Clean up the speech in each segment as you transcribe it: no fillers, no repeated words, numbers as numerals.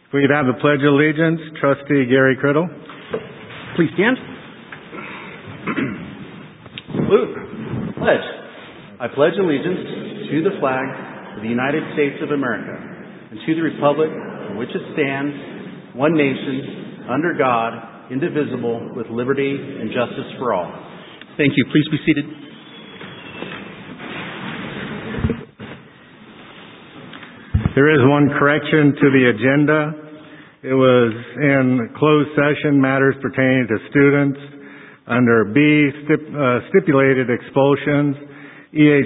If we could have the Pledge of Allegiance, Trustee Gary Criddle. Please stand. Salute. Pledge. I pledge allegiance to the flag of the United States of America and to the republic for which it stands, one nation, under God, indivisible, with liberty and justice for all. Thank you. Please be seated. There is one correction to the agenda. It was in closed session, matters pertaining to students. Under B, stipulated expulsions, EH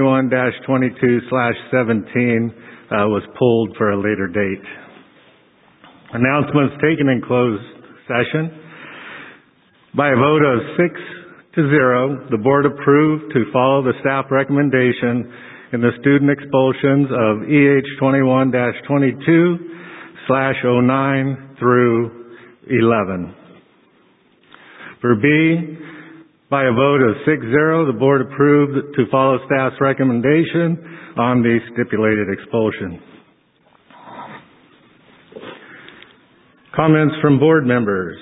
21-22/17 was pulled for a later date. Announcements taken in closed session. By a vote of 6-0, the board approved to follow the staff recommendation in the student expulsions of EH 21-22/09 through 11. For B, by a vote of 6-0, the board approved to follow staff's recommendation on the stipulated expulsion. Comments from board members.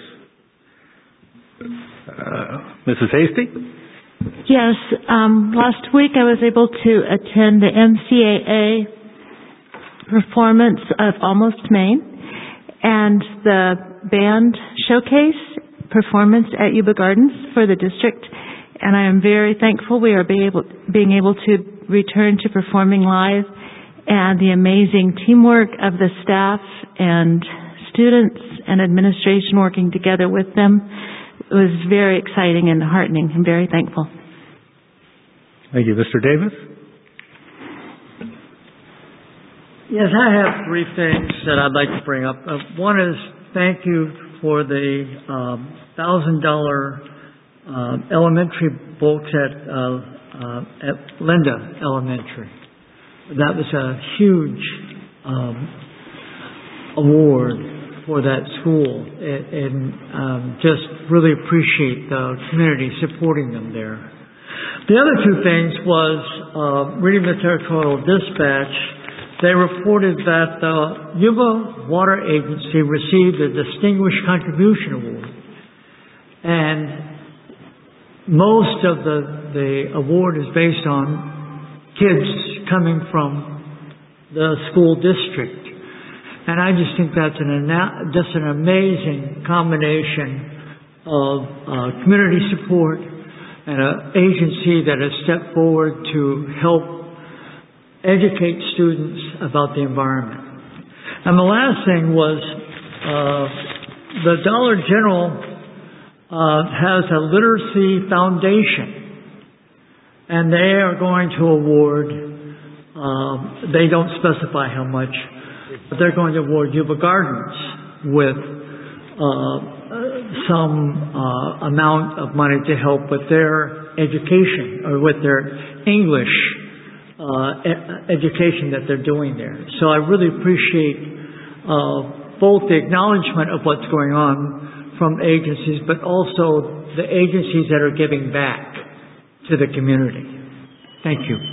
Mrs. Hasty? Yes, last week I was able to attend the NCAA performance of Almost Maine and the band showcase performance at Yuba Gardens for the district, and I am very thankful we are being able to return to performing live, and the amazing teamwork of the staff and students and administration working together with them. It was very exciting and heartening. I'm very thankful. Thank you. Mr. Davis? Yes, I have three things that I'd like to bring up. One is thank you for the $1,000 elementary books at Linda Elementary. That was a huge award for that school, and just really appreciate the community supporting them there. The other two things was reading the Territorial Dispatch. They reported that the Yuba Water Agency received a Distinguished Contribution Award, and most of the award is based on kids coming from the school district. And I just think that's just an amazing combination of community support and an agency that has stepped forward to help educate students about the environment. And the last thing was the Dollar General has a literacy foundation, and they are going to award, they don't specify how much, but they're going to award Yuba Gardens with some amount of money to help with their education, or with their English education that they're doing there. So I really appreciate both the acknowledgement of what's going on from agencies, but also the agencies that are giving back to the community. Thank you.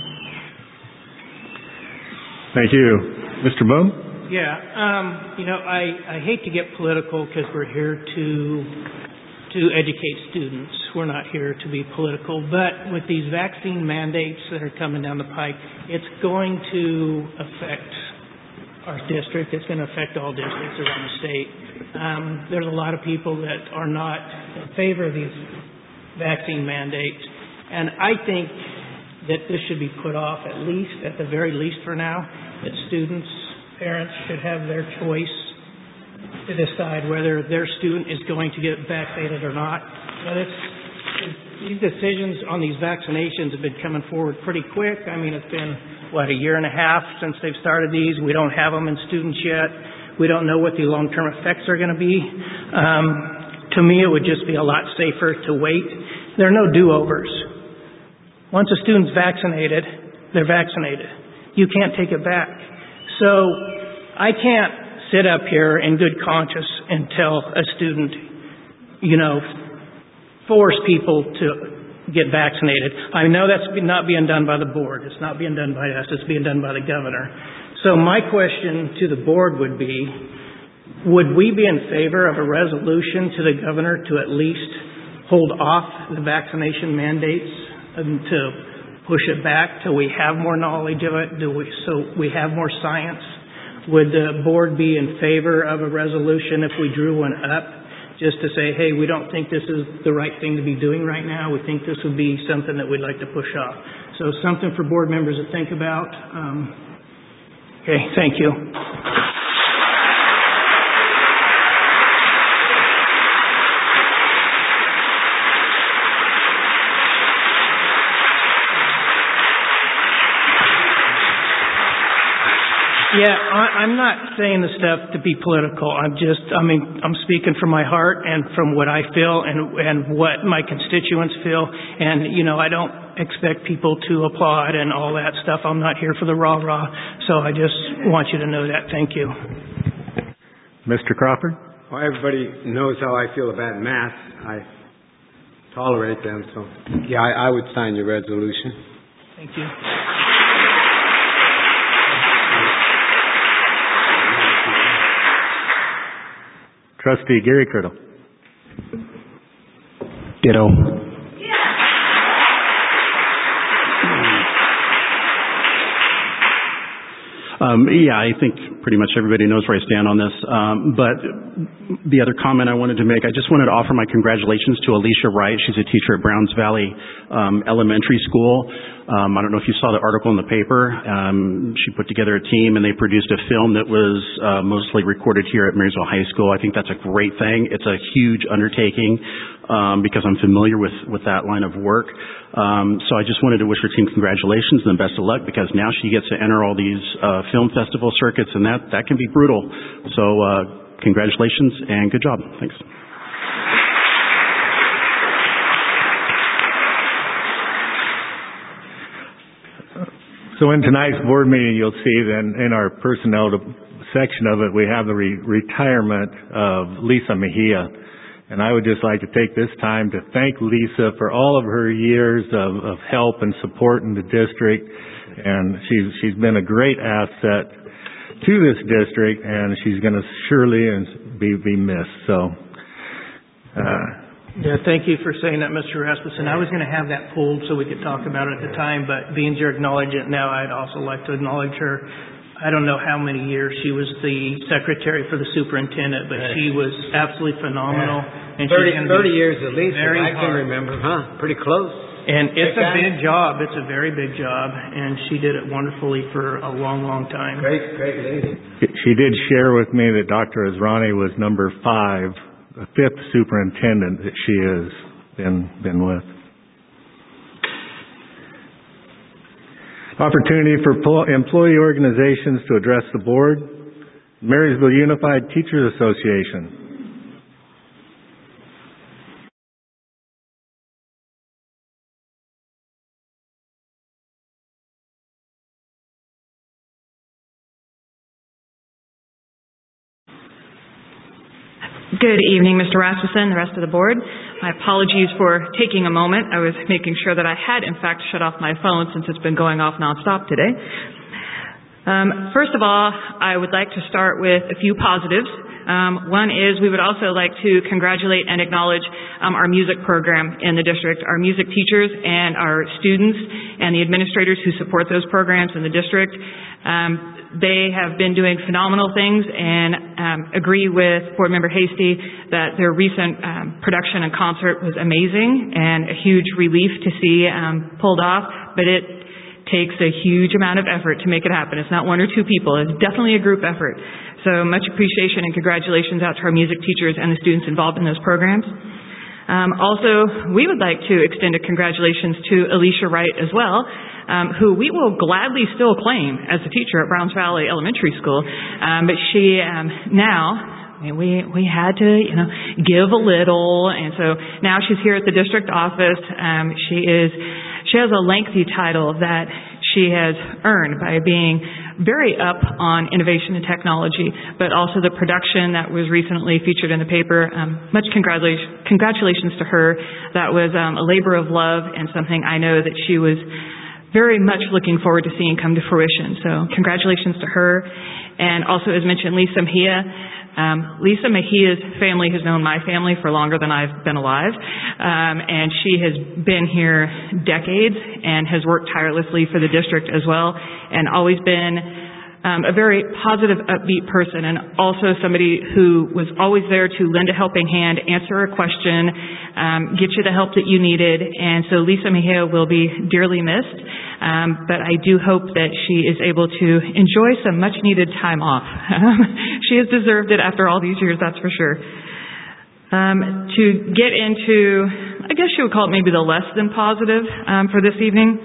Thank you. Mr. Boone? Yeah, I hate to get political because we're here to educate students. We're not here to be political. But with these vaccine mandates that are coming down the pike, it's going to affect our district. It's going to affect all districts around the state. There's a lot of people that are not in favor of these vaccine mandates. And I think that this should be put off at the very least for now, that students, parents should have their choice to decide whether their student is going to get vaccinated or not. But these decisions on these vaccinations have been coming forward pretty quick. I mean, it's been, a year and a half since they've started these. We don't have them in students yet. We don't know what the long-term effects are going to be. To me, it would just be a lot safer to wait. There are no do-overs. Once a student's vaccinated, they're vaccinated. You can't take it back. So I can't sit up here in good conscience and tell a student, force people to get vaccinated. I know that's not being done by the board. It's not being done by us. It's being done by the governor. So my question to the board would be, would we be in favor of a resolution to the governor to at least hold off the vaccination mandates and to push it back till we have more knowledge of it, so we have more science? Would the board be in favor of a resolution if we drew one up just to say, hey, we don't think this is the right thing to be doing right now. We think this would be something that we'd like to push off. So something for board members to think about. Okay, thank you. Yeah, I'm not saying the stuff to be political. I'm speaking from my heart and from what I feel and what my constituents feel. And, I don't expect people to applaud and all that stuff. I'm not here for the rah-rah. So I just want you to know that. Thank you. Mr. Crawford? Well, everybody knows how I feel about masks. I tolerate them. So, yeah, I would sign your resolution. Thank you. Trustee Gary Kirtle. Ditto. I think pretty much everybody knows where I stand on this. But the other comment I wanted to make, I just wanted to offer my congratulations to Alicia Wright. She's a teacher at Browns Valley Elementary School. I don't know if you saw the article in the paper. She put together a team and they produced a film that was mostly recorded here at Marysville High School. I think that's a great thing. It's a huge undertaking because I'm familiar with that line of work. So I just wanted to wish her team congratulations and the best of luck because now she gets to enter all these film festival circuits and that can be brutal. So congratulations and good job. Thanks. So in tonight's board meeting, you'll see then in our personnel section of it, we have the retirement of Lisa Mejia. And I would just like to take this time to thank Lisa for all of her years of help and support in the district. And she's been a great asset to this district, and she's going to surely be missed. So, yeah, thank you for saying that, Mr. Rasmussen. I was going to have that pulled so we could talk about it at the time, but being you're acknowledging it now, I'd also like to acknowledge her. I don't know how many years she was the secretary for the superintendent, but she was absolutely phenomenal. Yeah. And 30 years at least, I can remember, huh? Pretty close. And it's a big job. It's a very big job, and she did it wonderfully for a long, long time. Great lady. She did share with me that Dr. Azrani was number 5, the 5th superintendent that she has been with. Opportunity for employee organizations to address the board. Marysville Unified Teachers Association. Good evening, Mr. Rasmussen, the rest of the board. My apologies for taking a moment. I was making sure that I had, in fact, shut off my phone since it's been going off nonstop today. First of all, I would like to start with a few positives. One is we would also like to congratulate and acknowledge our music program in the district. Our music teachers and our students and the administrators who support those programs in the district. They have been doing phenomenal things and agree with Board Member Hasty that their recent production and concert was amazing and a huge relief to see pulled off, but it takes a huge amount of effort to make it happen. It's not one or two people. It's definitely a group effort. So much appreciation and congratulations out to our music teachers and the students involved in those programs. Also, we would like to extend a congratulations to Alicia Wright as well, who we will gladly still claim as a teacher at Browns Valley Elementary School. But she now, we had to, give a little, and so now she's here at the district office. She has a lengthy title that she has earned by being very up on innovation and technology, but also the production that was recently featured in the paper. Much congratulations to her. That was a labor of love and something I know that she was very much looking forward to seeing come to fruition. So congratulations to her. And also, as mentioned, Lisa Mejia. Lisa Mejia's family has known my family for longer than I've been alive, and she has been here decades and has worked tirelessly for the district as well, and always been a very positive, upbeat person, and also somebody who was always there to lend a helping hand, answer a question, get you the help that you needed. And so Lisa Mejia will be dearly missed, but I do hope that she is able to enjoy some much-needed time off. She has deserved it after all these years, that's for sure. To get into, I guess you would call it maybe the less than positive for this evening,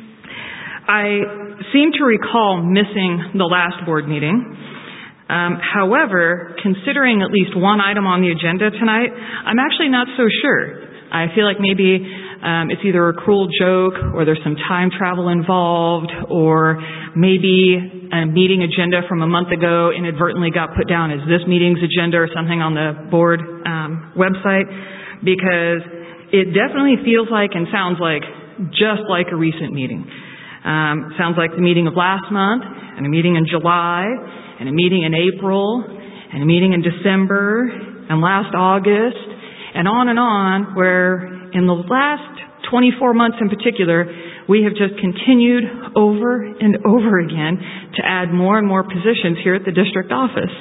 I seem to recall missing the last board meeting. However, considering at least one item on the agenda tonight, I'm actually not so sure. I feel like maybe it's either a cruel joke or there's some time travel involved, or maybe a meeting agenda from a month ago inadvertently got put down as this meeting's agenda or something on the board website, because it definitely feels like and sounds like just like a recent meeting. Sounds like the meeting of last month, and a meeting in July, and a meeting in April, and a meeting in December, and last August, and on, where in the last 24 months in particular, we have just continued over and over again to add more and more positions here at the district office.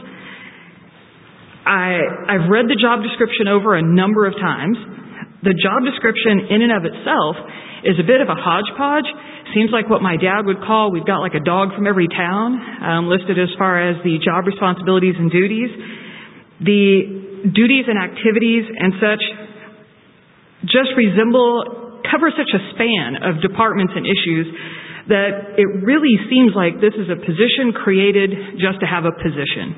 I've read the job description over a number of times. The job description in and of itself is a bit of a hodgepodge. Seems like what my dad would call, we've got like a dog from every town listed as far as the job responsibilities and duties. The duties and activities and such just cover such a span of departments and issues that it really seems like this is a position created just to have a position.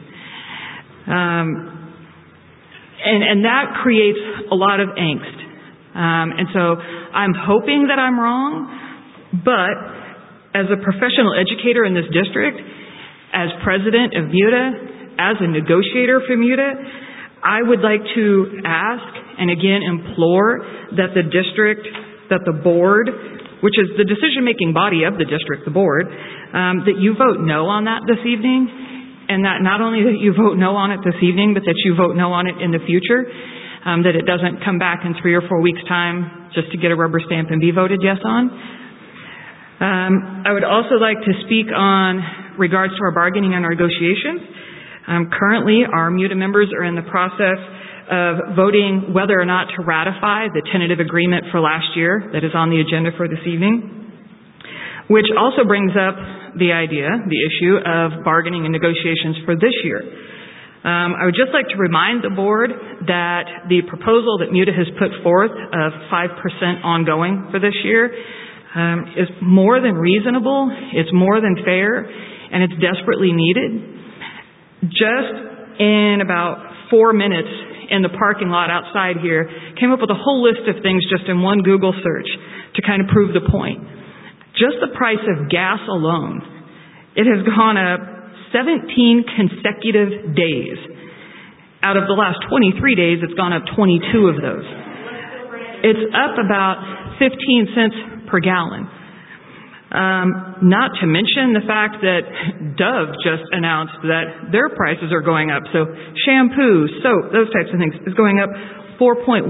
And that creates a lot of angst. And so I'm hoping that I'm wrong. But as a professional educator in this district, as president of MUTA, as a negotiator for MUTA, I would like to ask and again implore that the district, that the board, which is the decision-making body of the district, the board, that you vote no on that this evening, and that not only that you vote no on it this evening, but that you vote no on it in the future, that it doesn't come back in 3 or 4 weeks' time just to get a rubber stamp and be voted yes on. I would also like to speak on regards to our bargaining and our negotiations. Currently, our MUTA members are in the process of voting whether or not to ratify the tentative agreement for last year that is on the agenda for this evening, which also brings up the issue of bargaining and negotiations for this year. I would just like to remind the board that the proposal that MUTA has put forth of 5% ongoing for this year is more than reasonable, it's more than fair, and it's desperately needed. Just in about 4 minutes in the parking lot outside here, came up with a whole list of things just in one Google search to kind of prove the point. Just the price of gas alone, it has gone up 17 consecutive days. Out of the last 23 days, it's gone up 22 of those. It's up about 15 cents per gallon. Not to mention the fact that Dove just announced that their prices are going up. So shampoo, soap, those types of things is going up 4.1%.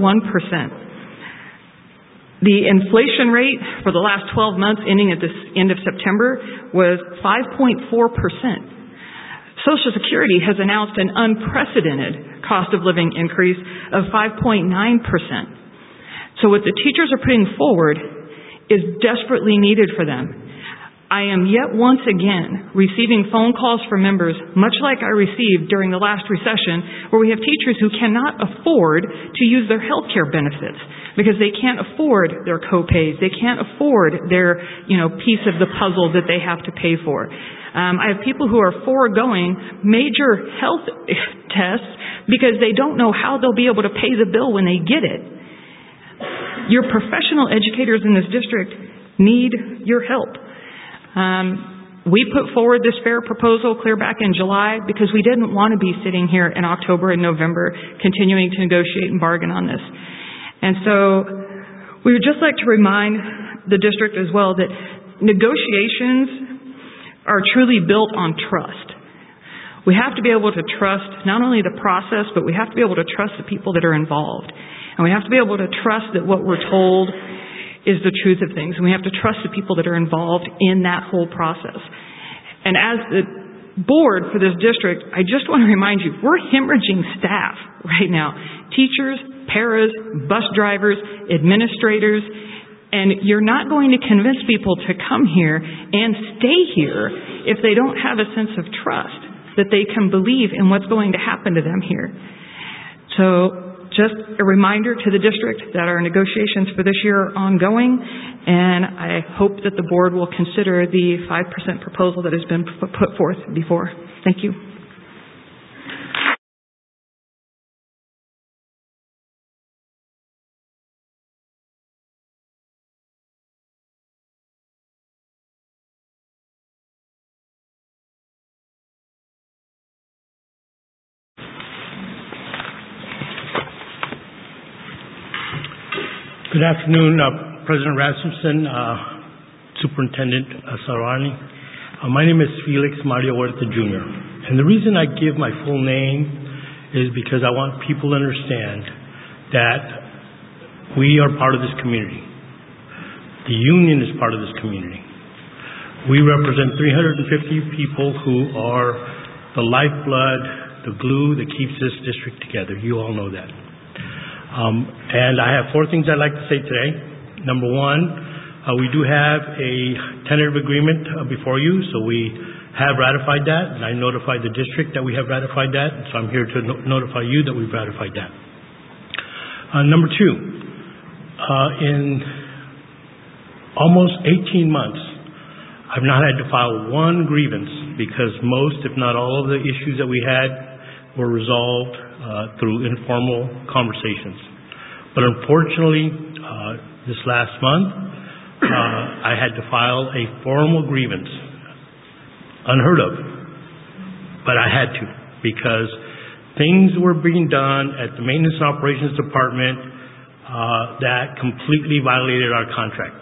The inflation rate for the last 12 months ending at the end of September was 5.4%. Social Security has announced an unprecedented cost of living increase of 5.9%. So what the teachers are putting forward is desperately needed for them. I am yet once again receiving phone calls from members, much like I received during the last recession, where we have teachers who cannot afford to use their health care benefits because they can't afford their co-pays. They can't afford their, piece of the puzzle that they have to pay for. I have people who are foregoing major health tests because they don't know how they'll be able to pay the bill when they get it. Your professional educators in this district need your help. We put forward this fair proposal clear back in July because we didn't want to be sitting here in October and November continuing to negotiate and bargain on this. And so we would just like to remind the district as well that negotiations are truly built on trust. We have to be able to trust not only the process, but we have to be able to trust the people that are involved. And we have to be able to trust that what we're told is the truth of things. And we have to trust the people that are involved in that whole process. And as the board for this district, I just want to remind you, we're hemorrhaging staff right now. Teachers, paras, bus drivers, administrators, and you're not going to convince people to come here and stay here if they don't have a sense of trust that they can believe in what's going to happen to them here. So just a reminder to the district that our negotiations for this year are ongoing, and I hope that the board will consider the 5% proposal that has been put forth before. Thank you. Good afternoon, President Rasmussen, Superintendent Sarani. My name is Felix Mario Huerta Jr. And the reason I give my full name is because I want people to understand that we are part of this community. The union is part of this community. We represent 350 people who are the lifeblood, the glue that keeps this district together. You all know that. And I have 4 things I'd like to say today. Number 1, we do have a tentative agreement before you, so we have ratified that, and I notified the district that we have ratified that, so I'm here to notify you that we've ratified that. Number 2, in almost 18 months, I've not had to file one grievance because most, if not all, of the issues that we had were resolved through informal conversations. But unfortunately, this last month, I had to file a formal grievance. Unheard of. But I had to, because things were being done at the Maintenance and Operations Department that completely violated our contract.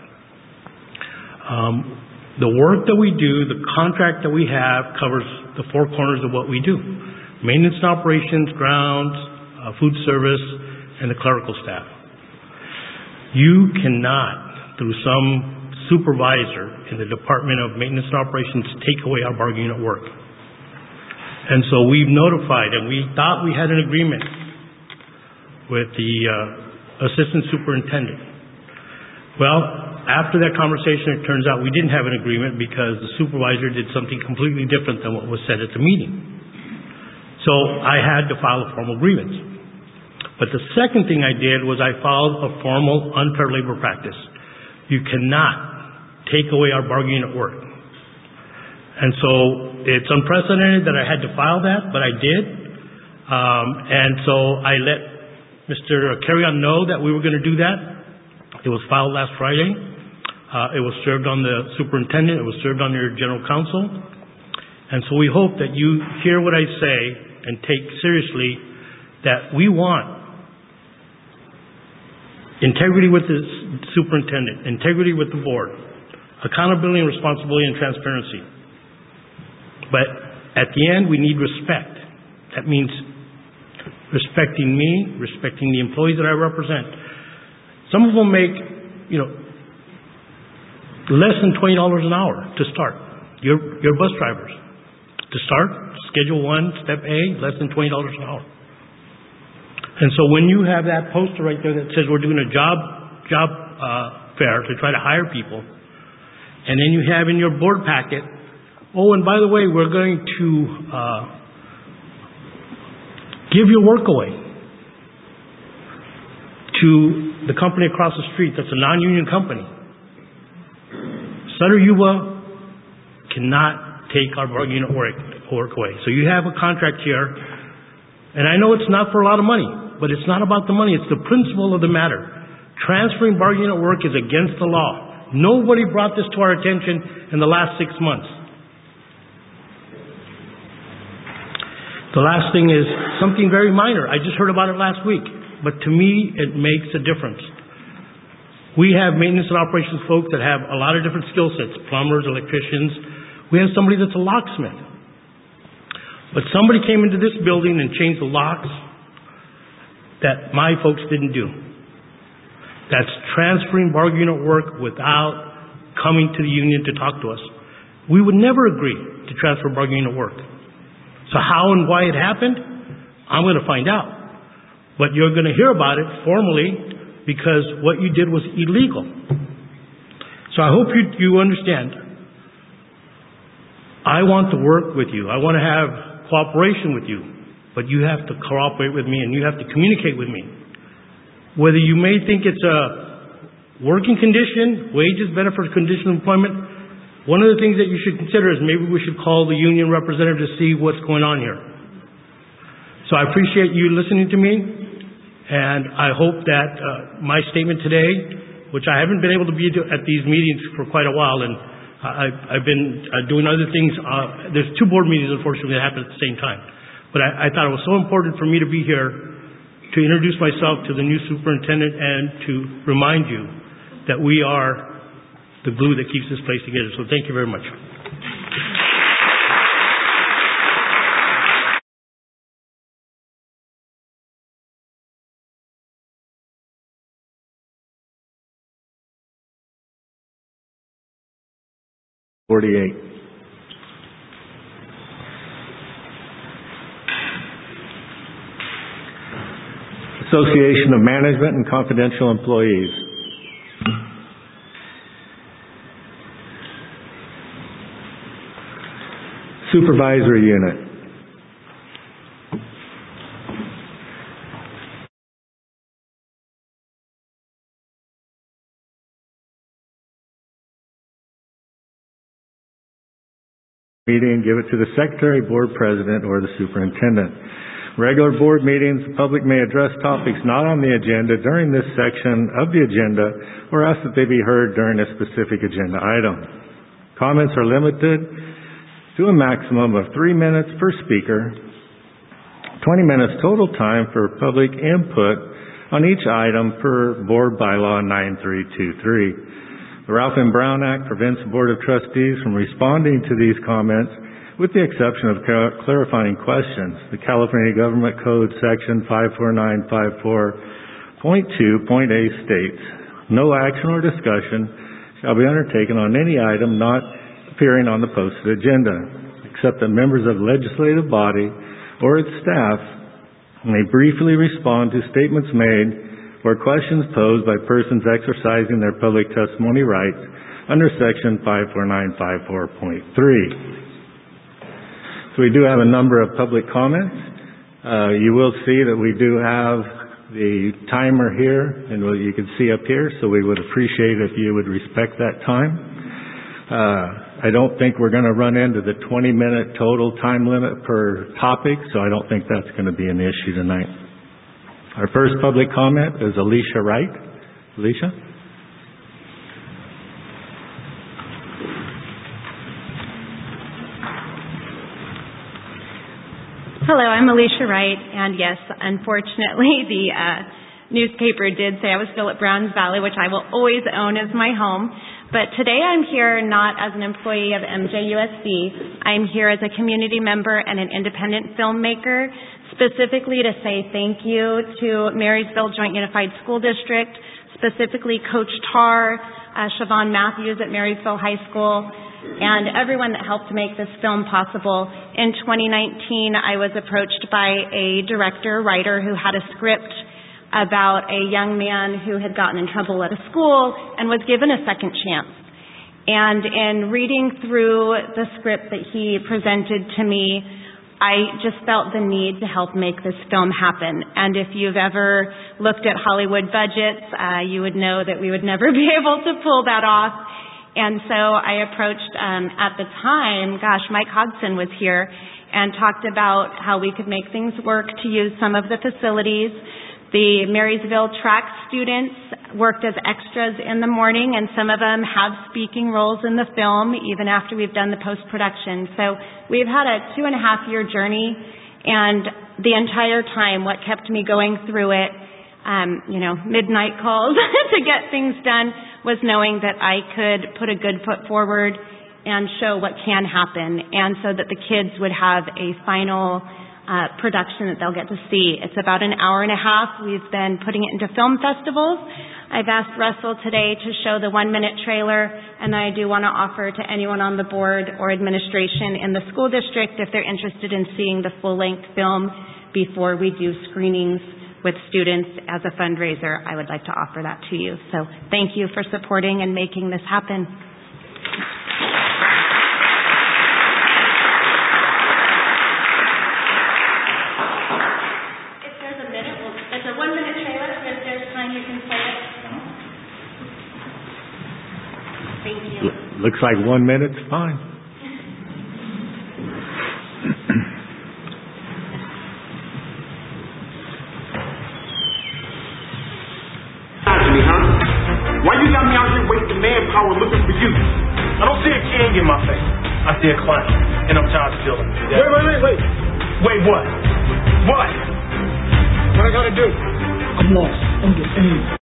The work that we do, the contract that we have, covers the 4 corners of what we do. Maintenance and operations, grounds, food service, and the clerical staff. You cannot, through some supervisor in the Department of Maintenance and Operations, take away our bargaining at work. And so we've notified, and we thought we had an agreement with the assistant superintendent. Well, after that conversation, it turns out we didn't have an agreement because the supervisor did something completely different than what was said at the meeting. So I had to file a formal grievance. But the second thing I did was I filed a formal unfair labor practice. You cannot take away our bargaining at work. And so it's unprecedented that I had to file that, but I did. And so I let Mr. Carrion know that we were going to do that. It was filed last Friday. It was served on the superintendent. It was served on your general counsel. And so we hope that you hear what I say and take seriously that we want integrity with the superintendent, integrity with the board, accountability and responsibility and transparency. But at the end, we need respect. That means respecting me, respecting the employees that I represent. Some of them make, less than $20 an hour to start. Your bus drivers. To start, Schedule 1, Step A, less than $20 an hour. And so when you have that poster right there that says we're doing a job fair to try to hire people, and then you have in your board packet, oh, and by the way, we're going to give your work away to the company across the street that's a non-union company. Sutter Yuba cannot take our bargaining at work away. So you have a contract here, and I know it's not for a lot of money, but it's not about the money. It's the principle of the matter. Transferring bargaining at work is against the law. Nobody brought this to our attention in the last 6 months. The last thing is something very minor. I just heard about it last week, but to me, it makes a difference. We have maintenance and operations folks that have a lot of different skill sets, plumbers, electricians. We have somebody that's a locksmith. But somebody came into this building and changed the locks that my folks didn't do. That's transferring bargaining at work without coming to the union to talk to us. We would never agree to transfer bargaining at work. So how and why it happened, I'm going to find out. But you're going to hear about it formally because what you did was illegal. So I hope you understand. I want to work with you. I want to have cooperation with you. But you have to cooperate with me and you have to communicate with me. Whether you may think it's a working condition, wages, benefits, condition of employment, one of the things that you should consider is maybe we should call the union representative to see what's going on here. So I appreciate you listening to me, and I hope that my statement today, which I haven't been able to be at these meetings for quite a while, and I've been doing other things. There's 2 board meetings, unfortunately, that happened at the same time. But I thought it was so important for me to be here to introduce myself to the new superintendent and to remind you that we are the glue that keeps this place together. So thank you very much. Association of Management and Confidential Employees. Supervisory Unit. Meeting, give it to the Secretary, Board President, or the Superintendent. Regular board meetings, the public may address topics not on the agenda during this section of the agenda or ask that they be heard during a specific agenda item. Comments are limited to a maximum of 3 minutes per speaker, 20 minutes total time for public input on each item per Board Bylaw 9323. The Ralph M. Brown Act prevents the Board of Trustees from responding to these comments with the exception of clarifying questions. The California Government Code Section 54954.2.A states, no action or discussion shall be undertaken on any item not appearing on the posted agenda, except that members of the legislative body or its staff may briefly respond to statements made or questions posed by persons exercising their public testimony rights under Section 54954.3. So we do have a number of public comments. You will see that we do have the timer here and what you can see up here, so we would appreciate if you would respect that time. I don't think we're going to run into the 20-minute total time limit per topic, so I don't think that's going to be an issue tonight. Our first public comment is Alicia Wright. Alicia? Hello, I'm Alicia Wright, and yes, unfortunately, the newspaper did say I was still at Browns Valley, which I will always own as my home. But today I'm here not as an employee of MJUSD. I'm here as a community member and an independent filmmaker, specifically to say thank you to Marysville Joint Unified School District, specifically Coach Tarr, Siobhan Matthews at Marysville High School, and everyone that helped make this film possible. In 2019, I was approached by a director-writer who had a script about a young man who had gotten in trouble at a school and was given a second chance. And in reading through the script that he presented to me, I just felt the need to help make this film happen. And if you've ever looked at Hollywood budgets, you would know that we would never be able to pull that off. And so I approached, at the time, Mike Hodgson was here and talked about how we could make things work to use some of the facilities. The Marysville track students worked as extras in the morning, and some of them have speaking roles in the film even after we've done the post-production. So we've had a 2.5-year journey, and the entire time what kept me going through it, midnight calls to get things done, was knowing that I could put a good foot forward and show what can happen, and so that the kids would have a final production that they'll get to see. It's about an hour and a half. We've been putting it into film festivals. I've asked Russell today to show the 1-minute trailer, and I do want to offer to anyone on the board or administration in the school district, if they're interested in seeing the full-length film before we do screenings with students as a fundraiser, I would like to offer that to you. So thank you for supporting and making this happen. Looks like 1 minute's fine. Why you got me out here wasting manpower looking for you? I don't see a king in my face. I see a clown, and I'm tired of dealing with you. Wait. Wait, what? What? What I gotta do? I'm lost. I'm getting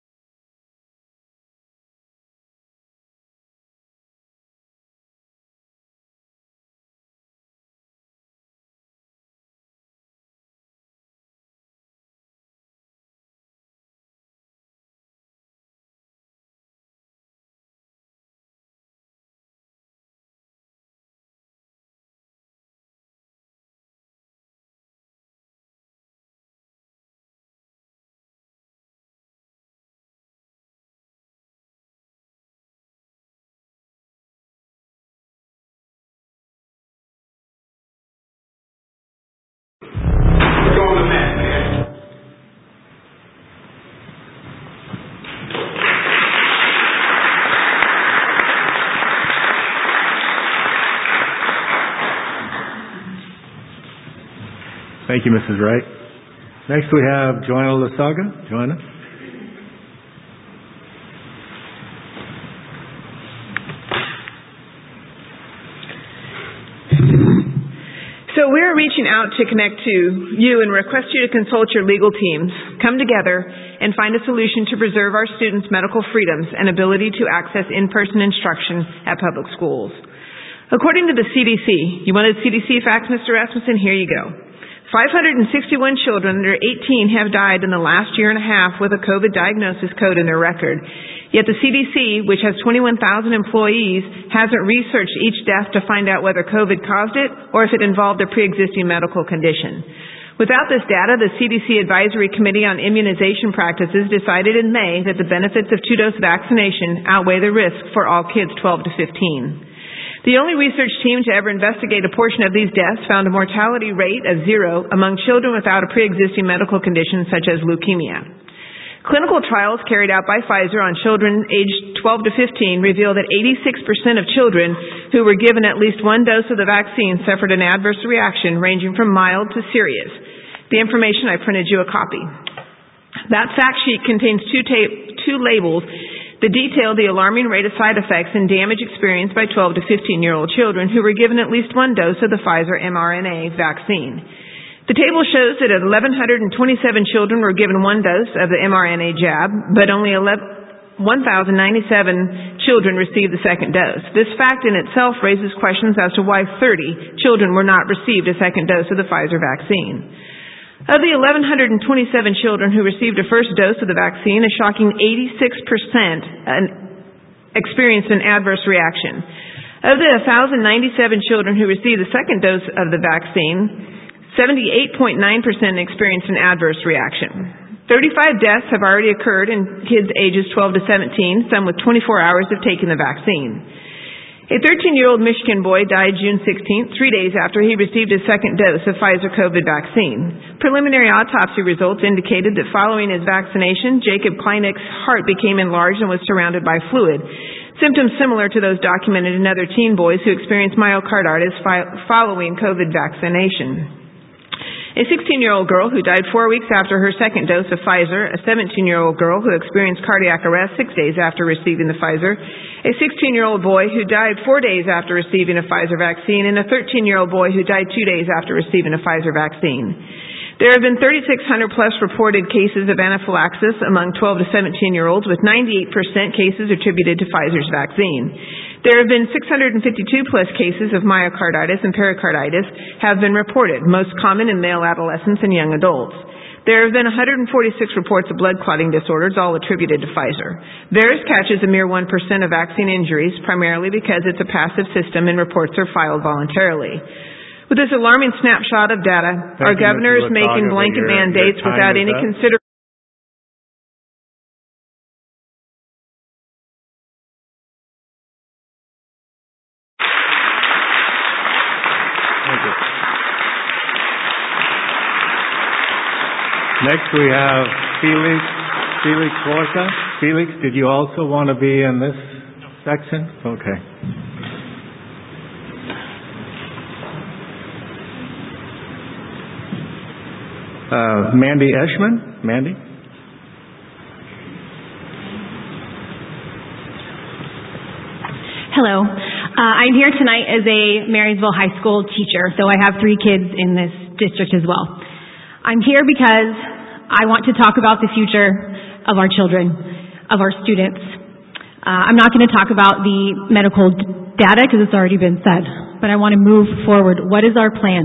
Thank you, Mrs. Wright. Next we have Joanna Lasaga. Joanna. So we're reaching out to connect to you and request you to consult your legal teams, come together, and find a solution to preserve our students' medical freedoms and ability to access in-person instruction at public schools. According to the CDC, you wanted CDC facts, Mr. Rasmussen? Here you go. 561 children under 18 have died in the last year and a half with a COVID diagnosis code in their record. Yet the CDC, which has 21,000 employees, hasn't researched each death to find out whether COVID caused it or if it involved a pre-existing medical condition. Without this data, the CDC Advisory Committee on Immunization Practices decided in May that the benefits of 2-dose vaccination outweigh the risk for all kids 12 to 15. The only research team to ever investigate a portion of these deaths found a mortality rate of 0 among children without a pre-existing medical condition such as leukemia. Clinical trials carried out by Pfizer on children aged 12 to 15 reveal that 86% of children who were given at least 1 dose of the vaccine suffered an adverse reaction ranging from mild to serious. The information, I printed you a copy. That fact sheet contains two labels that detail the alarming rate of side effects and damage experienced by 12 to 15-year-old children who were given at least 1 dose of the Pfizer mRNA vaccine. The table shows that 1,127 children were given 1 dose of the mRNA jab, but only 1,097 children received the second dose. This fact in itself raises questions as to why 30 children were not received a second dose of the Pfizer vaccine. Of the 1,127 children who received a first dose of the vaccine, a shocking 86% experienced an adverse reaction. Of the 1,097 children who received the second dose of the vaccine, 78.9% experienced an adverse reaction. 35 deaths have already occurred in kids ages 12 to 17, some with 24 hours of taking the vaccine. A 13-year-old Michigan boy died June 16th, 3 days after he received his second dose of Pfizer COVID vaccine. Preliminary autopsy results indicated that following his vaccination, Jacob Kleinek's heart became enlarged and was surrounded by fluid, symptoms similar to those documented in other teen boys who experienced myocarditis following COVID vaccination. A 16-year-old girl who died 4 weeks after her second dose of Pfizer, a 17-year-old girl who experienced cardiac arrest 6 days after receiving the Pfizer, a 16-year-old boy who died 4 days after receiving a Pfizer vaccine, and a 13-year-old boy who died 2 days after receiving a Pfizer vaccine. There have been 3,600 plus reported cases of anaphylaxis among 12 to 17-year-olds, with 98% cases attributed to Pfizer's vaccine. There have been 652 plus cases of myocarditis and pericarditis have been reported, most common in male adolescents and young adults. There have been 146 reports of blood clotting disorders, all attributed to Pfizer. VAERS catches a mere 1% of vaccine injuries, primarily because it's a passive system and reports are filed voluntarily. With this alarming snapshot of data, our governor is making blanket mandates without any consideration. Next we have Felix Lorca. Felix, did you also want to be in this section? Okay. Mandy Eschman. Mandy? Hello. I'm here tonight as a Marysville High School teacher, though I have 3 kids in this district as well. I'm here because I want to talk about the future of our children, of our students. I'm not going to talk about the medical data because it's already been said, but I want to move forward. What is our plan?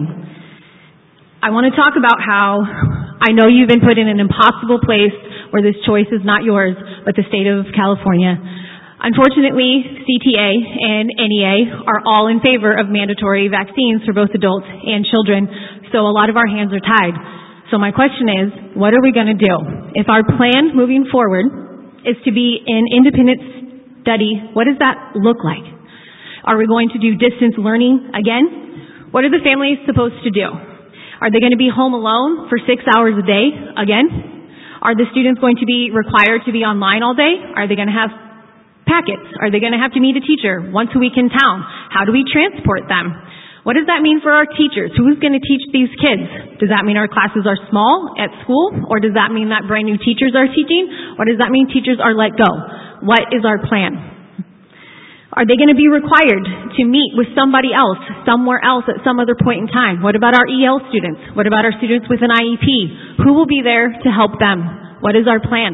I want to talk about how I know you've been put in an impossible place where this choice is not yours, but the state of California. Unfortunately, CTA and NEA are all in favor of mandatory vaccines for both adults and children, so a lot of our hands are tied. So my question is, what are we going to do? If our plan moving forward is to be an independent study, what does that look like? Are we going to do distance learning again? What are the families supposed to do? Are they going to be home alone for 6 hours a day again? Are the students going to be required to be online all day? Are they going to have packets? Are they going to have to meet a teacher once a week in town? How do we transport them? What does that mean for our teachers? Who's going to teach these kids? Does that mean our classes are small at school? Or does that mean that brand new teachers are teaching? Or does that mean teachers are let go? What is our plan? Are they going to be required to meet with somebody else, somewhere else at some other point in time? What about our EL students? What about our students with an IEP? Who will be there to help them? What is our plan?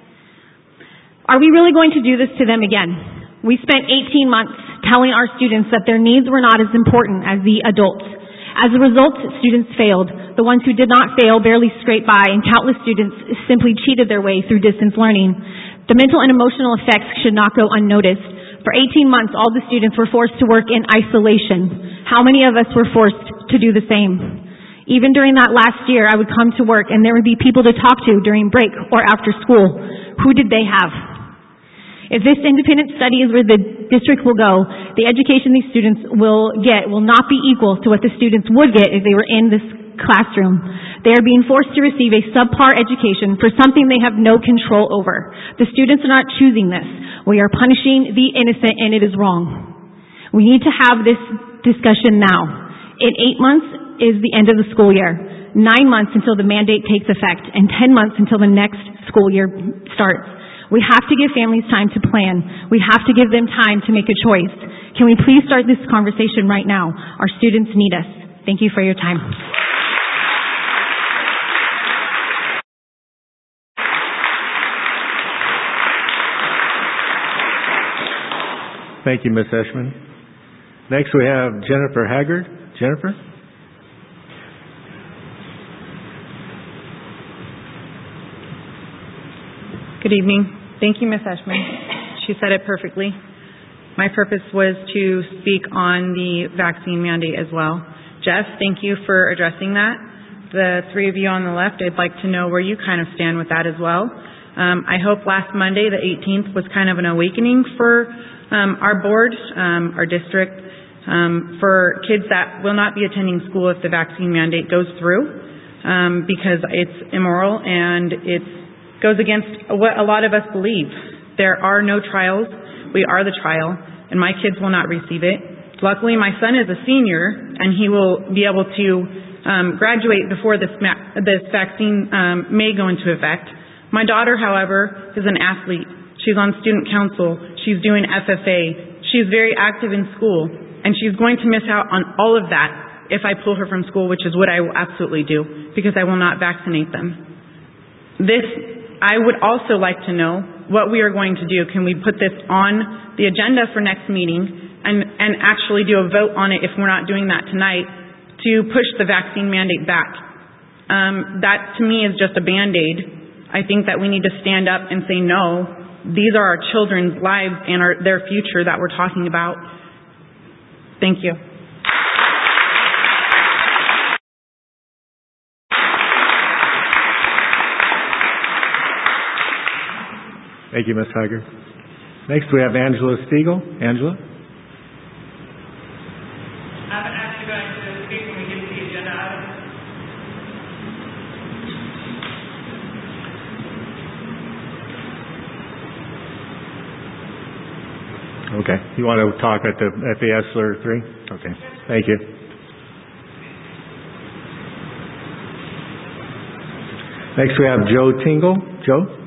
Are we really going to do this to them again? We spent 18 months telling our students that their needs were not as important as the adults. As a result, students failed. The ones who did not fail barely scraped by, and countless students simply cheated their way through distance learning. The mental and emotional effects should not go unnoticed. For 18 months, all the students were forced to work in isolation. How many of us were forced to do the same? Even during that last year, I would come to work and there would be people to talk to during break or after school. Who did they have? If this independent study is where the district will go, the education these students will get will not be equal to what the students would get if they were in this classroom. They are being forced to receive a subpar education for something they have no control over. The students are not choosing this. We are punishing the innocent, and it is wrong. We need to have this discussion now. In 8 months is the end of the school year, 9 months until the mandate takes effect, and 10 months until the next school year starts. We have to give families time to plan. We have to give them time to make a choice. Can we please start this conversation right now? Our students need us. Thank you for your time. Thank you, Ms. Eschman. Next we have Jennifer Haggard. Jennifer? Good evening. Thank you, Ms. Eschman. She said it perfectly. My purpose was to speak on the vaccine mandate as well. Jeff, thank you for addressing that. The 3 of you on the left, I'd like to know where you kind of stand with that as well. I hope last Monday, the 18th, was kind of an awakening for our board, our district, for kids that will not be attending school if the vaccine mandate goes through, because it's immoral and it goes against what a lot of us believe. There are no trials. We are the trial, and my kids will not receive it. Luckily, my son is a senior, and he will be able to graduate before this vaccine may go into effect. My daughter, however, is an athlete. She's on student council. She's doing FFA. She's very active in school, and she's going to miss out on all of that if I pull her from school, which is what I will absolutely do, because I will not vaccinate them. I would also like to know what we are going to do. Can we put this on the agenda for next meeting and actually do a vote on it if we're not doing that tonight to push the vaccine mandate back? That to me is just a Band-Aid. I think that we need to stand up and say, no, these are our children's lives and their future that we're talking about. Thank you. Thank you, Ms. Hugger. Next, we have Angela Stiegel. Angela? I'm actually going to speak when we get to the agenda item. Okay. You want to talk at the Esler 3? Okay. Thank you. Next, we have Joe Tingle. Joe?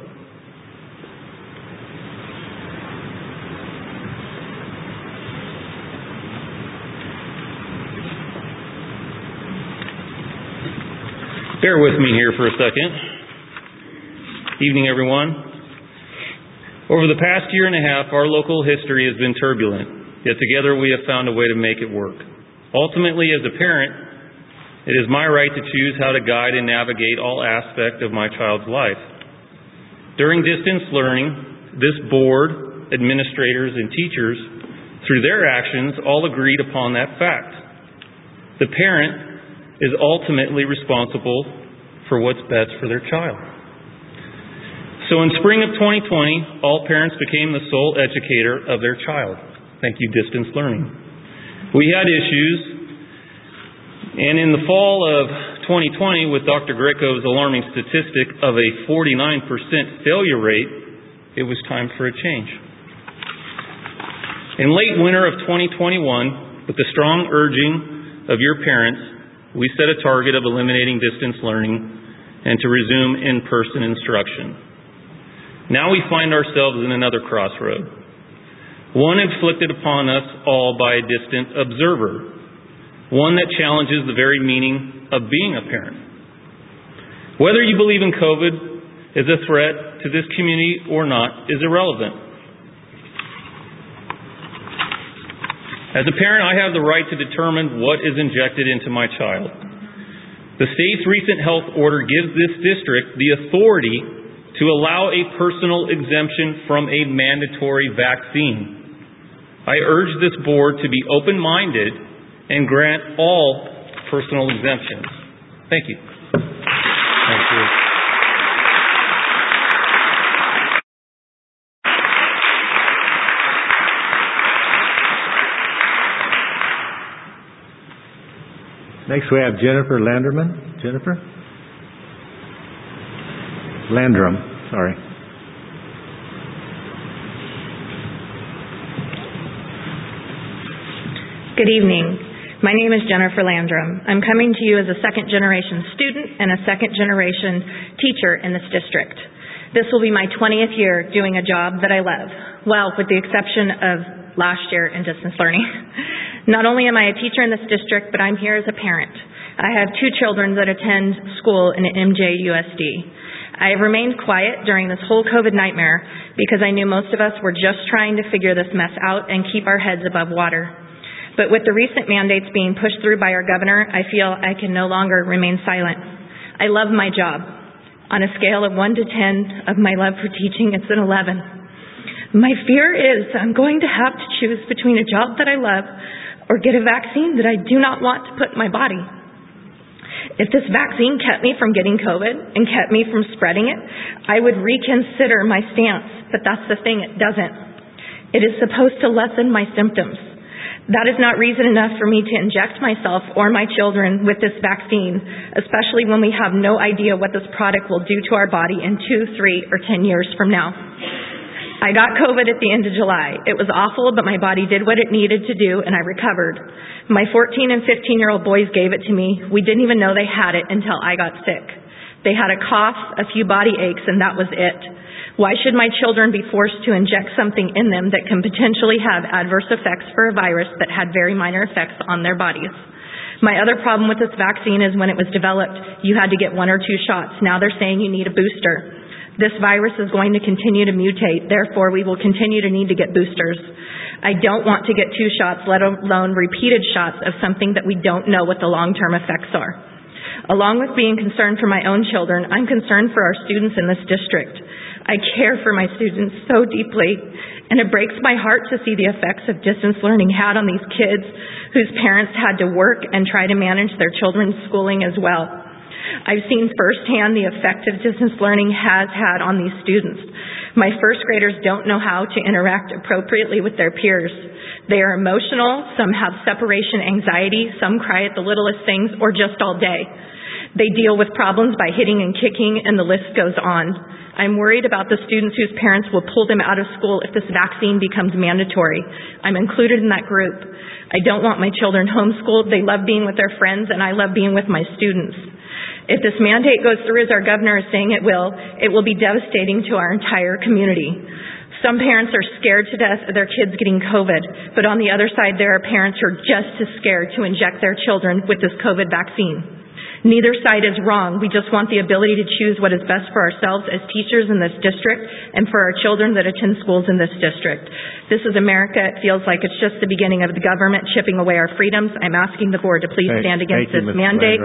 Bear with me here for a second. Evening, everyone. Over the past year and a half, our local history has been turbulent, yet together we have found a way to make it work. Ultimately, as a parent, it is my right to choose how to guide and navigate all aspects of my child's life. During distance learning, this board, administrators, and teachers, through their actions, all agreed upon that fact. The parent is ultimately responsible for what's best for their child. So in spring of 2020, all parents became the sole educator of their child. Thank you, distance learning. We had issues, and in the fall of 2020, with Dr. Greco's alarming statistic of a 49% failure rate, it was time for a change. In late winter of 2021, with the strong urging of your parents, we set a target of eliminating distance learning and to resume in-person instruction. Now we find ourselves in another crossroad, one inflicted upon us all by a distant observer, one that challenges the very meaning of being a parent. Whether you believe in COVID as a threat to this community or not is irrelevant. As a parent, I have the right to determine what is injected into my child. The state's recent health order gives this district the authority to allow a personal exemption from a mandatory vaccine. I urge this board to be open-minded and grant all personal exemptions. Thank you. Thank you. Next, we have Jennifer Landerman. Jennifer? Landrum, sorry. Good evening. My name is Jennifer Landrum. I'm coming to you as a second-generation student and a second-generation teacher in this district. This will be my 20th year doing a job that I love, well, with the exception of last year in distance learning. Not only am I a teacher in this district, but I'm here as a parent. I have 2 children that attend school in MJUSD. I have remained quiet during this whole COVID nightmare because I knew most of us were just trying to figure this mess out and keep our heads above water. But with the recent mandates being pushed through by our governor, I feel I can no longer remain silent. I love my job. On a scale of 1 to 10 of my love for teaching, it's an 11. My fear is I'm going to have to choose between a job that I love or get a vaccine that I do not want to put in my body. If this vaccine kept me from getting COVID and kept me from spreading it, I would reconsider my stance. But that's the thing, it doesn't. It is supposed to lessen my symptoms. That is not reason enough for me to inject myself or my children with this vaccine, especially when we have no idea what this product will do to our body in 2, 3, or 10 years from now. I got COVID at the end of July. It was awful, but my body did what it needed to do, and I recovered. My 14 and 15-year-old boys gave it to me. We didn't even know they had it until I got sick. They had a cough, a few body aches, and that was it. Why should my children be forced to inject something in them that can potentially have adverse effects for a virus that had very minor effects on their bodies? My other problem with this vaccine is when it was developed, you had to get 1 or 2 shots. Now they're saying you need a booster. This virus is going to continue to mutate. Therefore, we will continue to need to get boosters. I don't want to get 2 shots, let alone repeated shots of something that we don't know what the long-term effects are. Along with being concerned for my own children, I'm concerned for our students in this district. I care for my students so deeply, and it breaks my heart to see the effects of distance learning had on these kids whose parents had to work and try to manage their children's schooling as well. I've seen firsthand the effect of distance learning has had on these students. My first graders don't know how to interact appropriately with their peers. They are emotional, some have separation anxiety, some cry at the littlest things, or just all day. They deal with problems by hitting and kicking, and the list goes on. I'm worried about the students whose parents will pull them out of school if this vaccine becomes mandatory. I'm included in that group. I don't want my children homeschooled. They love being with their friends, and I love being with my students. If this mandate goes through as our governor is saying it will be devastating to our entire community. Some parents are scared to death of their kids getting COVID, but on the other side, there are parents who are just as scared to inject their children with this COVID vaccine. Neither side is wrong. We just want the ability to choose what is best for ourselves as teachers in this district and for our children that attend schools in this district. This is America. It feels like it's just the beginning of the government chipping away our freedoms. I'm asking the board to please stand against this mandate.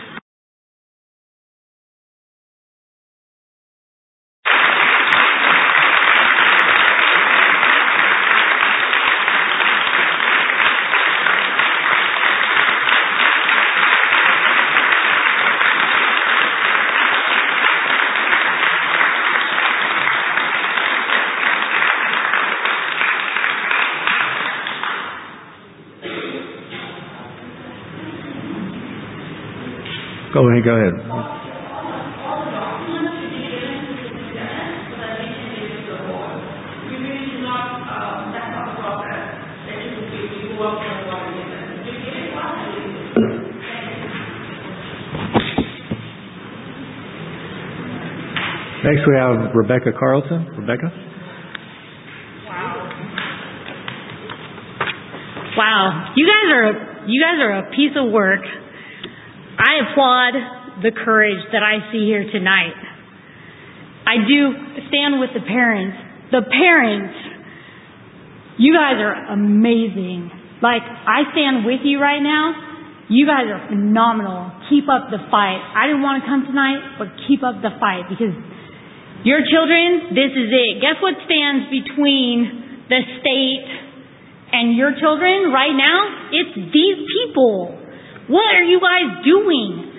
Go ahead. Next we have Rebecca Carlson. Rebecca? Wow. You guys are a piece of work. I applaud the courage that I see here tonight. I do stand with the parents. The parents, you guys are amazing. Like, I stand with you right now. You guys are phenomenal. Keep up the fight. I didn't want to come tonight, but keep up the fight because your children, this is it. Guess what stands between the state and your children right now? It's these people. What are you guys doing?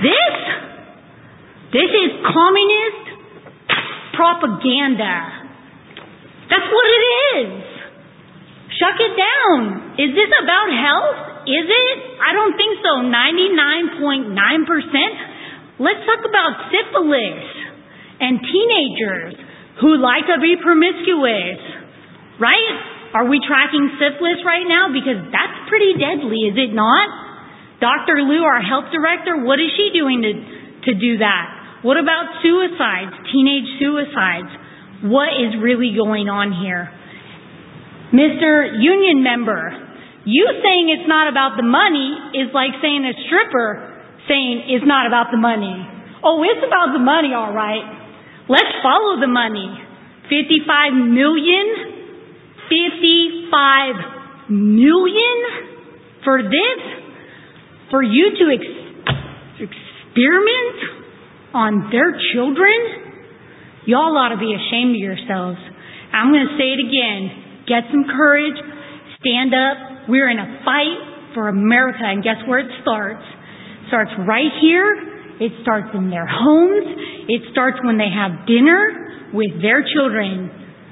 This is communist propaganda. That's what it is. Shut it down. Is this about health? Is it? I don't think so. 99.9%. Let's talk about syphilis and teenagers who like to be promiscuous. Right? Are we tracking syphilis right now? Because that's pretty deadly, is it not? Dr. Liu, our health director, what is she doing to do that? What about suicides, teenage suicides? What is really going on here? Mr. Union member, you saying it's not about the money is like saying a stripper saying it's not about the money. Oh, it's about the money, all right. Let's follow the money. 55 million? 55 million for this? For you to experiment on their children? Y'all ought to be ashamed of yourselves. I'm going to say it again. Get some courage. Stand up. We're in a fight for America. And guess where it starts? It starts right here. It starts in their homes. It starts when they have dinner with their children.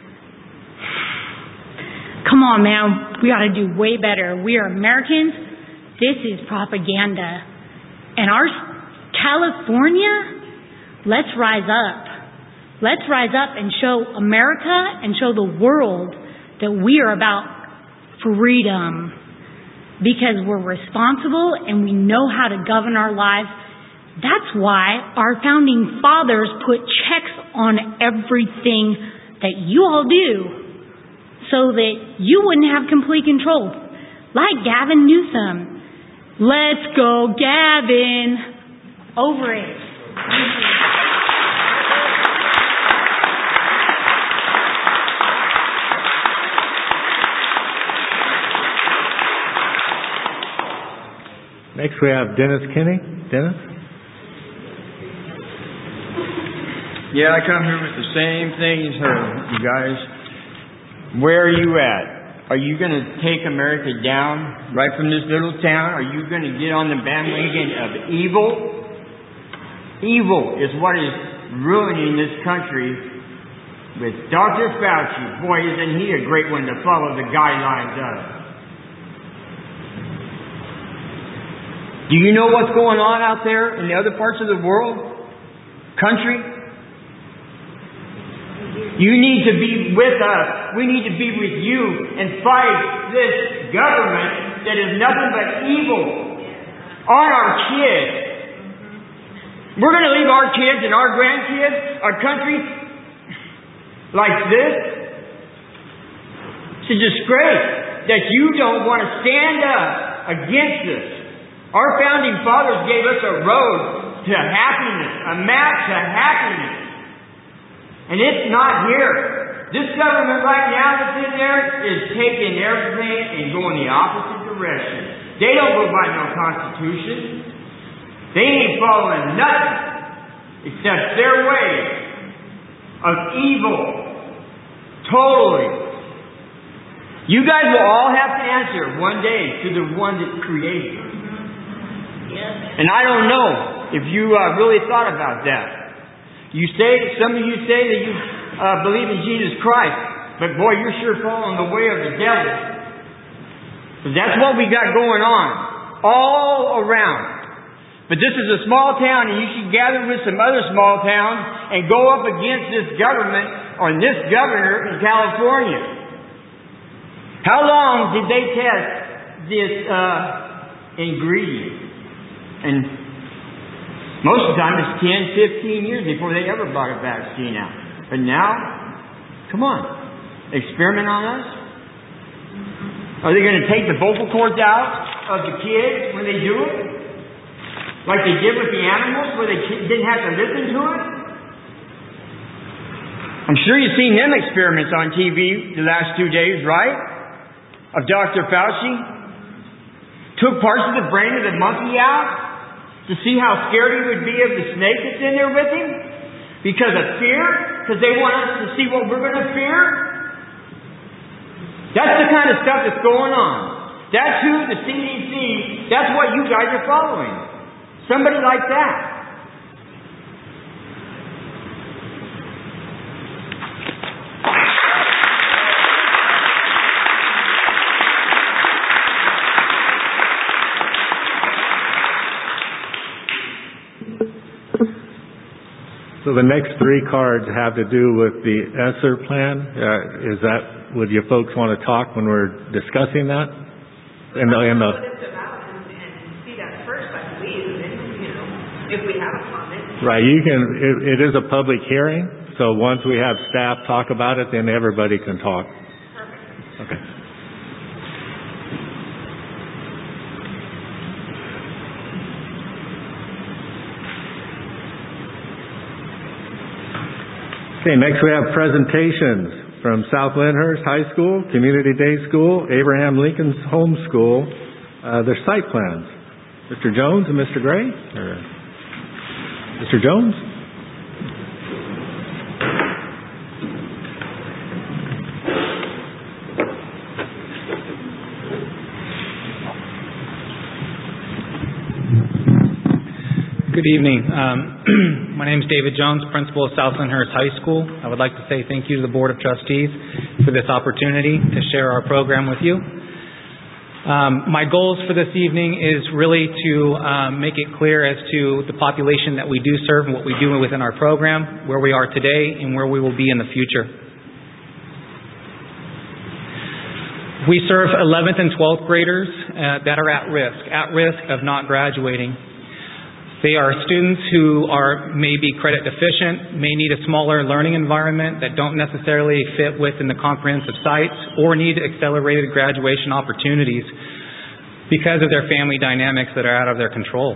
Come on, man. We ought to do way better. We are Americans. This is propaganda. And our California, let's rise up. Let's rise up and show America and show the world that we are about freedom because we're responsible and we know how to govern our lives. That's why our founding fathers put checks on everything that you all do so that you wouldn't have complete control. Like Gavin Newsom. Let's go, Gavin. Over it. Next we have Dennis Kinney. Dennis? Yeah, I come here with the same thing as her, you guys. Where are you at? Are you going to take America down right from this little town? Are you going to get on the bandwagon of evil? Evil is what is ruining this country with Dr. Fauci. Boy, isn't he a great one to follow the guidelines of. Do you know what's going on out there in the other parts of the world? Country? You need to be with us. We need to be with you and fight this government that is nothing but evil on our kids. We're going to leave our kids and our grandkids, our country, like this. It's a disgrace that you don't want to stand up against this. Our founding fathers gave us a road to happiness, a map to happiness. And it's not here. This government right now that's in there is taking everything and going the opposite direction. They don't go by no constitution. They ain't following nothing except their way of evil. Totally. You guys will all have to answer one day to the one that created you. And I don't know if you really thought about that. Some of you say that you believe in Jesus Christ, but boy, you're sure following the way of the devil. Because that's what we got going on all around. But this is a small town, and you should gather with some other small towns and go up against this government or this governor in California. How long did they test this ingredient? And most of the time it's 10, 15 years before they ever brought a vaccine out. But now, come on, experiment on us? Are they going to take the vocal cords out of the kids when they do it? Like they did with the animals where they didn't have to listen to it? I'm sure you've seen them experiments on TV the last 2 days, right? Of Dr. Fauci. Took parts of the brain of the monkey out to see how scared he would be of the snake that's in there with him? Because of fear? Because they want us to see what we're going to fear? That's the kind of stuff that's going on. That's who the CDC, that's what you guys are following. Somebody like that. So the next 3 cards have to do with the ESSER plan. Would you folks want to talk when we're discussing that? What it's about and see that first, I believe, and then, if we have a comment. Right, it is a public hearing, so once we have staff talk about it, then everybody can talk. Perfect. Okay. Okay, next we have presentations from South Lyndhurst High School, Community Day School, Abraham Lincoln's Home School, their site plans. Mr. Jones and Mr. Gray? Or Mr. Jones? Good evening. My name is David Jones, principal of South Lyndhurst High School. I would like to say thank you to the Board of Trustees for this opportunity to share our program with you. My goals for this evening is really to make it clear as to the population that we do serve and what we do within our program, where we are today and where we will be in the future. We serve 11th and 12th graders that are at risk of not graduating. They are students who are maybe credit deficient, may need a smaller learning environment that don't necessarily fit within the comprehensive sites, or need accelerated graduation opportunities because of their family dynamics that are out of their control.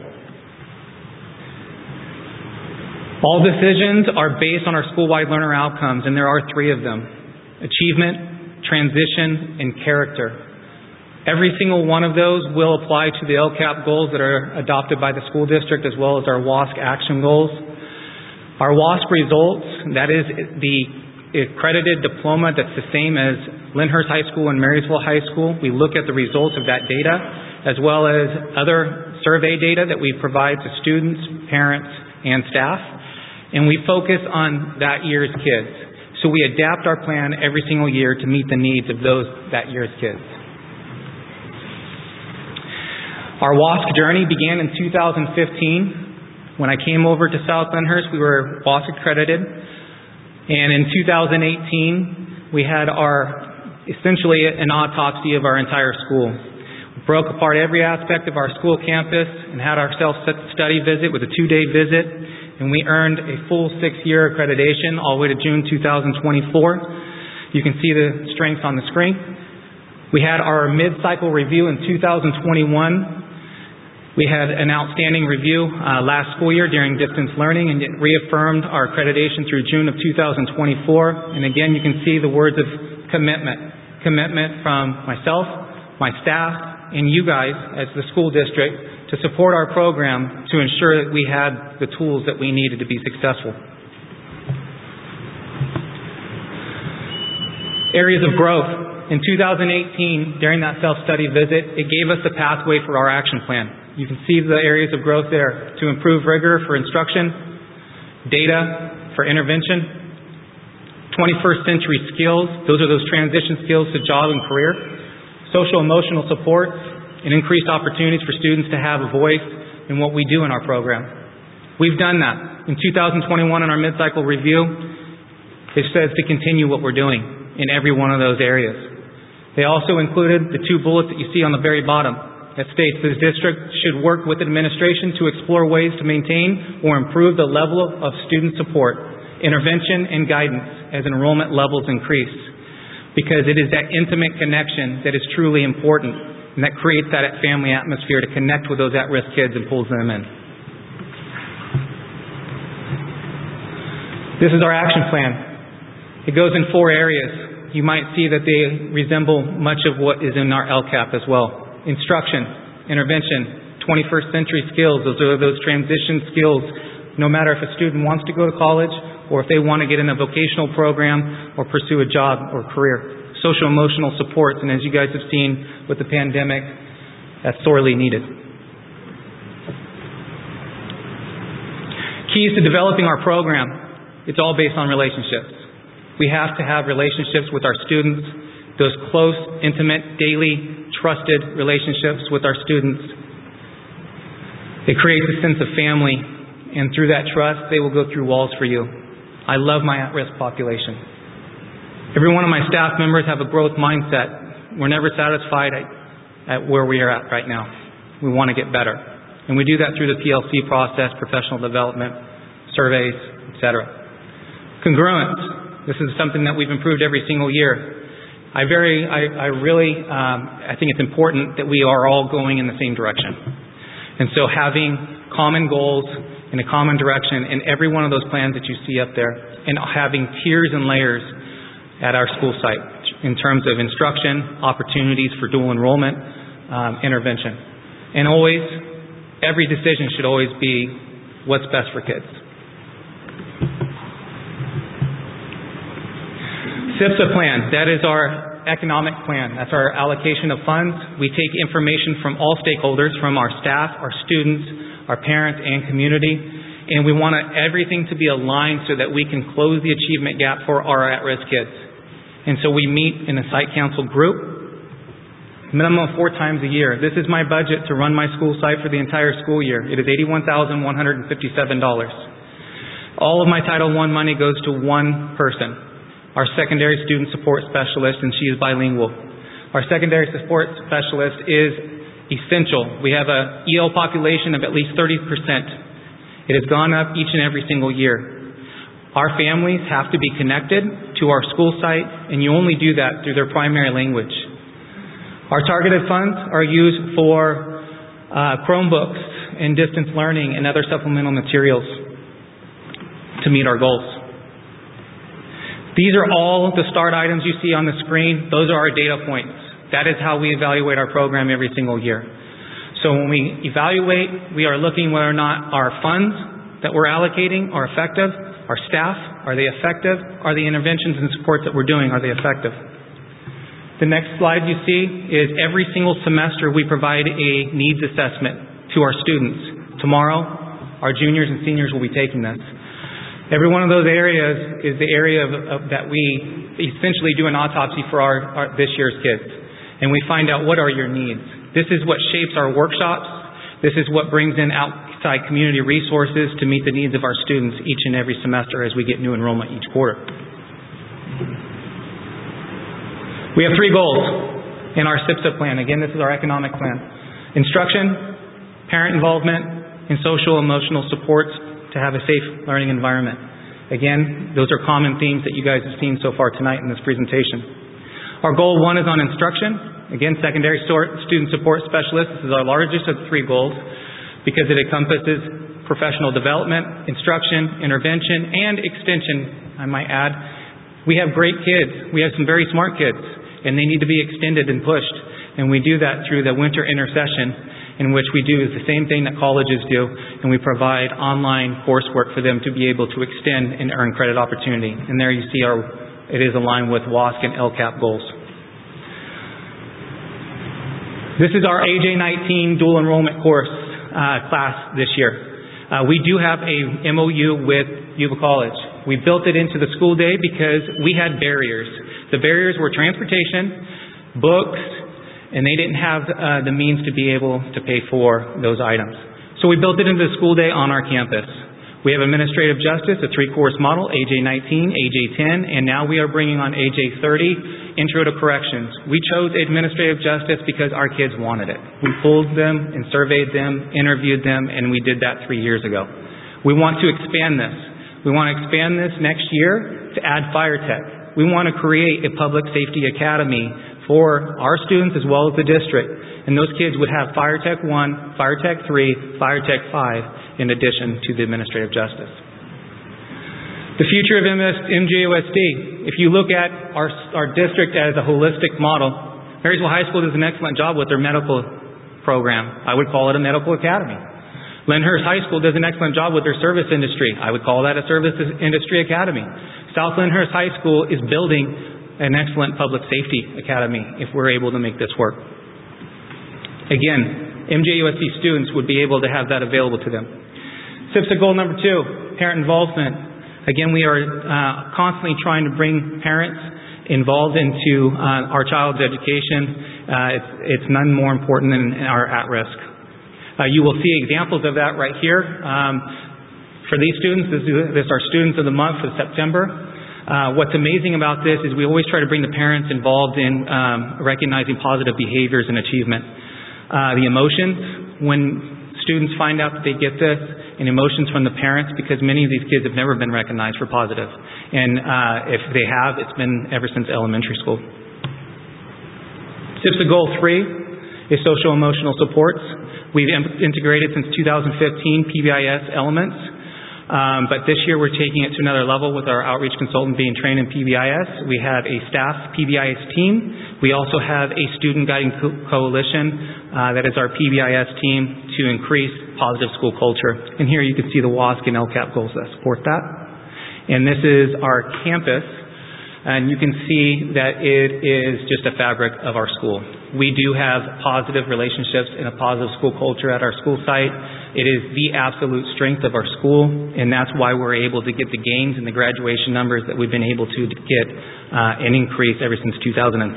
All decisions are based on our school-wide learner outcomes, and there are 3 of them: achievement, transition, and character. Every single one of those will apply to the LCAP goals that are adopted by the school district, as well as our WASC action goals. Our WASC results, that is the accredited diploma that's the same as Lyndhurst High School and Marysville High School. We look at the results of that data, as well as other survey data that we provide to students, parents, and staff. And we focus on that year's kids. So we adapt our plan every single year to meet the needs of that year's kids. Our WASC journey began in 2015. When I came over to South Lyndhurst, we were WASC accredited. And in 2018, we had essentially an autopsy of our entire school. We broke apart every aspect of our school campus and had our self-study visit with a 2-day visit. And we earned a full 6-year accreditation all the way to June 2024. You can see the strengths on the screen. We had our mid-cycle review in 2021. We had an outstanding review last school year during distance learning, and it reaffirmed our accreditation through June of 2024. And again, you can see the words of commitment. Commitment from myself, my staff, and you guys as the school district to support our program to ensure that we had the tools that we needed to be successful. Areas of growth. In 2018, during that self-study visit, it gave us the pathway for our action plan. You can see the areas of growth there: to improve rigor for instruction, data for intervention, 21st century skills, those are those transition skills to job and career, social emotional support, and increased opportunities for students to have a voice in what we do in our program. We've done that. In 2021, in our mid-cycle review, it says to continue what we're doing in every one of those areas. They also included the 2 bullets that you see on the very bottom. That states the district should work with administration to explore ways to maintain or improve the level of student support, intervention, and guidance as enrollment levels increase. Because it is that intimate connection that is truly important, and that creates that family atmosphere to connect with those at-risk kids and pulls them in. This is our action plan. It goes in 4 areas. You might see that they resemble much of what is in our LCAP as well. Instruction, intervention, 21st century skills. Those are those transition skills. No matter if a student wants to go to college or if they want to get in a vocational program or pursue a job or career. Social emotional supports, and as you guys have seen with the pandemic, that's sorely needed. Keys to developing our program. It's all based on relationships. We have to have relationships with our students, those close, intimate, daily, trusted relationships with our students. It creates a sense of family, and through that trust, they will go through walls for you. I love my at-risk population. Every one of my staff members have a growth mindset. We're never satisfied at where we are at right now. We want to get better. And we do that through the PLC process, professional development, surveys, etc. Congruence. This is something that we've improved every single year. I think it's important that we are all going in the same direction. And so having common goals in a common direction in every one of those plans that you see up there, and having tiers and layers at our school site in terms of instruction, opportunities for dual enrollment, intervention. And always, every decision should always be what's best for kids. SIPSA plan, that is our economic plan. That's our allocation of funds. We take information from all stakeholders, from our staff, our students, our parents, and community, and we want everything to be aligned so that we can close the achievement gap for our at-risk kids. And so we meet in a site council group, minimum of 4 times a year. This is my budget to run my school site for the entire school year. It is $81,157. All of my Title I money goes to one person, our secondary student support specialist, and she is bilingual. Our secondary support specialist is essential. We have a EL population of at least 30%. It has gone up each and every single year. Our families have to be connected to our school site, and you only do that through their primary language. Our targeted funds are used for Chromebooks and distance learning and other supplemental materials to meet our goals. These are all the start items you see on the screen. Those are our data points That is how we evaluate our program every single year. So when we evaluate, we are looking whether or not our funds that we're allocating are effective, our staff, are they effective, are the interventions and supports that we're doing, are they effective? The next slide you see is every single semester we provide a needs assessment to our students. Tomorrow, our juniors and seniors will be taking this. Every one of those areas is the area that we essentially do an autopsy for our this year's kids. And we find out what are your needs. This is what shapes our workshops. This is what brings in outside community resources to meet the needs of our students each and every semester as we get new enrollment each quarter. We have 3 goals in our SIPSA plan. Again, this is our economic plan. Instruction, parent involvement, and social emotional supports to have a safe learning environment. Again, those are common themes that you guys have seen so far tonight in this presentation. Our goal 1 is on instruction. Again, secondary student support specialist. This is our largest of the 3 goals because it encompasses professional development, instruction, intervention, and extension, I might add. We have great kids. We have some very smart kids, and they need to be extended and pushed. And we do that through the winter intercession, in which we do the same thing that colleges do, and we provide online coursework for them to be able to extend and earn credit opportunity. And there you see it is aligned with WASC and LCAP goals. This is our AJ19 dual enrollment course class this year. We do have a MOU with Yuba College. We built it into the school day because we had barriers. The barriers were transportation, books, and they didn't have the means to be able to pay for those items. So we built it into the school day on our campus. We have administrative justice, a 3-course model, AJ19, AJ10, and now we are bringing on AJ30, Intro to Corrections. We chose administrative justice because our kids wanted it. We pulled them and surveyed them, interviewed them, and we did that 3 years ago. We want to expand this. We want to expand this next year to add fire tech. We want to create a public safety academy for our students as well as the district. And those kids would have Fire Tech 1, Fire Tech 3, Fire Tech 5 in addition to the administrative justice. The future of MJUSD. If you look at our district as a holistic model, Marysville High School does an excellent job with their medical program. I would call it a medical academy. Lyndhurst High School does an excellent job with their service industry. I would call that a service industry academy. South Lyndhurst High School is building an excellent public safety academy if we're able to make this work. Again, MJUSD students would be able to have that available to them. SIPSA goal number 2, parent involvement. Again, we are constantly trying to bring parents involved into our child's education. It's none more important than our at-risk. You will see examples of that right here. For these students, this is our Students of the Month of September. What's amazing about this is we always try to bring the parents involved in recognizing positive behaviors and achievement. The emotions, when students find out that they get this, and emotions from the parents, because many of these kids have never been recognized for positive. And if they have, it's been ever since elementary school. SIPSA Goal 3 is social emotional supports. We've integrated since 2015 PBIS elements. But this year we're taking it to another level with our outreach consultant being trained in PBIS. We have a staff PBIS team. We also have a student guiding coalition that is our PBIS team to increase positive school culture. And here you can see the WASC and LCAP goals that support that. And this is our campus. And you can see that it is just a fabric of our school. We do have positive relationships and a positive school culture at our school site. It is the absolute strength of our school, and that's why we're able to get the gains and the graduation numbers that we've been able to get an increase ever since 2015.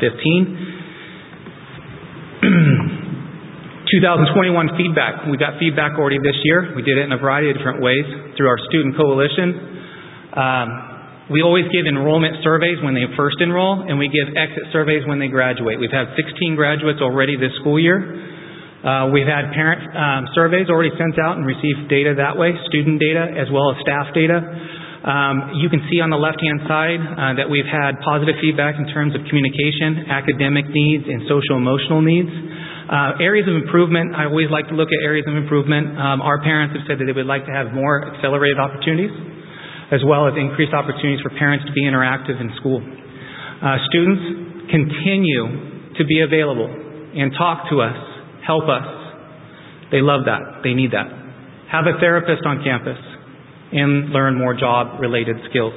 2021 feedback. We got feedback already this year. We did it in a variety of different ways through our student coalition. We always give enrollment surveys when they first enroll, and we give exit surveys when they graduate. We've had 16 graduates already this school year. We've had parent surveys already sent out and received data that way, student data as well as staff data. You can see on the left-hand side that we've had positive feedback in terms of communication, academic needs, and social-emotional needs. Areas of improvement, I always like to look at areas of improvement. Our parents have said that they would like to have more accelerated opportunities, as well as increased opportunities for parents to be interactive in school. Students continue to be available and talk to us, help us. They love that. They need that. Have a therapist on campus and learn more job-related skills.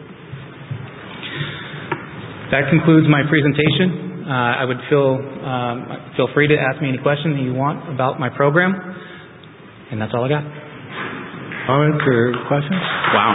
That concludes my presentation. I would feel free to ask me any question that you want about my program, and that's all I got. Comments or questions? Wow.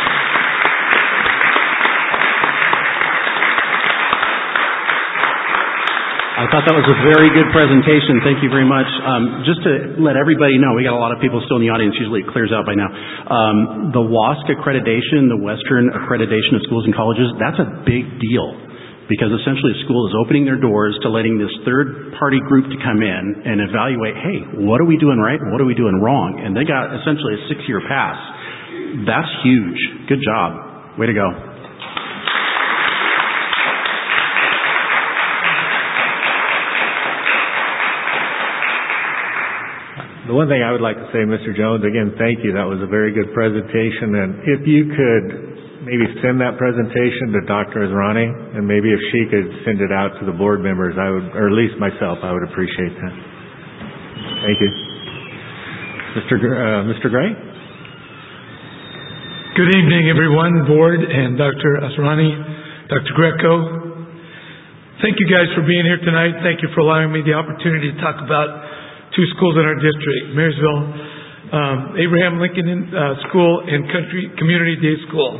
I thought that was a very good presentation. Thank you very much. Just to let everybody know, we got a lot of people still in the audience. Usually it clears out by now. The WASC accreditation, the Western Accreditation of Schools and Colleges, that's a big deal because essentially a school is opening their doors to letting this third-party group to come in and evaluate, hey, what are we doing right and what are we doing wrong? And they got essentially a 6-year pass. That's huge. Good job. Way to go. The one thing I would like to say, Mr. Jones, again, thank you. That was a very good presentation. And if you could maybe send that presentation to Dr. Azrani, and maybe if she could send it out to the board members, I would, or at least myself, I would appreciate that. Thank you. Mr. Gray? Good evening, everyone, board and Dr. Azrani, Dr. Greco. Thank you guys for being here tonight. Thank you for allowing me the opportunity to talk about 2 schools in our district, Marysville, Abraham Lincoln School and Community Day School.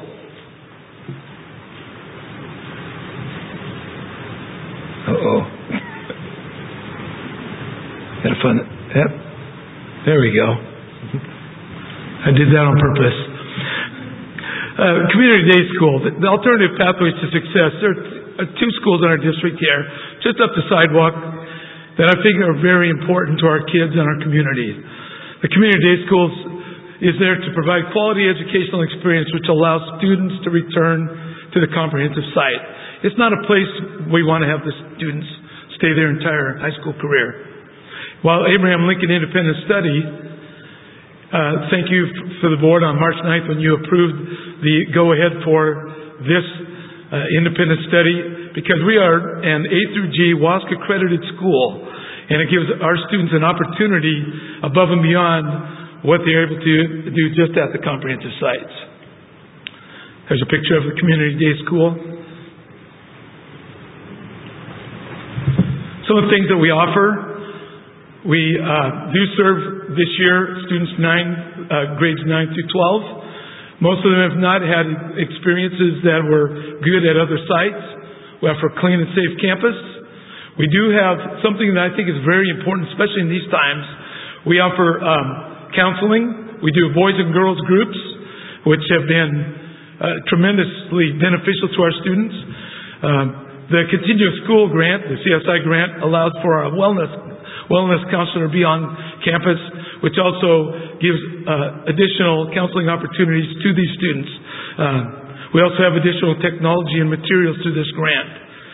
Had fun. Yep. There we go. I did that on purpose. Community Day School, the Alternative Pathways to Success. There are 2 schools in our district here, just up the sidewalk, that I think are very important to our kids and our community. The Community Day Schools is there to provide quality educational experience which allows students to return to the comprehensive site. It's not a place we want to have the students stay their entire high school career. While Abraham Lincoln Independent Study, thank you for the board on March 9th when you approved the go-ahead for this independent study, because we are an A through G WASC accredited school, and it gives our students an opportunity above and beyond what they're able to do just at the comprehensive sites. There's a picture of the Community Day School. Some of the things that we offer, we do serve this year students grades 9 through 12. Most of them have not had experiences that were good at other sites. We offer a clean and safe campus. We do have something that I think is very important, especially in these times. We offer counseling. We do boys and girls groups, which have been tremendously beneficial to our students. The Continuous School Grant, the CSI grant, allows for our wellness counselor to be on campus, which also gives additional counseling opportunities to these students. We also have additional technology and materials through this grant.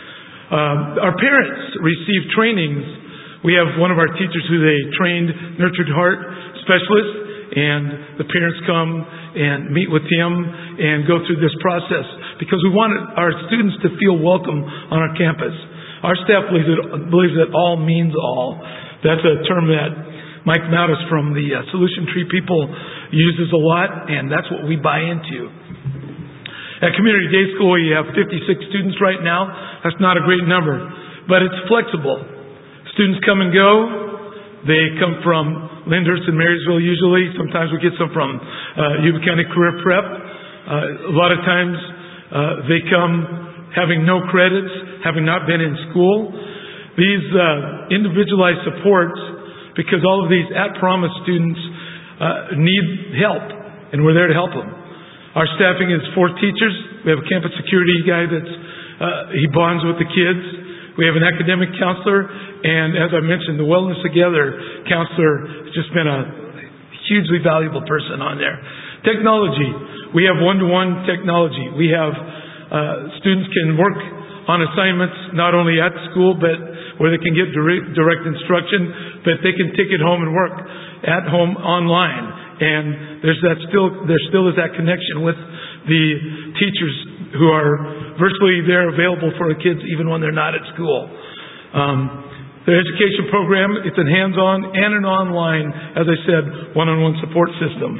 Our parents receive trainings. We have one of our teachers who's a trained Nurtured Heart specialist, and the parents come and meet with him and go through this process because we want our students to feel welcome on our campus. Our staff believes that all means all. That's a term that Mike Mattis from the Solution Tree people uses a lot, and that's what we buy into. At Community Day School, we have 56 students right now. That's not a great number, but it's flexible. Students come and go. They come from Lyndhurst and Marysville usually. Sometimes we get some from Yuba County Career Prep. A lot of times they come having no credits, having not been in school. These individualized supports, because all of these at-promise students need help, and we're there to help them. Our staffing is 4 teachers. We have a campus security guy he bonds with the kids. We have an academic counselor, and as I mentioned, the Wellness Together counselor has just been a hugely valuable person on there. Technology. We have one-to-one technology. We have students can work on assignments not only at school, but where they can get direct instruction, but they can take it home and work at home online. And there still is that connection with the teachers who are virtually there available for the kids even when they're not at school. The education program, it's a hands-on and an online, as I said, one-on-one support system.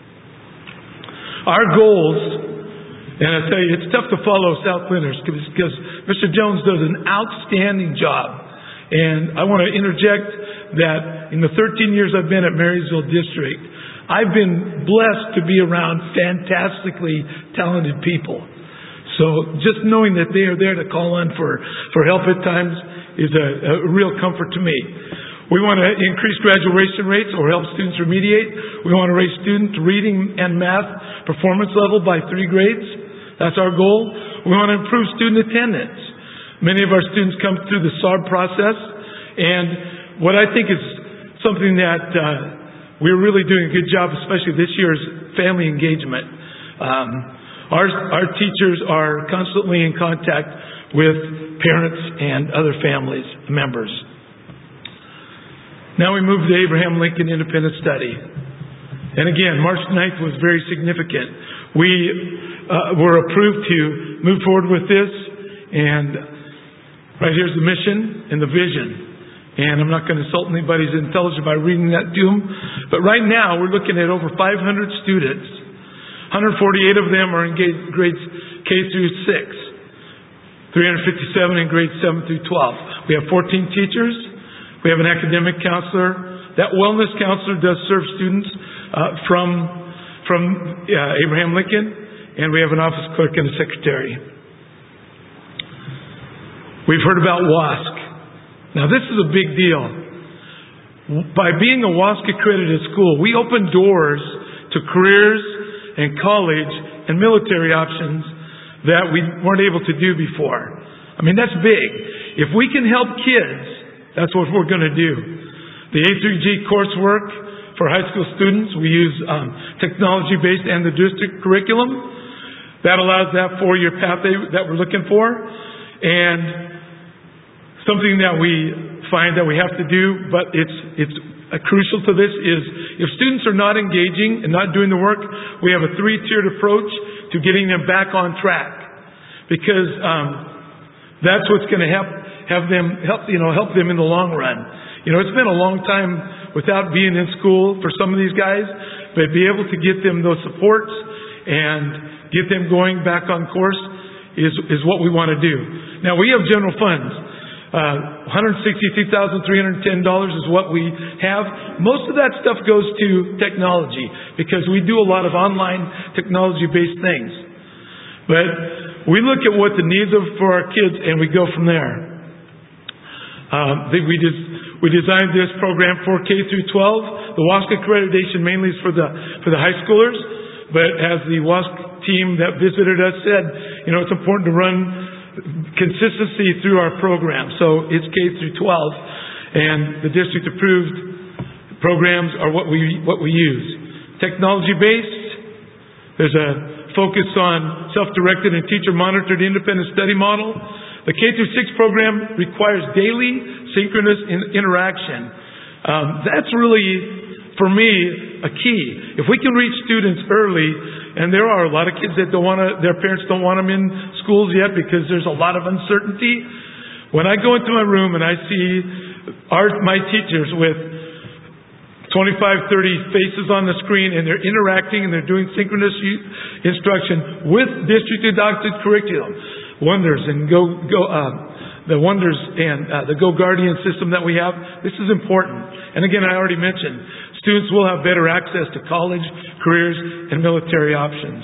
Our goals, and I tell you, it's tough to follow South Flinders because Mr. Jones does an outstanding job. And I want to interject that in the 13 years I've been at Marysville District, I've been blessed to be around fantastically talented people. So just knowing that they are there to call on for help at times is a real comfort to me. We want to increase graduation rates or help students remediate. We want to raise student reading and math performance level by 3 grades. That's our goal. We want to improve student attendance. Many of our students come through the SARB process, and what I think is something that we're really doing a good job, especially this year, is family engagement. Our teachers are constantly in contact with parents and other families, members. Now we move to Abraham Lincoln Independent Study. And again, March 9th was very significant. We were approved to move forward with this, and right here's the mission and the vision. And I'm not going to insult anybody's intelligence by reading that to them. But right now, we're looking at over 500 students. 148 of them are in grades K through 6. 357 in grades 7 through 12. We have 14 teachers. We have an academic counselor. That wellness counselor does serve students from Abraham Lincoln. And we have an office clerk and a secretary. We've heard about WASC. Now this is a big deal. By being a WASC accredited school, we open doors to careers and college and military options that we weren't able to do before. I mean, that's big. If we can help kids, that's what we're going to do. The A through G coursework for high school students, we use technology-based and the district curriculum. That allows that 4-year path that we're looking for. And something that we find that we have to do, but it's crucial to this, is if students are not engaging and not doing the work, we have a 3-tiered approach to getting them back on track, because that's what's going to help them in the long run. It's been a long time without being in school for some of these guys, but be able to get them those supports and get them going back on course is what we want to do. Now we have general funds. $162,310 is what we have. Most of that stuff goes to technology because we do a lot of online technology-based things. But we look at what the needs are for our kids and we go from there. We designed this program for K through 12. The WASC accreditation mainly is for the high schoolers, but as the WASC team that visited us said, it's important to run consistency through our program. So it's K through 12, and the district approved programs are what we use. Technology based, there's a focus on self-directed and teacher monitored independent study model. The K through 6 program requires daily synchronous interaction. That's really, for me, a key. If we can reach students early, and there are a lot of kids that their parents don't want them in schools yet because there's a lot of uncertainty. When I go into my room and I see my teachers with 25, 30 faces on the screen and they're interacting and they're doing synchronous instruction with district adopted curriculum, Wonders and the Wonders and the Go Guardian system that we have, this is important. And again, I already mentioned, students will have better access to college, careers, and military options.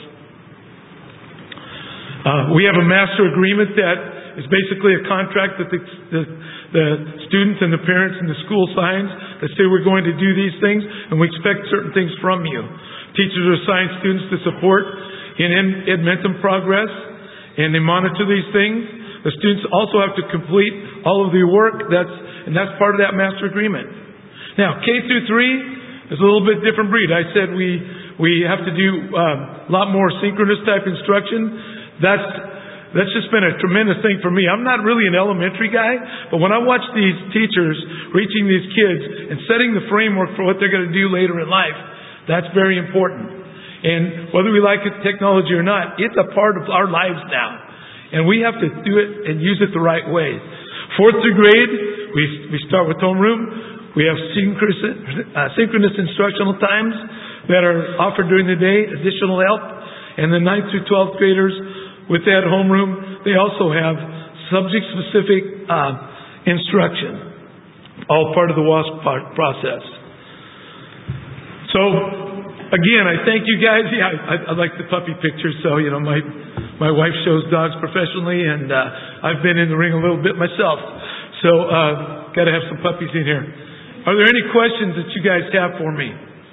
We have a master agreement that is basically a contract that the students and the parents and the school signs that say we're going to do these things and we expect certain things from you. Teachers are assigned students to support in Edmentum progress, and they monitor these things. The students also have to complete all of the work and that's part of that master agreement. Now, K through 3 is a little bit different breed. I said we have to do a lot more synchronous type instruction. That's just been a tremendous thing for me. I'm not really an elementary guy, but when I watch these teachers reaching these kids and setting the framework for what they're going to do later in life, that's very important. And whether we like technology or not, it's a part of our lives now. And we have to do it and use it the right way. 4th through grade, we start with homeroom. We have synchronous instructional times that are offered during the day, additional help. And the 9th through 12th graders with that homeroom, they also have subject-specific instruction, all part of the WASP process. So, again, I thank you guys. Yeah, I like the puppy picture. So, my wife shows dogs professionally, and I've been in the ring a little bit myself. So, got to have some puppies in here. Are there any questions that you guys have for me?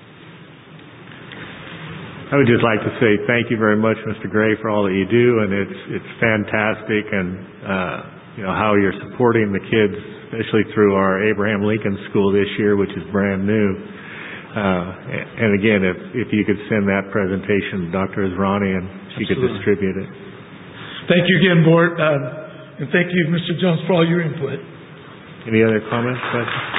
I would just like to say thank you very much, Mr. Gray, for all that you do, and it's fantastic, and how you're supporting the kids, especially through our Abraham Lincoln School this year, which is brand new. And again, if you could send that presentation to Dr. Azrani and she could distribute it. Thank you again, Board, and thank you, Mr. Jones, for all your input. Any other comments, questions?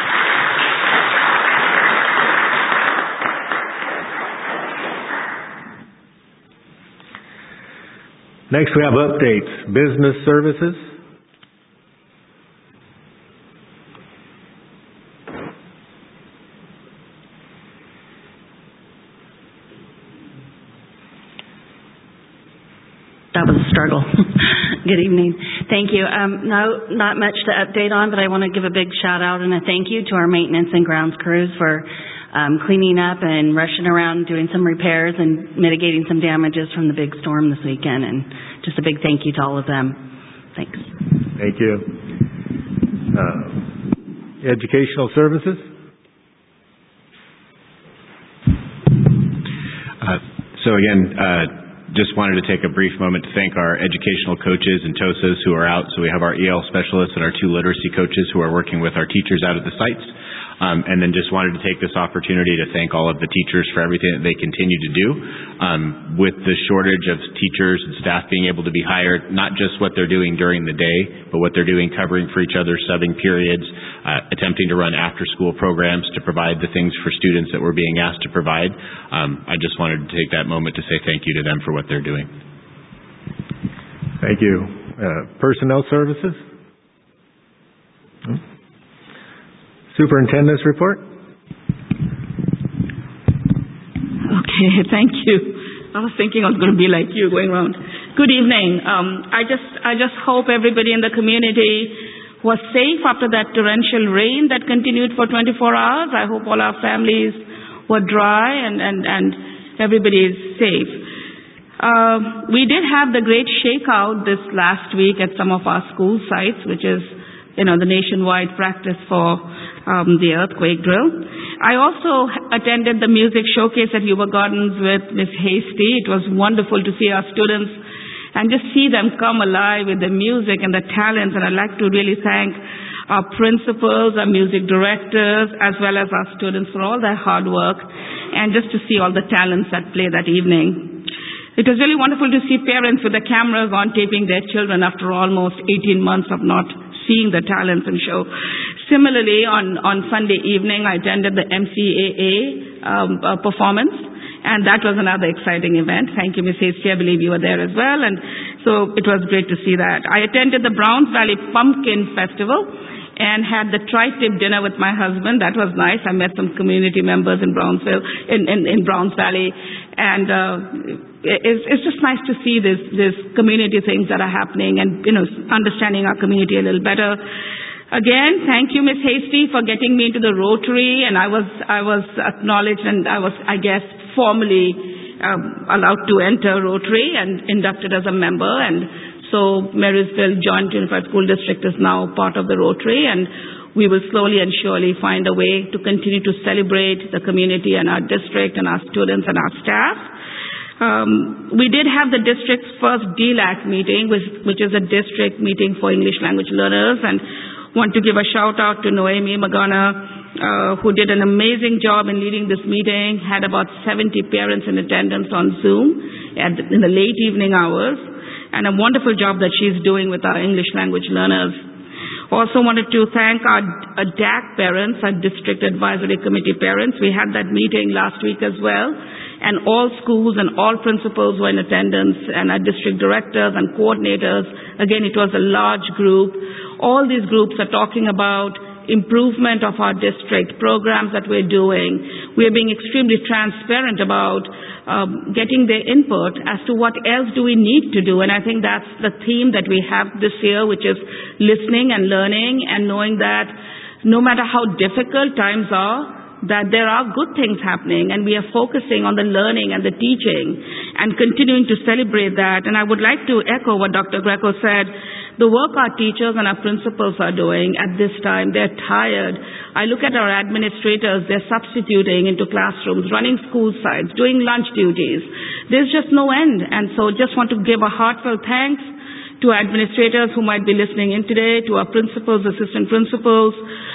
Next, we have updates. Business services. That was a struggle. Good evening. Thank you. No, not much to update on, but I want to give a big shout out and a thank you to our maintenance and grounds crews for cleaning up and rushing around doing some repairs and mitigating some damages from the big storm this weekend. And just a big thank you to all of them. Thanks. Thank you. Educational services. So again, just wanted to take a brief moment to thank our educational coaches and TOSAs who are out. So we have our EL specialists and our 2 literacy coaches who are working with our teachers out at the sites. And then just wanted to take this opportunity to thank all of the teachers for everything that they continue to do. With the shortage of teachers and staff being able to be hired, not just what they're doing during the day, but what they're doing covering for each other, subbing periods, attempting to run after-school programs to provide the things for students that we're being asked to provide. I just wanted to take that moment to say thank you to them for what they're doing. Thank you. Personnel services. Superintendent's report. Okay, thank you. I was thinking I was going to be like you going around. Good evening. I just hope everybody in the community was safe after that torrential rain that continued for 24 hours. I hope all our families were dry and everybody is safe. We did have the great shakeout this last week at some of our school sites, which is, the nationwide practice for the earthquake drill. I also attended the music showcase at Yuba Gardens with Miss Hasty. It was wonderful to see our students and just see them come alive with the music and the talents. And I'd like to really thank our principals, our music directors, as well as our students for all their hard work and just to see all the talents that play that evening. It was really wonderful to see parents with the cameras on taping their children after almost 18 months of not seeing the talents and show. Similarly, on Sunday evening, I attended the MCAA performance, and that was another exciting event. Thank you, Ms. Hasty. I believe you were there as well, and so it was great to see that. I attended the Browns Valley Pumpkin Festival and had the tri-tip dinner with my husband. That was nice. I met some community members in Brownsville, in Browns Valley, and it's just nice to see this community things that are happening and understanding our community a little better. Again, thank you, Ms. Hasty, for getting me into the Rotary, and I was acknowledged and I was, I guess, formally allowed to enter Rotary and inducted as a member. And so Marysville Joint Unified School District is now part of the Rotary, and we will slowly and surely find a way to continue to celebrate the community and our district and our students and our staff. We did have the district's first DLAC meeting, which is a district meeting for English language learners, and want to give a shout out to Noemi Magana, who did an amazing job in leading this meeting, had about 70 parents in attendance on Zoom in the late evening hours, and a wonderful job that she's doing with our English language learners. Also wanted to thank our DAC parents, our District Advisory Committee parents. We had that meeting last week as well, and all schools and all principals were in attendance, and our district directors and coordinators. Again, it was a large group. all these groups are talking about improvement of our district, programs that we're doing. We are being extremely transparent about getting their input as to what else do we need to do. And I think that's the theme that we have this year, which is listening and learning and knowing that no matter how difficult times are, that there are good things happening, and we are focusing on the learning and the teaching and continuing to celebrate that. And I would like to echo what Dr. Greco said. The work our teachers and our principals are doing at this time, they're tired. I look at our administrators, they're substituting into classrooms, running school sites, doing lunch duties. There's just no end. And so just want to give a heartfelt thanks to our administrators who might be listening in today, to our principals, assistant principals,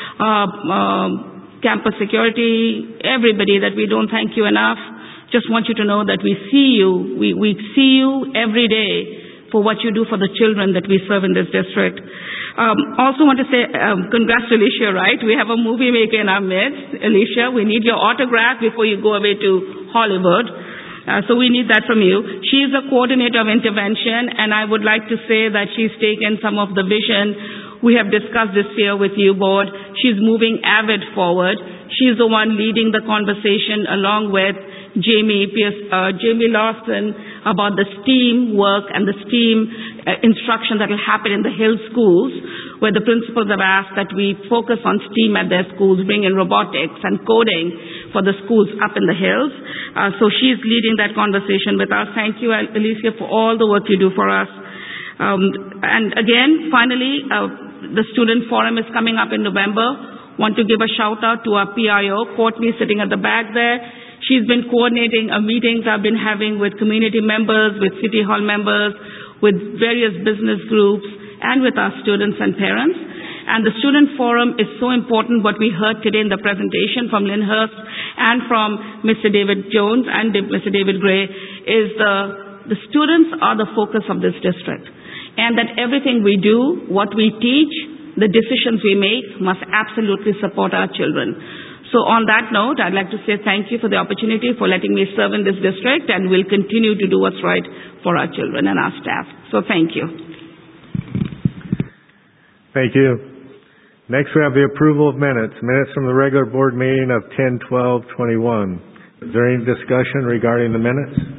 campus security, everybody that we don't thank you enough. Just want you to know that we see you. We see you every day for what you do for the children that we serve in this district. Also want to say congrats to Alicia Wright. We have a movie maker in our midst. Alicia, we need your autograph before you go away to Hollywood. So we need that from you. She is a coordinator of intervention, and I would like to say that she's taken some of the vision we have discussed this year with you, board. She's moving AVID forward. She's the one leading the conversation along with Jamie Lawson about the STEAM work and the STEAM instruction that will happen in the Hill schools, where the principals have asked that we focus on STEAM at their schools, bring in robotics and coding for the schools up in the hills. So she's leading that conversation with us. Thank you, Alicia, for all the work you do for us. And again, finally, the student forum is coming up in November. Want to give a shout out to our PIO, Courtney, sitting at the back there. She's been coordinating meetings I've been having with community members, with city hall members, with various business groups, and with our students and parents. And the student forum is so important. What we heard today in the presentation from Lynn Hurst and from Mr. David Jones and Mr. David Gray is the students are the focus of this district. And that everything we do, what we teach, the decisions we make must absolutely support our children. So on that note, I'd like to say thank you for the opportunity for letting me serve in this district, and we'll continue to do what's right for our children and our staff. So thank you. Thank you. Next, we have the approval of minutes. Minutes from the regular board meeting of 10/12/21. Is there any discussion regarding the minutes?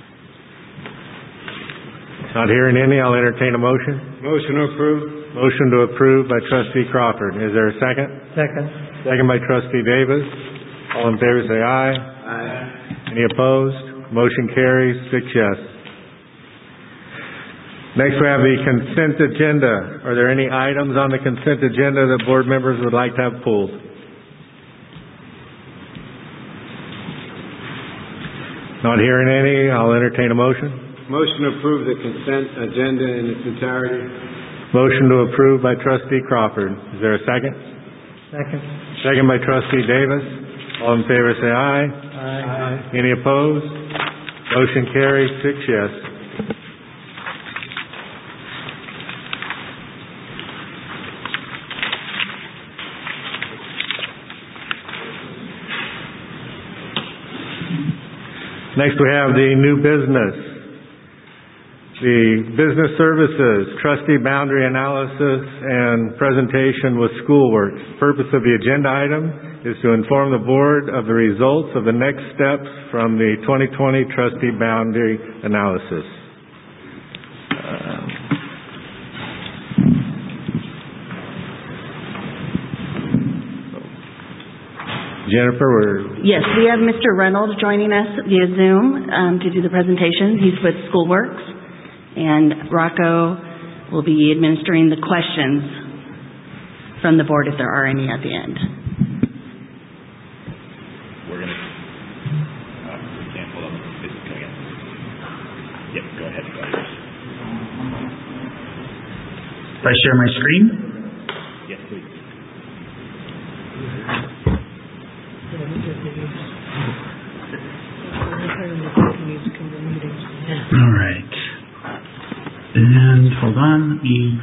Not hearing any, I'll entertain a motion. Motion to approve. Motion to approve by Trustee Crawford. Is there a second? Second. Second by Trustee Davis. All in favor say aye. Aye. Any opposed? Motion carries, 6 yes. Next we have the consent agenda. Are there any items on the consent agenda that board members would like to have pulled? Not hearing any, I'll entertain a motion. Motion to approve the consent agenda in its entirety. Motion to approve by Trustee Crawford. Is there a second? Second. Second by Trustee Davis. All in favor say aye. Aye. Any opposed? Motion carries, 6 yes. Next we have the new business. The business services, trustee boundary analysis, and presentation with schoolwork. The purpose of the agenda item is to inform the board of the results of the next steps from the 2020 trustee boundary analysis. Jennifer, Yes, we have Mr. Reynolds joining us via Zoom to do the presentation. He's with Schoolworks. And Rocco will be administering the questions from the board if there are any at the end. We're going to, we can't hold up. Yep, go ahead. If I share my screen? Yes, please. All right. And hold on, let me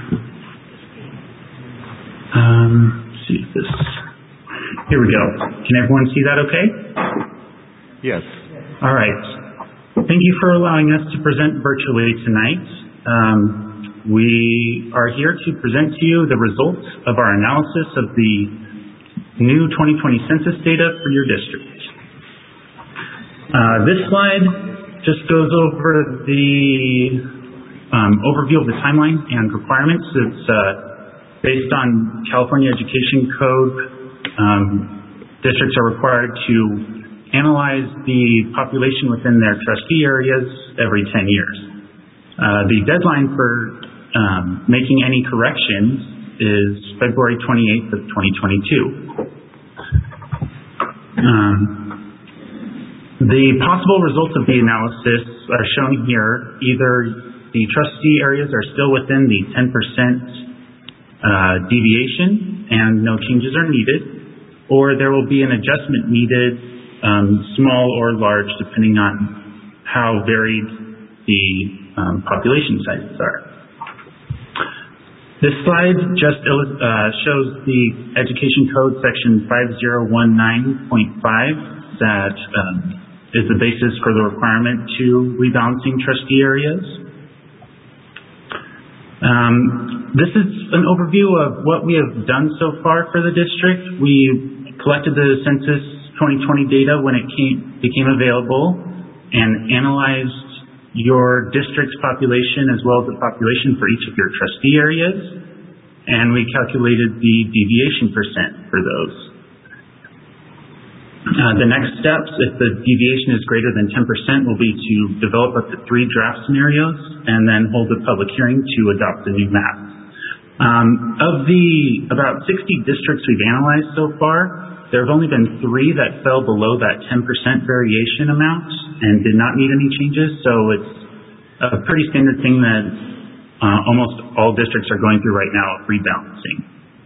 see if this, here we go. Can everyone see that okay? Yes. All right. Thank you for allowing us to present virtually tonight. We are here to present to you the results of our analysis of the new 2020 census data for your district. This slide just goes over the overview of the timeline and requirements. It's based on California Education Code. Districts are required to analyze the population within their trustee areas every 10 years. The deadline for making any corrections is February 28th of 2022. The possible results of the analysis are shown here. Either the trustee areas are still within the 10% deviation and no changes are needed, or there will be an adjustment needed, small or large, depending on how varied the population sizes are. This slide just shows the Education Code section 5019.5 that is the basis for the requirement to rebalancing trustee areas. This is an overview of what we have done so far for the district. We collected the Census 2020 data when it became available and analyzed your district's population as well as the population for each of your trustee areas, and we calculated the deviation percent for those. The next steps, if the deviation is greater than 10%, will be to develop up to 3 draft scenarios and then hold a public hearing to adopt the new map. Of the about 60 districts we've analyzed so far, there have only been 3 that fell below that 10% variation amount and did not need any changes, so it's a pretty standard thing that almost all districts are going through right now of rebalancing.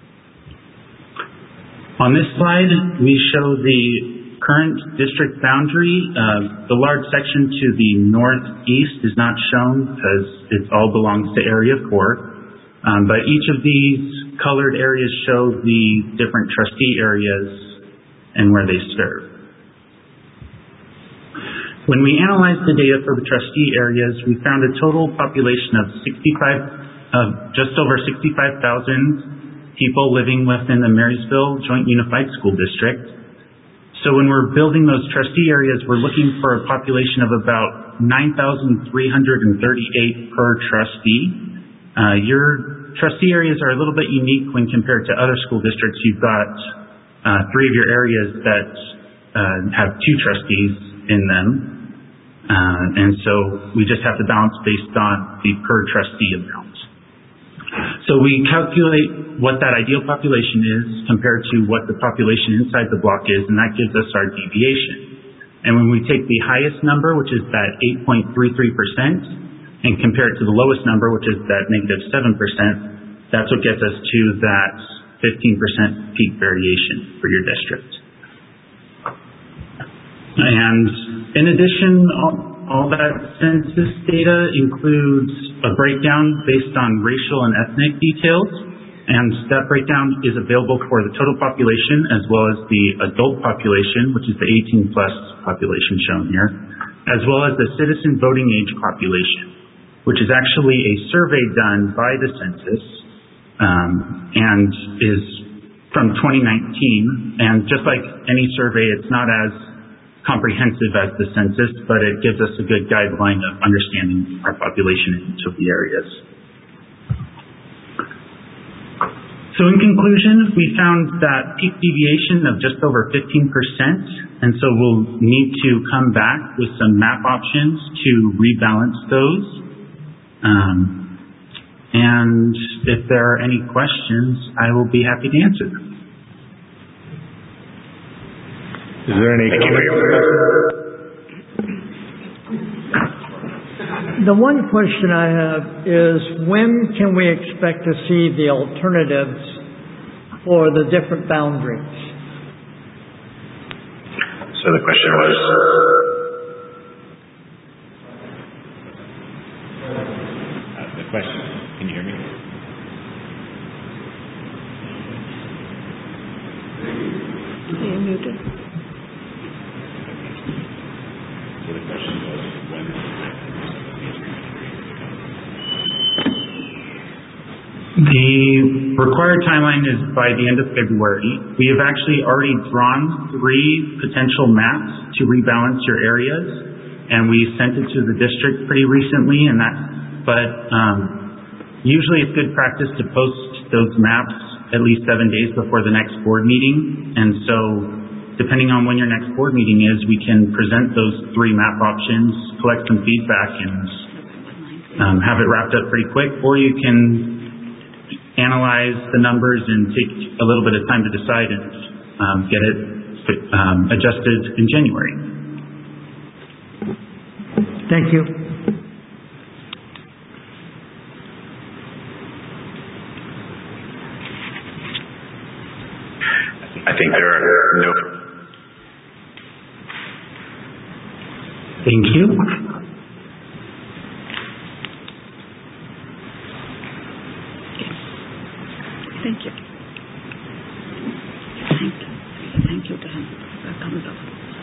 On this slide, we show the current district boundary. The large section to the northeast is not shown because it all belongs to Area 4. But each of these colored areas show the different trustee areas and where they serve. When we analyzed the data for the trustee areas, we found a total population of just over 65,000 people living within the Marysville Joint Unified School District. So when we're building those trustee areas, we're looking for a population of about 9,338 per trustee. Your trustee areas are a little bit unique when compared to other school districts. You've got 3 of your areas that have 2 trustees in them. And so we just have to balance based on the per trustee amount. So we calculate what that ideal population is compared to what the population inside the block is, and that gives us our deviation. And when we take the highest number, which is that 8.33%, and compare it to the lowest number, which is that -7%, that's what gets us to that 15% peak variation for your district. And in addition, all that census data includes a breakdown based on racial and ethnic details, and that breakdown is available for the total population as well as the adult population, which is the 18-plus population shown here, as well as the citizen voting age population, which is actually a survey done by the census and is from 2019. And just like any survey, it's not as comprehensive as the census, but it gives us a good guideline of understanding our population in each of the areas. So in conclusion, we found that peak deviation of just over 15%, and so we'll need to come back with some map options to rebalance those. And if there are any questions, I will be happy to answer them. Is there any The one question I have is, when can we expect to see the alternatives for the different boundaries? So the question was... the question, can you hear me? Are you muted? So the question was, when The required timeline is by the end of February. We have actually already drawn 3 potential maps to rebalance your areas, and we sent it to the district pretty recently. But usually it's good practice to post those maps at least 7 days before the next board meeting. And so, depending on when your next board meeting is, we can present those 3 map options, collect some feedback, and have it wrapped up pretty quick, or you can analyze the numbers and take a little bit of time to decide and get it adjusted in January. Thank you. I think there are no. Thank you. Thank you. Thank you to him. That comes up.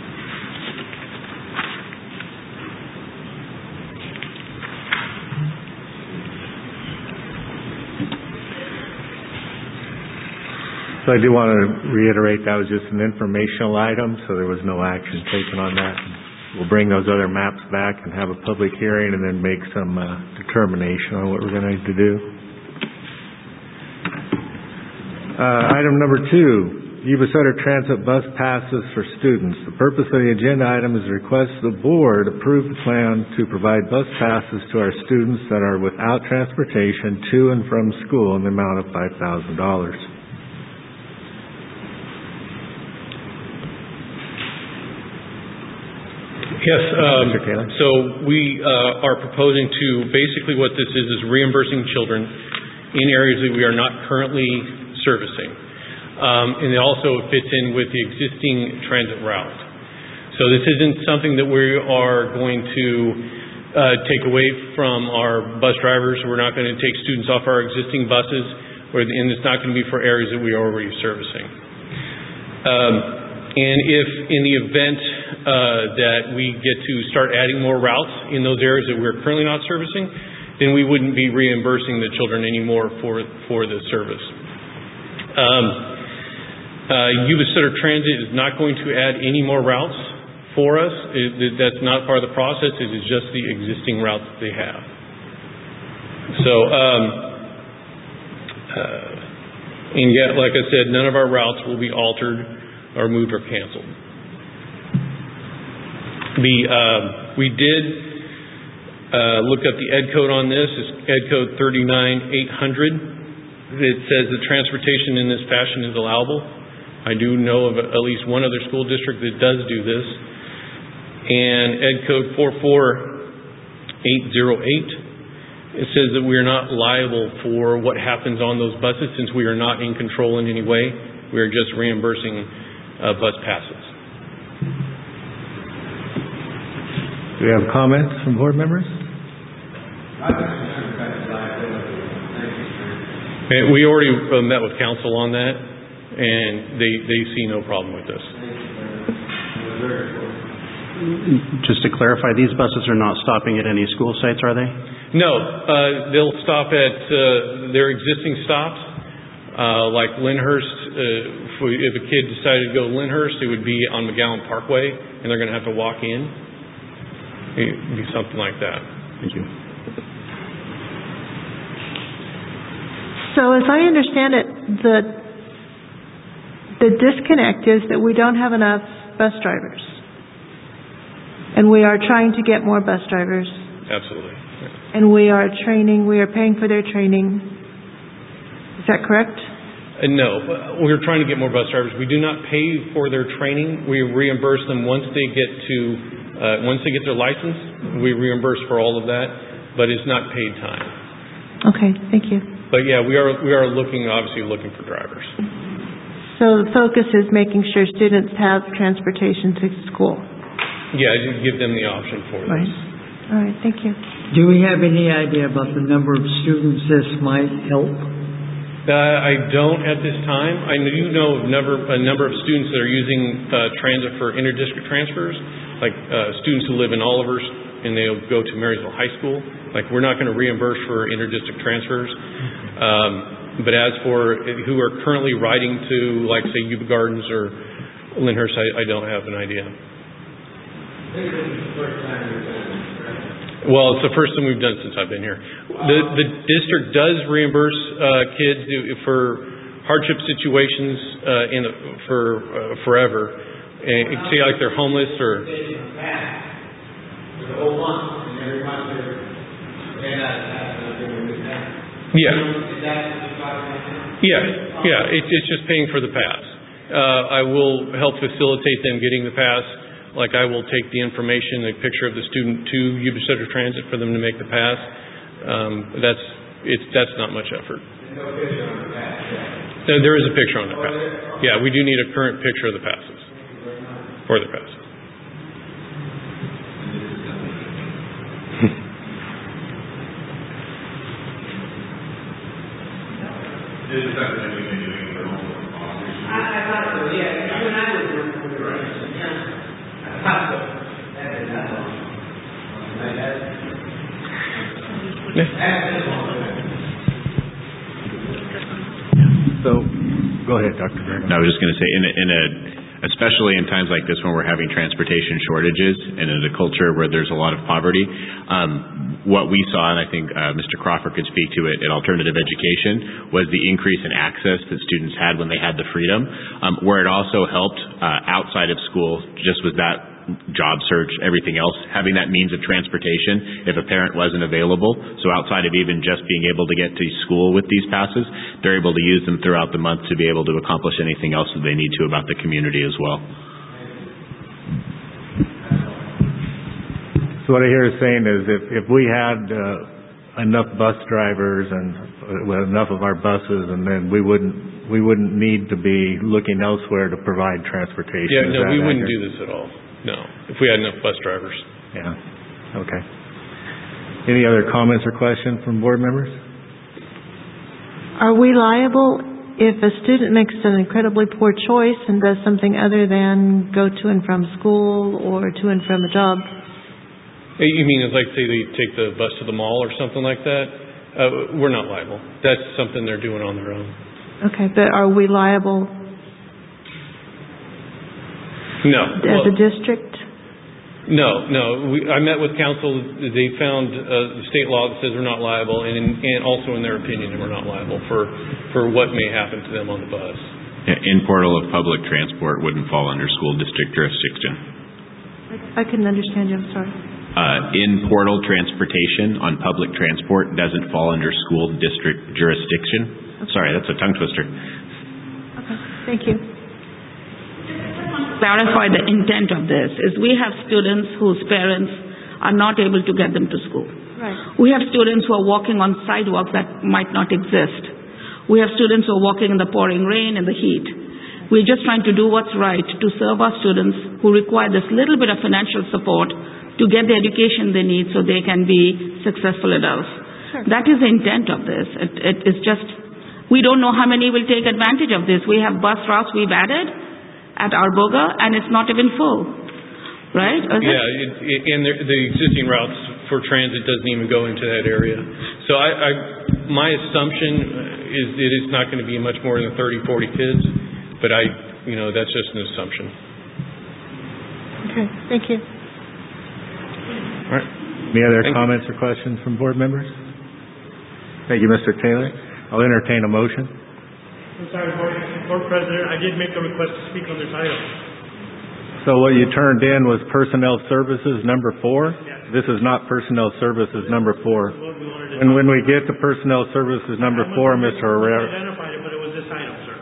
So I do want to reiterate that was just an informational item, so there was no action taken on that. We'll bring those other maps back and have a public hearing and then make some determination on what we're going to need to do. Item number 2, Yuba Sutter Transit Bus Passes for Students. The purpose of the agenda item is to request the board approve the plan to provide bus passes to our students that are without transportation to and from school in the amount of $5,000. Yes, so we are proposing to, basically what this is reimbursing children in areas that we are not currently servicing. And it also fits in with the existing transit route. So this isn't something that we are going to take away from our bus drivers. We're not going to take students off our existing buses, and it's not going to be for areas that we are already servicing. And if in the event that we get to start adding more routes in those areas that we're currently not servicing, then we wouldn't be reimbursing the children anymore for the service. Yuba Sutter Transit is not going to add any more routes for us. That's not part of the process. It is just the existing route that they have. So, and yet, like I said, none of our routes will be altered or moved or canceled. We did look up the Ed code on this. It's Ed code 39800. It says that transportation in this fashion is allowable. I do know of at least one other school district that does do this. And Ed code 44808, it says that we are not liable for what happens on those buses since we are not in control in any way. We are just reimbursing bus passes. Do we have comments from board members? We already met with council on that, and they see no problem with this. Just to clarify, these buses are not stopping at any school sites, are they? No, they'll stop at their existing stops, like Lyndhurst. If a kid decided to go to Lyndhurst, it would be on McGowan Parkway, and they're going to have to walk in. It would be something like that. Thank you. So as I understand it, the disconnect is that we don't have enough bus drivers. And we are trying to get more bus drivers. Absolutely. And we are paying for their training. Is that correct? No, we're trying to get more bus drivers. We do not pay for their training. We reimburse them once they get their license. We reimburse for all of that, but it's not paid time. Okay, thank you. But yeah, we are obviously looking for drivers. So the focus is making sure students have transportation to school. Yeah, give them the option for this. Right. All right, thank you. Do we have any idea about the number of students this might help? I don't at this time. I do know a number of students that are using transit for inter-district transfers, like students who live in Olivehurst and they'll go to Marysville High School. Like, we're not going to reimburse for inter-district transfers. But as for who are currently riding to, like, say, Yuba Gardens or Lyndhurst, I don't have an idea. Well, it's the first thing we've done since I've been here. The district does reimburse kids for hardship situations for forever. And say, like, they're homeless or... The whole month, and every month they're Yeah, it's just paying for the pass. I will help facilitate them getting the pass. Like, I will take the information, a picture of the student to Yuba Sutter Transit for them to make the pass. That's not much effort. No picture on the pass. There is a picture on the pass. Yeah, we do need a current picture of the passes for the passes. This is something that we've been doing for multiple officers. I thought so, yeah. When I was working with the right. I thought so. That is not long. So, go ahead, Dr. Gregory. No, I was just going to say, especially in times like this when we're having transportation shortages and in a culture where there's a lot of poverty, what we saw, and I think Mr. Crawford could speak to it at Alternative Education, was the increase in access that students had when they had the freedom. Where it also helped outside of school, just with that job search, everything else, having that means of transportation if a parent wasn't available. So outside of even just being able to get to school with these passes, they're able to use them throughout the month to be able to accomplish anything else that they need to about the community as well. So what I hear you saying is if we had enough bus drivers and enough of our buses, and then we wouldn't need to be looking elsewhere to provide transportation. Yeah, no, we wouldn't do this at all. No, if we had enough bus drivers. Yeah. Okay. Any other comments or questions from board members? Are we liable if a student makes an incredibly poor choice and does something other than go to and from school or to and from a job? You mean, like, say they take the bus to the mall or something like that? We're not liable. That's something they're doing on their own. Okay, but are we liable? No. As a district? No. I met with council. They found the state law that says we're not liable, and also in their opinion, we're not liable for what may happen to them on the bus. In portal of public transport wouldn't fall under school district jurisdiction. I couldn't understand you. I'm sorry. In portal transportation on public transport doesn't fall under school district jurisdiction. Okay. Sorry, that's a tongue twister. Okay, thank you. Clarify the intent of this is we have students whose parents are not able to get them to school. Right. We have students who are walking on sidewalks that might not exist. We have students who are walking in the pouring rain and the heat. We're just trying to do what's right to serve our students who require this little bit of financial support to get the education they need so they can be successful adults. Sure. That is the intent of this. It is just, we don't know how many will take advantage of this. We have bus routes we've added at Arboga, and it's not even full, right? Yeah, and the existing routes for transit doesn't even go into that area. So my assumption is that it's not going to be much more than 30, 40 kids, but that's just an assumption. Okay, thank you. All right. Any other comments or questions from board members? Thank you, Mr. Taylor. I'll entertain a motion. I'm sorry, Board President, I did make a request to speak on this item. So what you turned in was Personnel Services number 4? Yes. This is not Personnel Services number 4. And when we get to Personnel Services number 4, Mr. Herrera... I identified it, but it was this item, sir.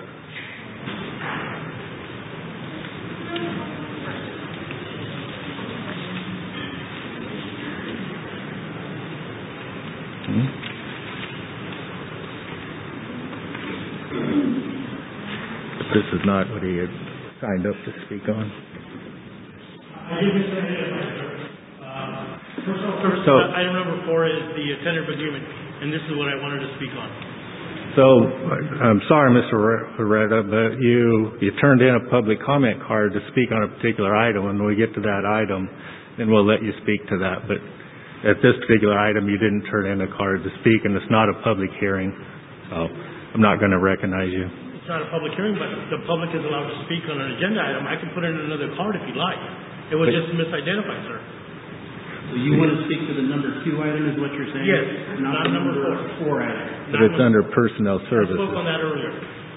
This is not what he had signed up to speak on. I did miss that, sir. Personal services, item number 4 is the tentative agreement, and this is what I wanted to speak on. So, I'm sorry, Mr. Herrera, but you turned in a public comment card to speak on a particular item. When we get to that item, then we'll let you speak to that. But at this particular item, you didn't turn in a card to speak, and it's not a public hearing, so I'm not going to recognize you. It's not a public hearing, but the public is allowed to speak on an agenda item. I can put in another card if you like. It was just misidentified, sir. So you want to speak to the number 2 item is what you're saying? Yes, not not number 4 item. But it's under personnel I services. spoke on that earlier.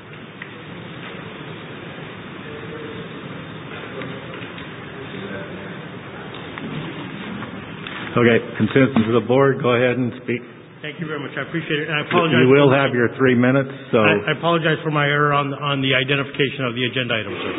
Okay, consensus of the board, go ahead and speak. Thank you very much. I appreciate it. And I apologize. You will have your 3 minutes, so. I apologize for my error on the identification of the agenda item, sir.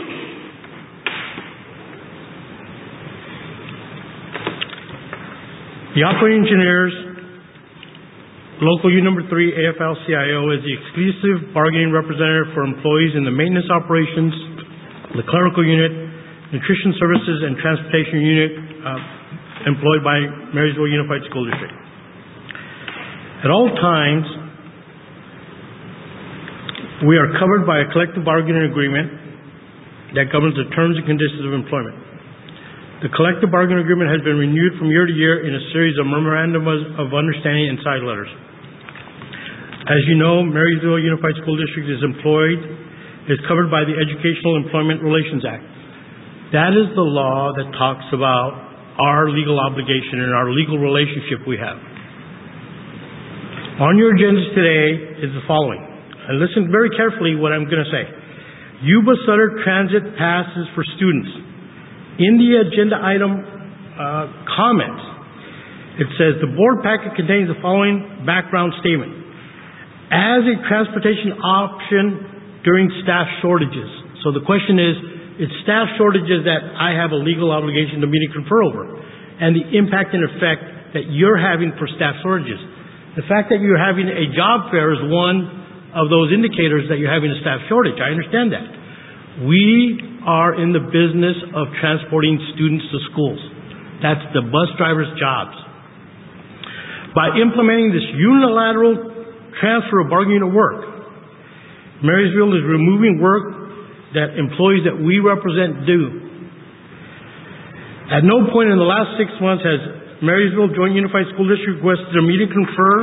The operating engineers, local U number 3, AFL-CIO, is the exclusive bargaining representative for employees in the maintenance operations, the clerical unit, nutrition services, and transportation unit employed by Marysville Unified School District. At all times, we are covered by a collective bargaining agreement that governs the terms and conditions of employment. The collective bargaining agreement has been renewed from year to year in a series of memorandums of understanding and side letters. As you know, Marysville Unified School District is covered by the Educational Employment Relations Act. That is the law that talks about our legal obligation and our legal relationship we have. On your agenda today is the following. And listen very carefully what I'm going to say. Yuba Sutter Transit passes for students. In the agenda item comments, it says the board packet contains the following background statement. As a transportation option during staff shortages. So the question is, it's staff shortages that I have a legal obligation to meet and confer over, and the impact and effect that you're having for staff shortages. The fact that you're having a job fair is one of those indicators that you're having a staff shortage. I understand that. We are in the business of transporting students to schools. That's the bus drivers' jobs. By implementing this unilateral transfer of bargaining at work, Marysville is removing work that employees that we represent do. At no point in the last 6 months has Marysville Joint Unified School District requested a meeting to confer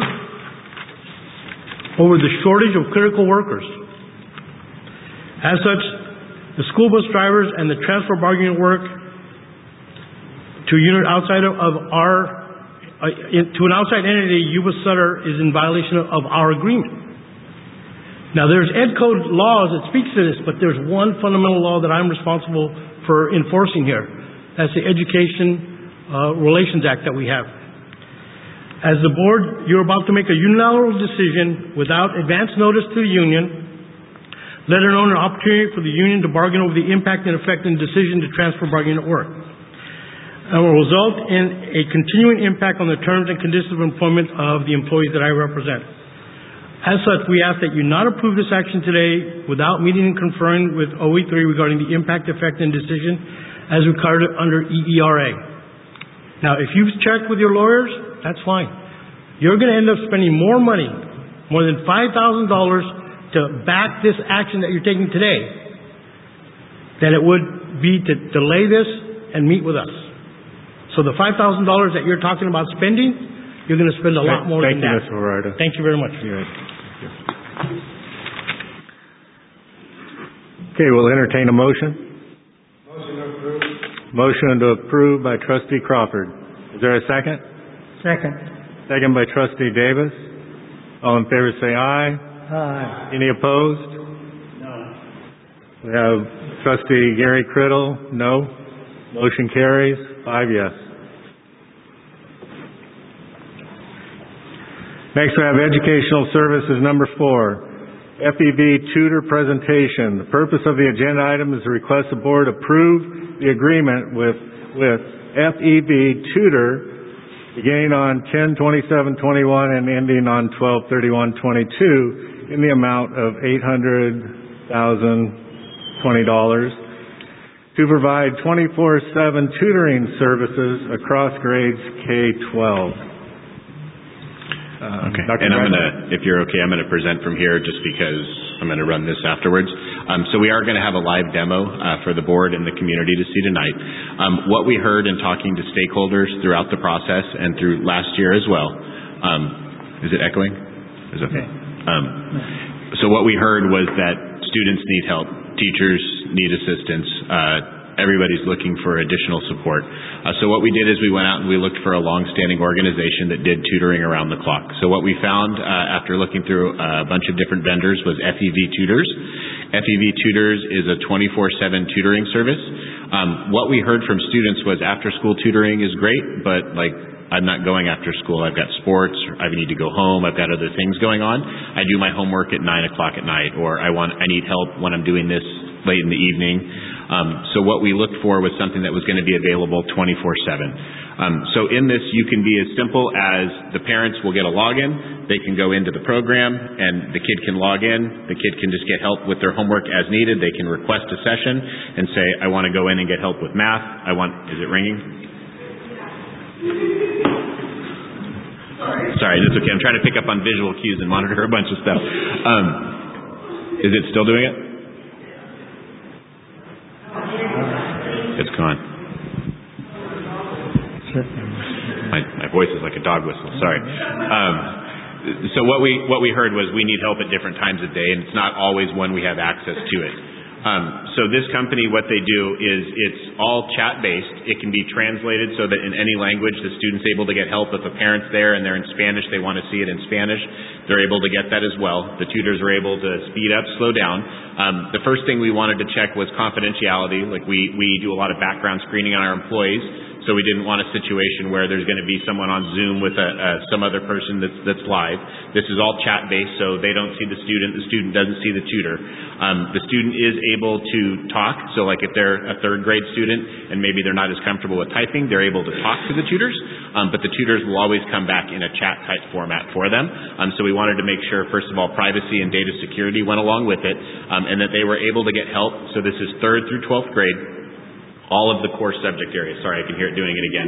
over the shortage of critical workers. As such, the school bus drivers and the transfer bargaining work to a unit outside of to an outside entity, Yuba Sutter, is in violation of our agreement. Now, there's Ed Code laws that speaks to this, but there's one fundamental law that I'm responsible for enforcing here. That's the Education Relations Act that we have. As the board, you're about to make a unilateral decision without advance notice to the union, let alone an opportunity for the union to bargain over the impact and effect and decision to transfer bargaining at work. And will result in a continuing impact on the terms and conditions of employment of the employees that I represent. As such, we ask that you not approve this action today without meeting and conferring with OE3 regarding the impact, effect, and decision as required under EERA. Now, if you've checked with your lawyers, that's fine. You're going to end up spending more money, more than $5,000 to back this action that you're taking today than it would be to delay this and meet with us. So the $5,000 that you're talking about spending, you're going to spend a lot more than that. Thank you, Mr. Morata. Thank you very much. Okay, we'll entertain a motion. Motion to approve. Motion to approve by Trustee Crawford. Is there a second? Second. Second by Trustee Davis. All in favor say aye. Aye. Any opposed? No. We have Trustee Gary Criddle. No. Motion carries. 5 yes. Next we have Educational Services number 4. FEB Tutor Presentation. The purpose of the agenda item is to request the board approve the agreement with FEB Tutor beginning on 10/27/21 and ending on 12/31/22 in the amount of $800,020 to provide 24/7 tutoring services across grades K-12. Okay. And if you're okay, I'm going to present from here just because I'm going to run this afterwards. So we are going to have a live demo for the board and the community to see tonight. What we heard in talking to stakeholders throughout the process and through last year as well, is it echoing? Is it okay? So what we heard was that students need help, teachers need assistance, everybody's looking for additional support. So what we did is we went out and we looked for a long-standing organization that did tutoring around the clock. So what we found after looking through a bunch of different vendors was FEV Tutors. FEV Tutors is a 24/7 tutoring service. What we heard from students was after-school tutoring is great, but I'm not going after school. I've got sports, or I need to go home, I've got other things going on. I do my homework at 9 o'clock at night, or I need help when I'm doing this late in the evening. So what we looked for was something that was going to be available 24/7. So in this, you can be as simple as the parents will get a login, they can go into the program, and the kid can log in, the kid can just get help with their homework as needed, they can request a session and say, I want to go in and get help with math, is it ringing? Sorry, that's okay, I'm trying to pick up on visual cues and monitor a bunch of stuff. Is it still doing it? It's gone. My voice is like a dog whistle. Sorry. So what we heard was we need help at different times of day, and it's not always when we have access to it. So this company, what they do is it's all chat-based. It can be translated so that in any language the student's able to get help. If a parent's there and they're in Spanish, they want to see it in Spanish, they're able to get that as well. The tutors are able to speed up, slow down. The first thing we wanted to check was confidentiality. We do a lot of background screening on our employees, so we didn't want a situation where there's going to be someone on Zoom with some other person that's live. This is all chat-based, so they don't see the student doesn't see the tutor. The student is able to talk, so if they're a third grade student and maybe they're not as comfortable with typing, they're able to talk to the tutors, but the tutors will always come back in a chat-type format for them. So we wanted to make sure, first of all, privacy and data security went along with it, and that they were able to get help. So this is 3rd through 12th grade. All of the core subject areas. Sorry, I can hear it doing it again.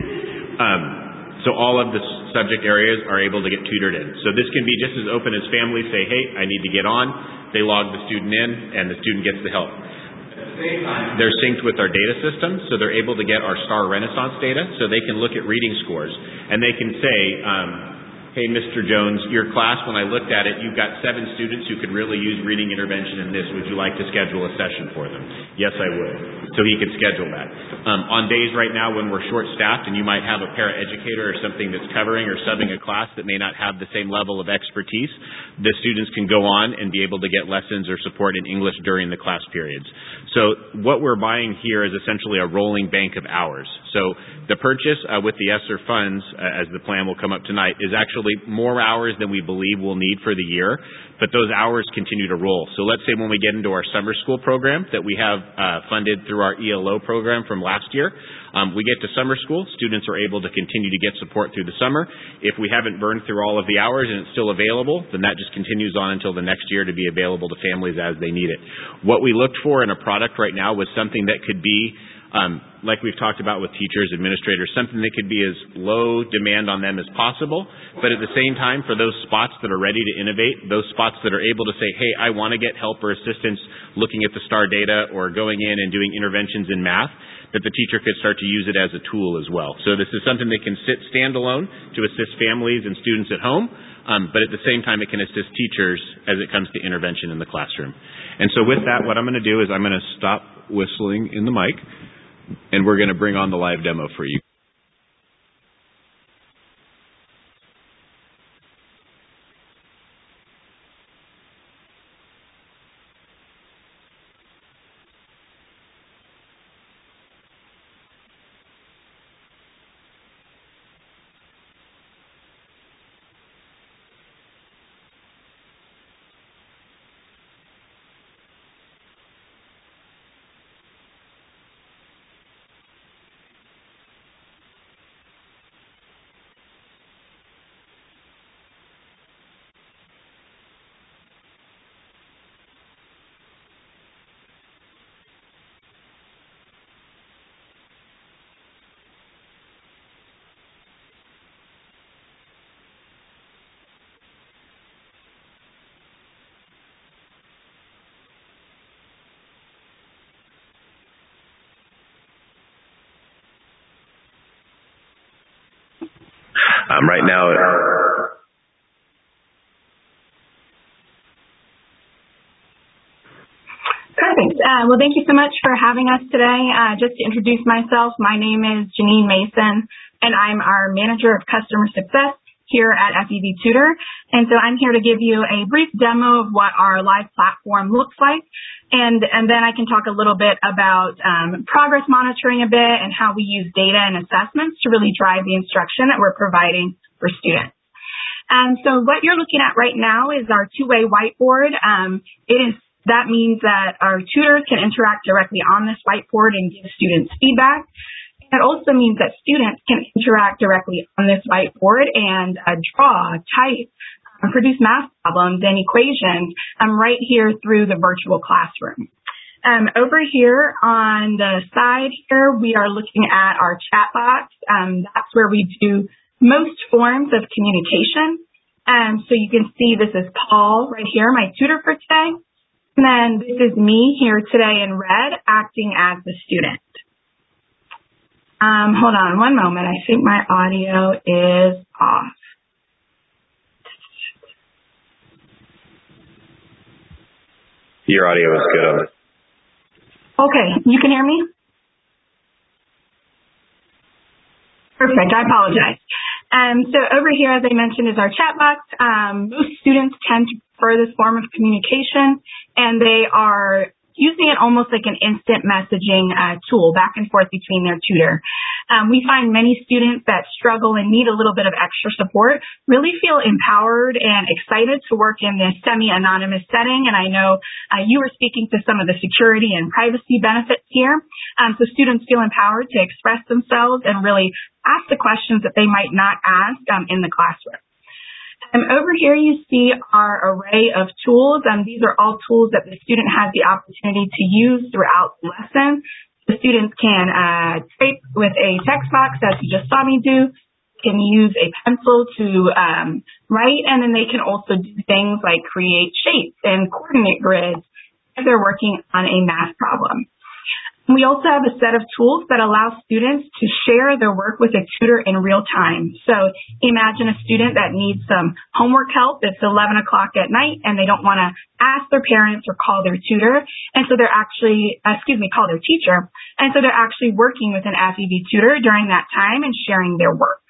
So all of the subject areas are able to get tutored in. So this can be just as open as families say, hey, I need to get on. They log the student in, and the student gets the help. At the same time, they're synced with our data system, so they're able to get our Star Renaissance data, so they can look at reading scores. And they can say, hey, Mr. Jones, your class, when I looked at it, you've got 7 students who could really use reading intervention in this. Would you like to schedule a session for them? Yes, I would. So he could schedule that. On days right now when we're short-staffed and you might have a paraeducator or something that's covering or subbing a class that may not have the same level of expertise, the students can go on and be able to get lessons or support in English during the class periods. So what we're buying here is essentially a rolling bank of hours. So the purchase with the ESSER funds, as the plan will come up tonight, is actually more hours than we believe we'll need for the year, but those hours continue to roll. So let's say when we get into our summer school program that we have funded through our ELO program from last year, we get to summer school, students are able to continue to get support through the summer. If we haven't burned through all of the hours and it's still available, then that just continues on until the next year to be available to families as they need it. What we looked for in a product right now was something that could be like we've talked about with teachers, administrators, something that could be as low demand on them as possible, but at the same time, for those spots that are ready to innovate, those spots that are able to say, hey, I want to get help or assistance looking at the STAR data or going in and doing interventions in math, that the teacher could start to use it as a tool as well. So this is something that can sit standalone to assist families and students at home, but at the same time, it can assist teachers as it comes to intervention in the classroom. And so with that, what I'm going to do is I'm going to stop whistling in the mic, and we're going to bring on the live demo for you. Right now, Perfect. Well, thank you so much for having us today. Just to introduce myself, my name is Janine Mason, and I'm our Manager of Customer Success here at FEV Tutor. And so I'm here to give you a brief demo of what our live platform looks like. And then I can talk a little bit about progress monitoring a bit and how we use data and assessments to really drive the instruction that we're providing for students. So what you're looking at right now is our two-way whiteboard. That means that our tutors can interact directly on this whiteboard and give students feedback. It also means that students can interact directly on this whiteboard and draw, type, produce math problems and equations right here through the virtual classroom. Over here on the side here, we are looking at our chat box. That's where we do most forms of communication. So you can see this is Paul right here, my tutor for today. And then this is me here today in red, acting as the student. Hold on one moment. I think my audio is off. Your audio is good. Okay, you can hear me? Perfect, I apologize. So over here, as I mentioned, is our chat box. Most students tend to prefer this form of communication, and they are using it almost like an instant messaging tool back and forth between their tutor. We find many students that struggle and need a little bit of extra support really feel empowered and excited to work in this semi-anonymous setting. And I know you were speaking to some of the security and privacy benefits here. So students feel empowered to express themselves and really ask the questions that they might not ask in the classroom. Over here you see our array of tools. These are all tools that the student has the opportunity to use throughout the lesson. The students can type with a text box, as you just saw me do, can use a pencil to write, and then they can also do things like create shapes and coordinate grids if they're working on a math problem. We also have a set of tools that allow students to share their work with a tutor in real time. So imagine a student that needs some homework help. It's 11 o'clock at night and they don't want to ask their parents or call their tutor. And so they're actually, call their teacher. And so they're actually working with an FEV tutor during that time and sharing their work.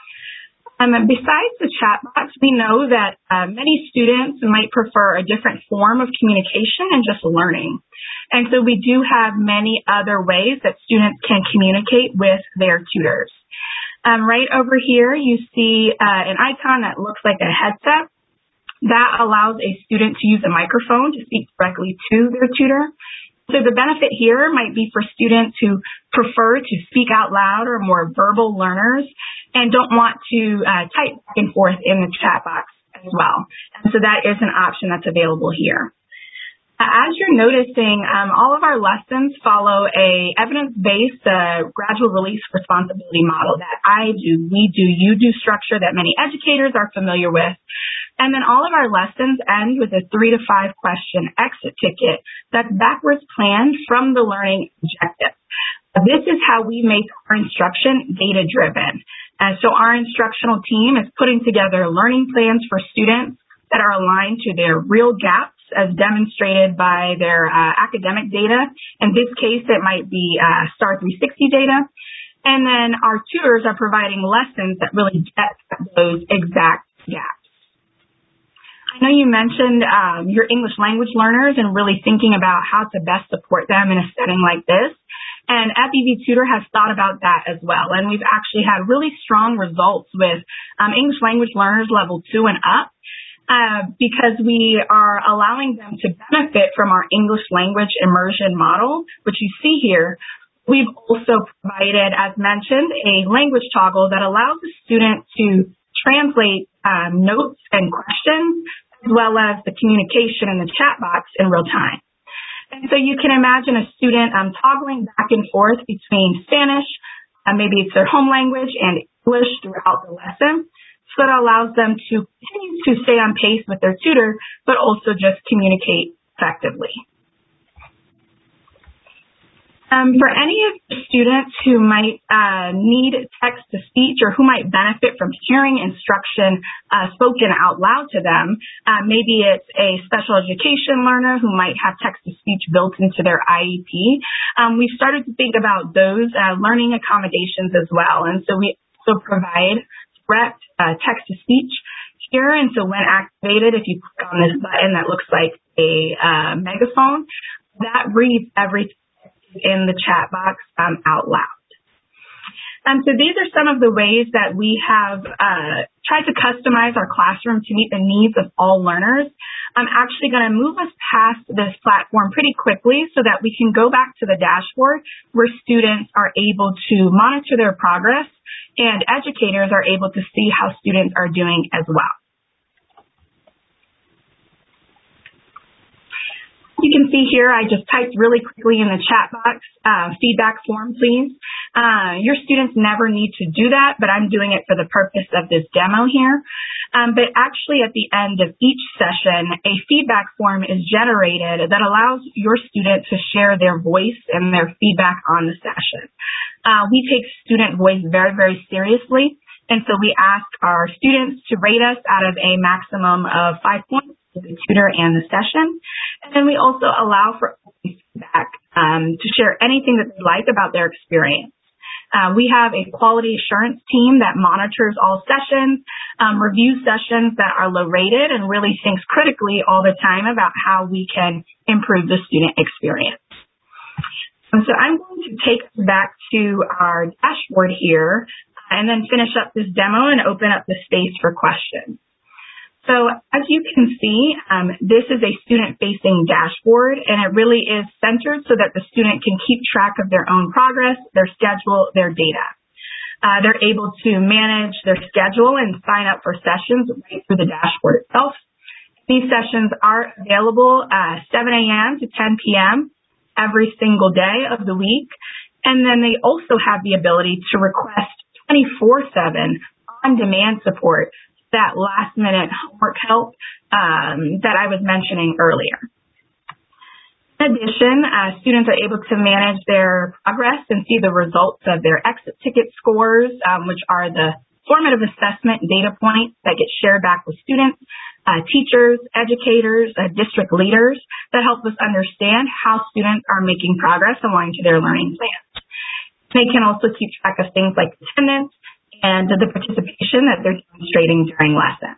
Besides the chat box, we know that many students might prefer a different form of communication and just learning. And so we do have many other ways that students can communicate with their tutors. Right over here, you see an icon that looks like a headset. That allows a student to use a microphone to speak directly to their tutor. So the benefit here might be for students who prefer to speak out loud or more verbal learners and don't want to type back and forth in the chat box as well. And so that is an option that's available here. As you're noticing, all of our lessons follow a evidence-based gradual release responsibility model that I do, we do, you do structure that many educators are familiar with. And then all of our lessons end with a 3 to 5 question exit ticket that's backwards planned from the learning objective. This is how we make our instruction data-driven. So our instructional team is putting together learning plans for students that are aligned to their real gaps as demonstrated by their academic data. In this case, it might be STAR 360 data. And then our tutors are providing lessons that really get those exact gaps. I know you mentioned your English language learners and really thinking about how to best support them in a setting like this. And FEV Tutor has thought about that as well. And we've actually had really strong results with English language learners level 2 and up. Because we are allowing them to benefit from our English language immersion model, which you see here. We've also provided, as mentioned, a language toggle that allows the student to translate notes and questions, as well as the communication in the chat box in real time. And so you can imagine a student toggling back and forth between Spanish, maybe it's their home language, and English throughout the lesson. So that allows them to continue to stay on pace with their tutor, but also just communicate effectively. For any of the students who might need text-to-speech or who might benefit from hearing instruction spoken out loud to them, maybe it's a special education learner who might have text-to-speech built into their IEP, we've started to think about those learning accommodations as well. And so we also provide direct text-to-speech here. And so when activated, if you click on this button that looks like a megaphone, that reads everything in the chat box out loud. So these are some of the ways that we have tried to customize our classroom to meet the needs of all learners. I'm actually going to move us past this platform pretty quickly so that we can go back to the dashboard where students are able to monitor their progress and educators are able to see how students are doing as well. You can see here, I just typed really quickly in the chat box, feedback form, please. Your students never need to do that, but I'm doing it for the purpose of this demo here. But actually at the end of each session, a feedback form is generated that allows your student to share their voice and their feedback on the session. We take student voice very, very seriously. And so we ask our students to rate us out of a maximum of 5 points for the tutor and the session. And then we also allow for feedback to share anything that they like about their experience. We have a quality assurance team that monitors all sessions, reviews sessions that are low rated, and really thinks critically all the time about how we can improve the student experience. So I'm going to take us back to our dashboard here and then finish up this demo and open up the space for questions. So as you can see, this is a student-facing dashboard, and it really is centered so that the student can keep track of their own progress, their schedule, their data. They're able to manage their schedule and sign up for sessions right through the dashboard itself. These sessions are available 7 a.m. to 10 p.m. every single day of the week, and then they also have the ability to request 24/7 on-demand support, that last-minute homework help that I was mentioning earlier. In addition, students are able to manage their progress and see the results of their exit ticket scores, which are the formative assessment data points that get shared back with students, teachers, educators, district leaders that help us understand how students are making progress aligned to their learning plans. They can also keep track of things like attendance and the participation that they're demonstrating during lessons.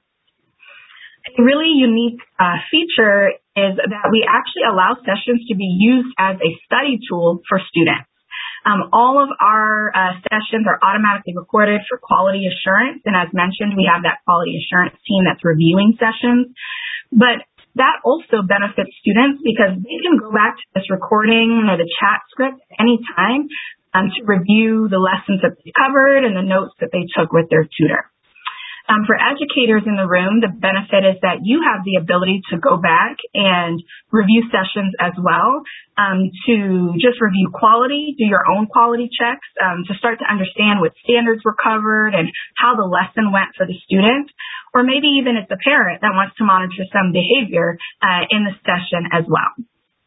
A really unique feature is that we actually allow sessions to be used as a study tool for students. All of our sessions are automatically recorded for quality assurance, and as mentioned, we have that quality assurance team that's reviewing sessions. But that also benefits students because they can go back to this recording or the chat script at any time to review the lessons that they covered and the notes that they took with their tutor. For educators in the room, the benefit is that you have the ability to go back and review sessions as well, to just review quality, do your own quality checks, to start to understand what standards were covered and how the lesson went for the student, or maybe even it's a parent that wants to monitor some behavior in the session as well.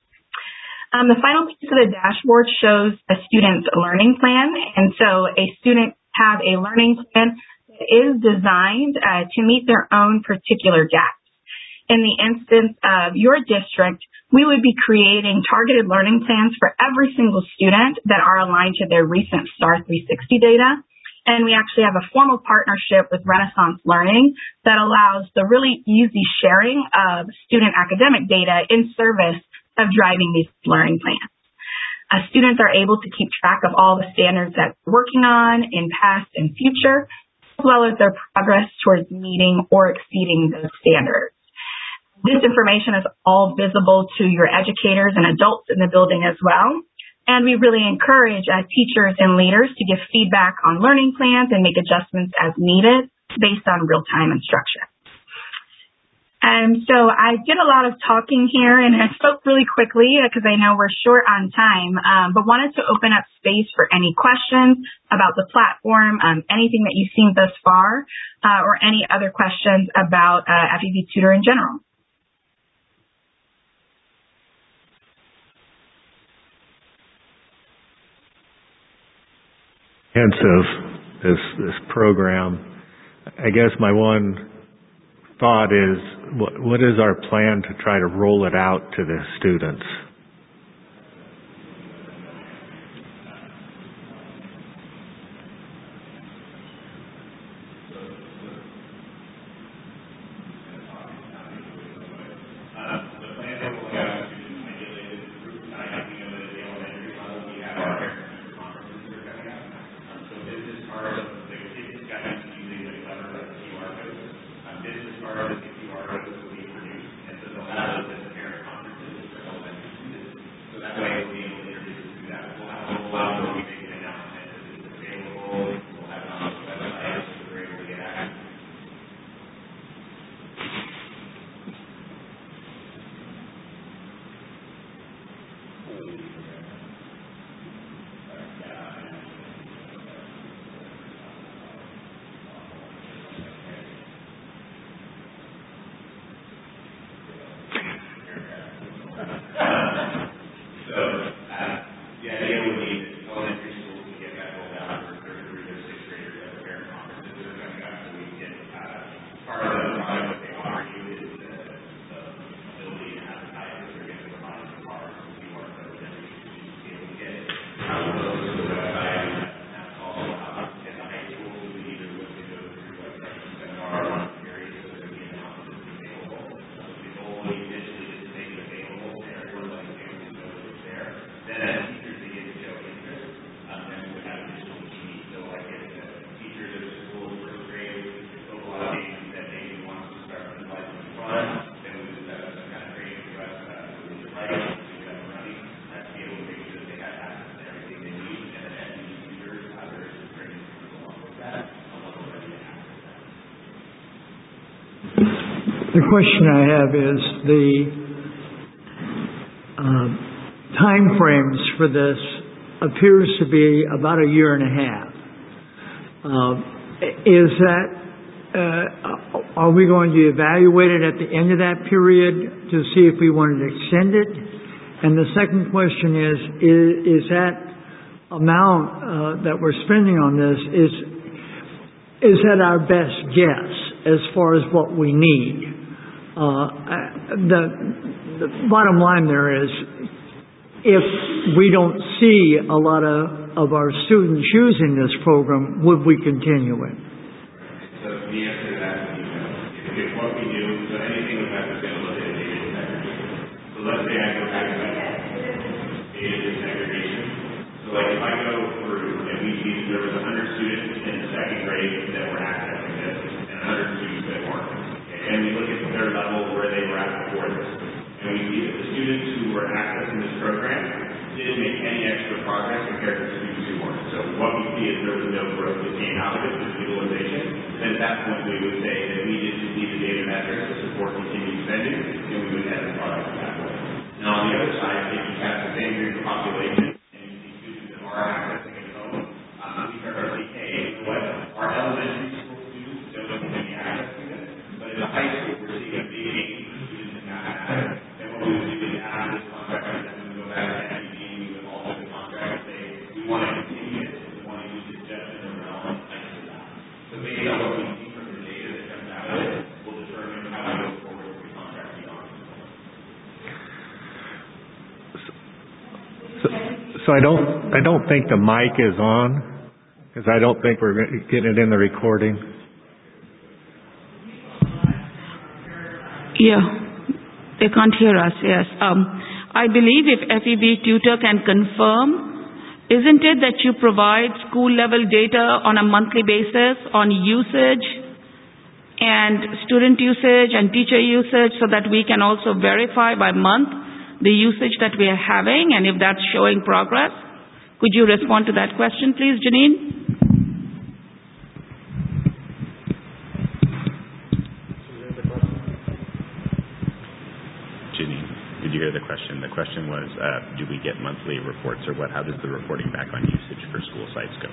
The final piece of the dashboard shows a student's learning plan, and so a student have a learning plan that is designed to meet their own particular gaps. In the instance of your district, we would be creating targeted learning plans for every single student that are aligned to their recent STAR 360 data, and we actually have a formal partnership with Renaissance Learning that allows the really easy sharing of student academic data in service of driving these learning plans. Students are able to keep track of all the standards that they're working on in past and future, as well as their progress towards meeting or exceeding those standards. This information is all visible to your educators and adults in the building as well, and we really encourage teachers and leaders to give feedback on learning plans and make adjustments as needed based on real-time instruction. So I did a lot of talking here, and I spoke really quickly because I know we're short on time, but wanted to open up space for any questions about the platform, anything that you've seen thus far, or any other questions about FEV Tutor in general. comprehensive, this program. I guess my one thought is, what is our plan to try to roll it out to the students? The question I have is the time frames for this appears to be about a year and a half. Is that, are we going to evaluate it at the end of that period to see if we wanted to extend it? And the second question is that amount that we're spending on this, is that our best guess as far as what we need? The bottom line there is, if we don't see a lot of our students using this program, would we continue it? So the answer to that is no. If what we do, so anything we have to be able to look at data segregation. So let's say I go back to my data segregation. So like if I go through and we see there was 100 students in the second grade that were accessing this and 100 students that weren't. And we look at their level where they were at before this. And we see that the students who were accessing this program didn't make any extra progress compared to the students who weren't. So what we see is there was no growth that came out of it, this utilization. And at that point we would say that we didn't see the data metrics to support continued spending, and we would add the product that way. Now on the other side, if you have the same group of population and you see students that are accessing it at home, we start to see, hey, what our elementary school students don't have any access to this, but in the high school we're seeing a big increase in students in that access. And what we would do is after this contract, then we go back to MPD with all of the contracts and say, we want to continue it, we want to use it just in the realm of that. So based on what we see from the data that comes out of it, we'll determine how we go forward with the contract beyond. So I don't think the mic is on, because I don't think we're getting it in the recording. Yeah, they can't hear us, yes. I believe if FEB tutor can confirm, isn't it that you provide school-level data on a monthly basis on usage and student usage and teacher usage so that we can also verify by month the usage that we are having and if that's showing progress? Could you respond to that question, please, Janine? Did you hear the question? The question was, do we get monthly reports or what? How does the reporting back on usage for school sites go?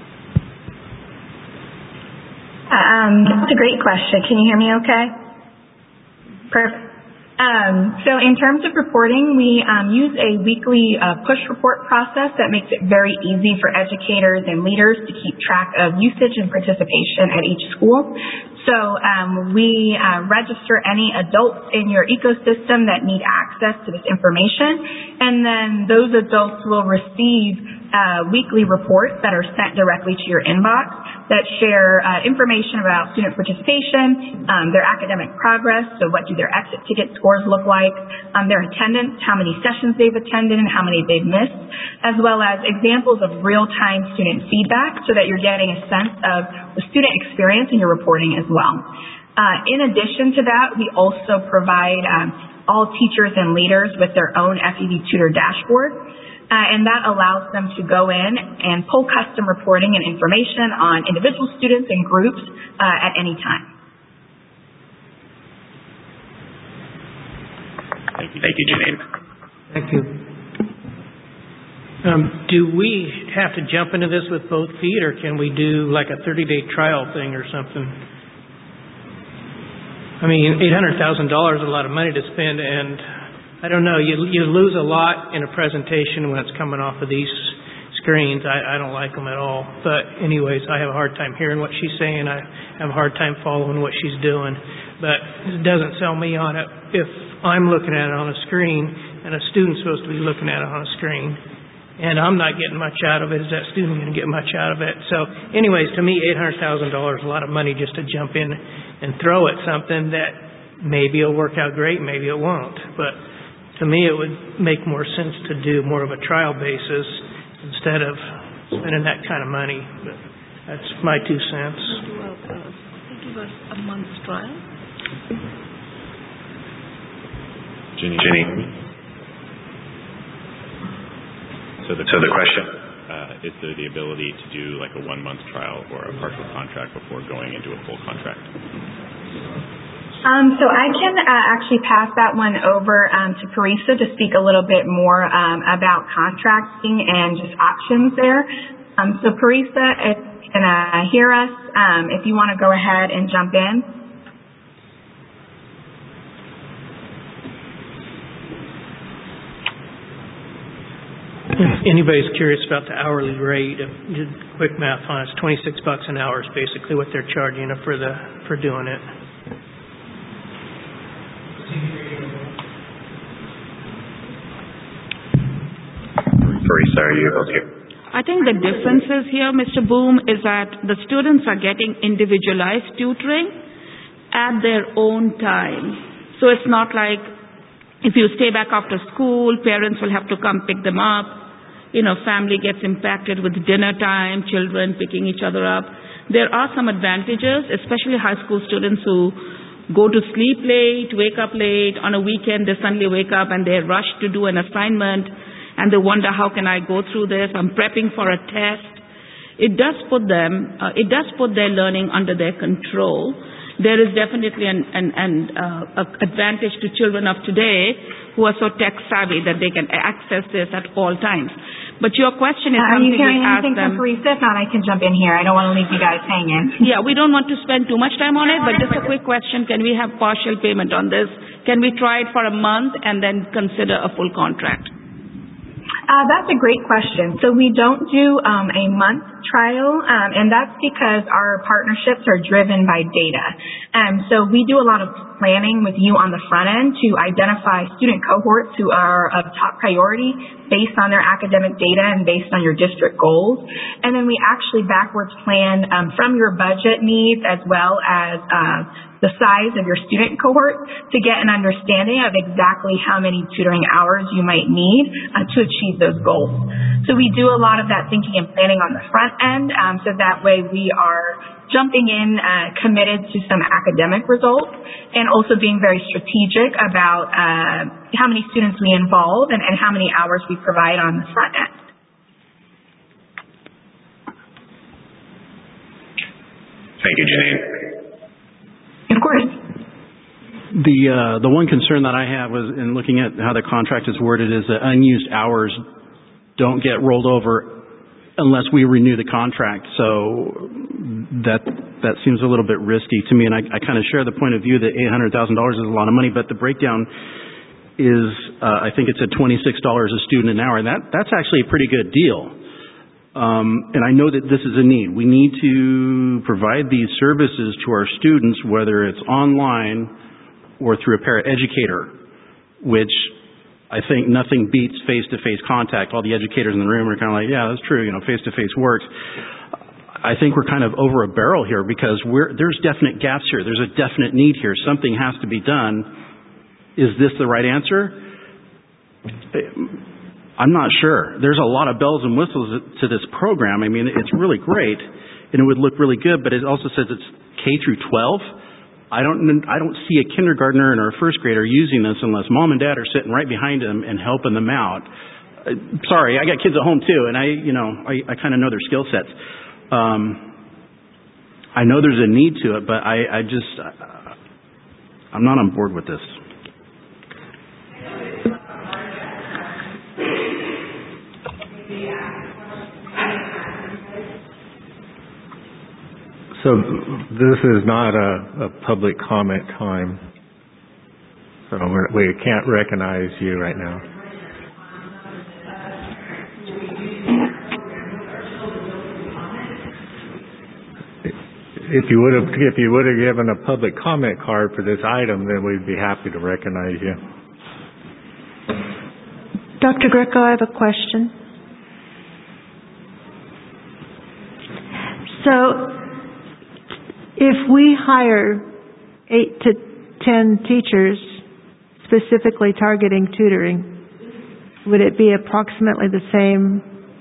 That's a great question. Can you hear me okay? Perfect. So in terms of reporting, we use a weekly push report process that makes it very easy for educators and leaders to keep track of usage and participation at each school. So we register any adults in your ecosystem that need access to this information, and then those adults will receive weekly reports that are sent directly to your inbox that share information about student participation, their academic progress, so what do their exit ticket scores look like, their attendance, how many sessions they've attended and how many they've missed, as well as examples of real-time student feedback so that you're getting a sense of the student experience in your reporting as well. In addition to that, we also provide all teachers and leaders with their own FEV Tutor dashboard. And that allows them to go in and pull custom reporting and information on individual students and groups at any time. Thank you, Janine. Thank you. Do we have to jump into this with both feet, or can we do like a 30-day trial thing or something? I mean, $800,000 is a lot of money to spend, and I don't know, you lose a lot in a presentation when it's coming off of these screens. I don't like them at all. But anyways, I have a hard time hearing what she's saying. I have a hard time following what she's doing. But it doesn't sell me on it if I'm looking at it on a screen and a student's supposed to be looking at it on a screen. And I'm not getting much out of it. Is that student going to get much out of it? So anyways, to me, $800,000 is a lot of money just to jump in and throw at something that maybe it'll work out great, maybe it won't. But to me, it would make more sense to do more of a trial basis instead of spending that kind of money. But that's my 2 cents. Give us a month's trial. Jenny. So the question, is there the ability to do like a 1-month trial or a partial contract before going into a full contract? So I can actually pass that one over to Parisa to speak a little bit more about contracting and just options there. So Parisa, if you can hear us, if you want to go ahead and jump in. If anybody's curious about the hourly rate, did quick math on it, it's $26 an hour is basically what they're charging for doing it. Parisa, are you able to? I think the difference is here, Mr. Boom, is that the students are getting individualized tutoring at their own time. So it's not like if you stay back after school, parents will have to come pick them up. Family gets impacted with dinner time, children picking each other up. There are some advantages, especially high school students who go to sleep late, wake up late. On a weekend, they suddenly wake up and they're rushed to do an assignment, and they wonder, how can I go through this? I'm prepping for a test. It does put their learning under their control. There is definitely an advantage to children of today who are so tech savvy that they can access this at all times. But your question is something we ask them. Are you hearing anything from Parisa? If not, I can jump in here. I don't want to leave you guys hanging. Yeah, we don't want to spend too much time on it, but just a quick question. Can we have partial payment on this? Can we try it for a month and then consider a full contract? That's a great question. So we don't do a month trial, and that's because our partnerships are driven by data. So we do a lot of planning with you on the front end to identify student cohorts who are of top priority based on their academic data and based on your district goals. And then we actually backwards plan from your budget needs as well as the size of your student cohort to get an understanding of exactly how many tutoring hours you might need to achieve those goals. So we do a lot of that thinking and planning on the front end, so that way we are jumping in committed to some academic results and also being very strategic about how many students we involve and how many hours we provide on the front end. Thank you, Janine. Of course. The one concern that I have was in looking at how the contract is worded is that unused hours don't get rolled over unless we renew the contract. So that seems a little bit risky to me, and I kind of share the point of view that $800,000 is a lot of money, but the breakdown is, I think it's at $26 a student an hour, and that's actually a pretty good deal. And I know that this is a need. We need to provide these services to our students, whether it's online or through a paraeducator, which I think nothing beats face-to-face contact. All the educators in the room are kind of like, yeah, that's true, face-to-face works. I think we're kind of over a barrel here because there's definite gaps here. There's a definite need here. Something has to be done. Is this the right answer? I'm not sure. There's a lot of bells and whistles to this program. I mean, it's really great, and it would look really good, but it also says it's K through 12. I don't see a kindergartner and or a first grader using this unless mom and dad are sitting right behind them and helping them out. Sorry, I got kids at home too, and I kind of know their skill sets. I know there's a need to it, but I'm not on board with this. So this is not a public comment time. So we can't recognize you right now. If you would have given a public comment card for this item, then we'd be happy to recognize you. Dr. Greco, I have a question. So, if we hire 8 to 10 teachers specifically targeting tutoring, would it be approximately the same?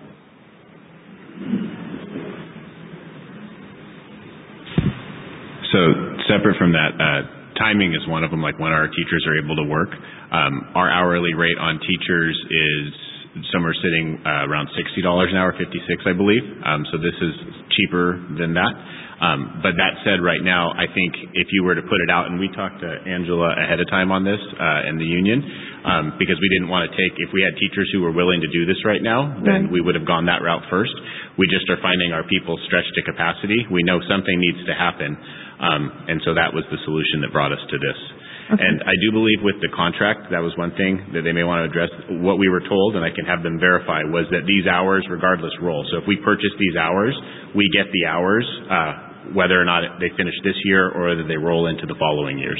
So separate from that, timing is one of them, like when our teachers are able to work. Our hourly rate on teachers is somewhere sitting around $60 an hour, 56 I believe. So this is cheaper than that. But that said, right now, I think if you were to put it out, and we talked to Angela ahead of time on this and the union, because we didn't want to if we had teachers who were willing to do this right now, then we would have gone that route first. We just are finding our people stretched to capacity. We know something needs to happen, and so that was the solution that brought us to this. Okay. And I do believe with the contract, that was one thing that they may want to address. What we were told, and I can have them verify, was that these hours regardless roll. So if we purchase these hours, we get the hours, whether or not they finish this year or whether they roll into the following years.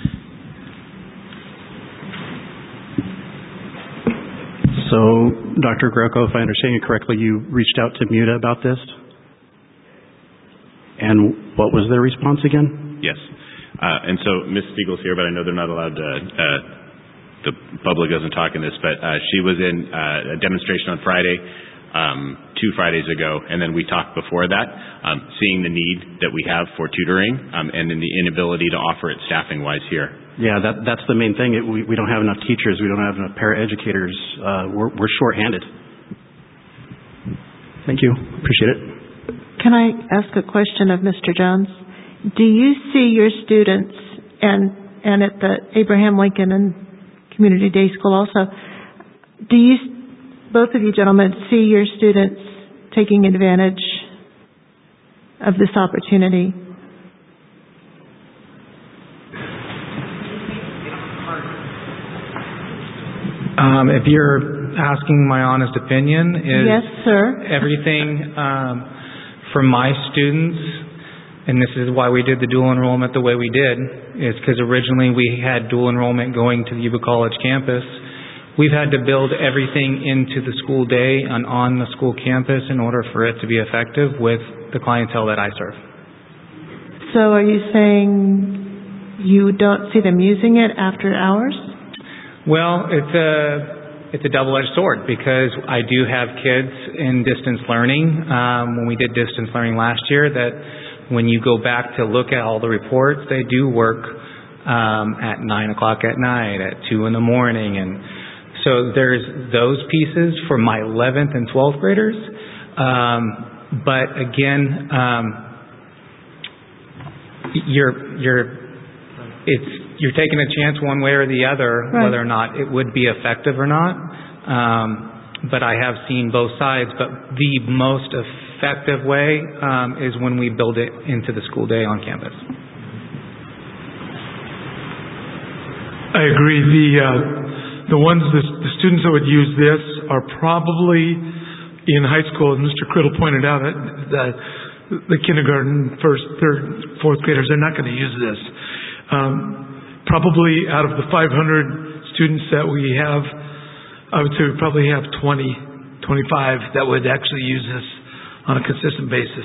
So, Dr. Greco, if I understand you correctly, you reached out to MUTA about this? And what was their response again? Yes. And so Ms. Spiegel's here, but I know they're not allowed to, the public doesn't talk in this, but she was in a demonstration on Friday, 2 Fridays ago, and then we talked before that, seeing the need that we have for tutoring and then the inability to offer it staffing-wise here. Yeah, that's the main thing. We don't have enough teachers. We don't have enough paraeducators. We're shorthanded. Thank you. Appreciate it. Can I ask a question of Mr. Jones? Do you see your students, and at the Abraham Lincoln and Community Day School also, do you, both of you gentlemen, see your students taking advantage of this opportunity? If you're asking my honest opinion, yes, sir. Everything for my students, and this is why we did the dual enrollment the way we did, is because originally we had dual enrollment going to the Yuba College campus. We've had to build everything into the school day and on the school campus in order for it to be effective with the clientele that I serve. So are you saying you don't see them using it after hours? Well, it's a double-edged sword because I do have kids in distance learning. When we did distance learning last year, that when you go back to look at all the reports, they do work at 9 o'clock at night, at 2 in the morning. And so there's those pieces for my 11th and 12th graders. But again, you're taking a chance one way or the other, right, whether or not it would be effective or not. But I have seen both sides. But the most effective way is when we build it into the school day on campus. I agree. The students that would use this are probably in high school, as Mr. Criddle pointed out, the kindergarten, first, third, fourth graders, they're not going to use this. Probably out of the 500 students that we have, I would say we probably have 20, 25 that would actually use this on a consistent basis.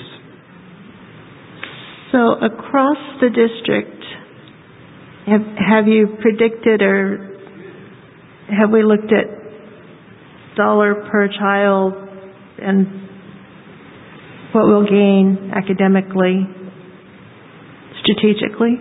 So across the district, have you predicted or have we looked at dollar per child and what we'll gain academically, strategically?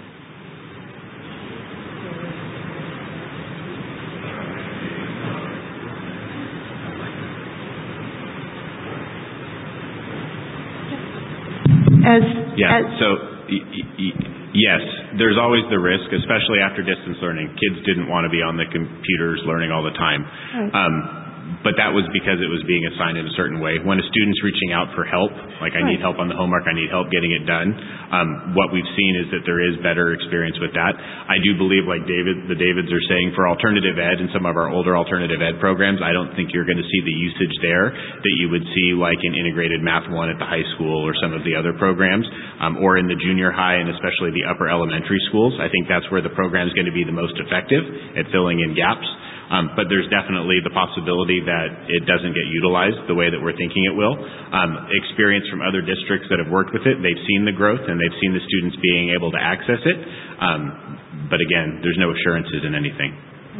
Yes, there's always the risk, especially after distance learning. Kids didn't want to be on the computers learning all the time. Right. But that was because it was being assigned in a certain way. When a student's reaching out for help, like I need help on the homework, I need help getting it done, what we've seen is that there is better experience with that. I do believe, like the Davids are saying, for alternative ed and some of our older alternative ed programs, I don't think you're going to see the usage there that you would see like in Integrated Math 1 at the high school or some of the other programs, or in the junior high and especially the upper elementary schools. I think that's where the program is going to be the most effective at filling in gaps. But there's definitely the possibility that it doesn't get utilized the way that we're thinking it will. Experience from other districts that have worked with it, they've seen the growth and they've seen the students being able to access it. But again, there's no assurances in anything.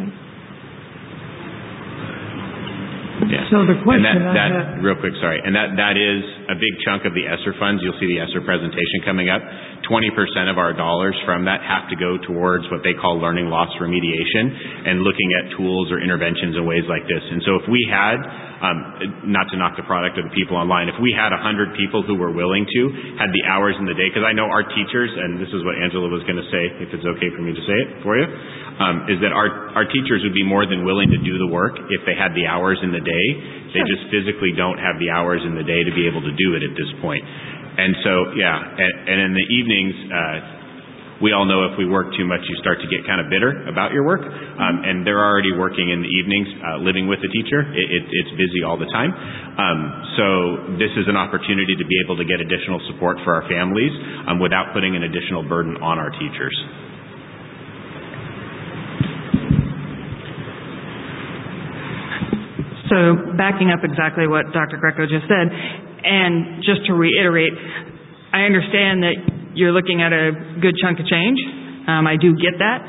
Yeah. So the question real quick, sorry. And that is a big chunk of the ESSER funds. You'll see the ESSER presentation coming up. 20% of our dollars from that have to go towards what they call learning loss remediation and looking at tools or interventions in ways like this. And so if we had, not to knock the product of the people online, if we had 100 people who were willing to, had the hours in the day, because I know our teachers, and this is what Angela was going to say, if it's okay for me to say it for you, is that our teachers would be more than willing to do the work if they had the hours in the day. They just physically don't have the hours in the day to be able to do it at this point. And so, and in the evenings, we all know if we work too much, you start to get kind of bitter about your work. And they're already working in the evenings, living with the teacher. It's busy all the time. So this is an opportunity to be able to get additional support for our families without putting an additional burden on our teachers. So backing up exactly what Dr. Greco just said, and just to reiterate, I understand that you're looking at a good chunk of change. I do get that.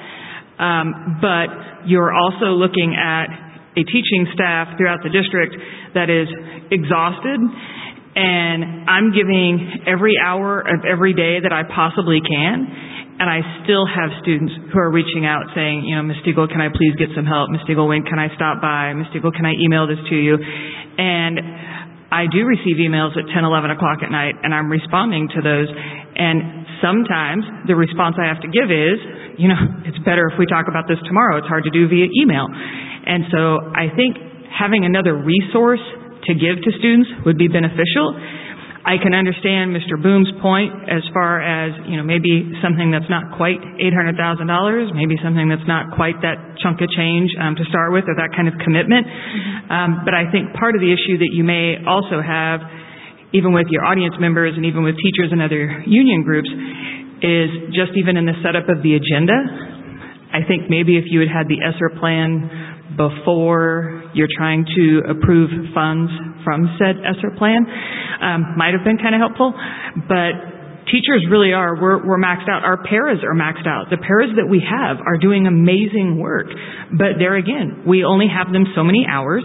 But you're also looking at a teaching staff throughout the district that is exhausted, and I'm giving every hour of every day that I possibly can. And I still have students who are reaching out saying, Ms. Stiegel, can I please get some help? Ms. Stiegel, when can I stop by? Ms. Stiegel, can I email this to you? And I do receive emails at 10, 11 o'clock at night, and I'm responding to those. And sometimes the response I have to give is, it's better if we talk about this tomorrow. It's hard to do via email. And so I think having another resource to give to students would be beneficial. I can understand Mr. Boom's point as far as, maybe something that's not quite $800,000, maybe something that's not quite that chunk of change to start with, or that kind of commitment. But I think part of the issue that you may also have, even with your audience members and even with teachers and other union groups, is just even in the setup of the agenda. I think maybe if you had the ESSER plan before you're trying to approve funds from said ESSER plan, might have been kind of helpful. But teachers really are, we're maxed out. Our paras are maxed out. The paras that we have are doing amazing work. But there again, we only have them so many hours,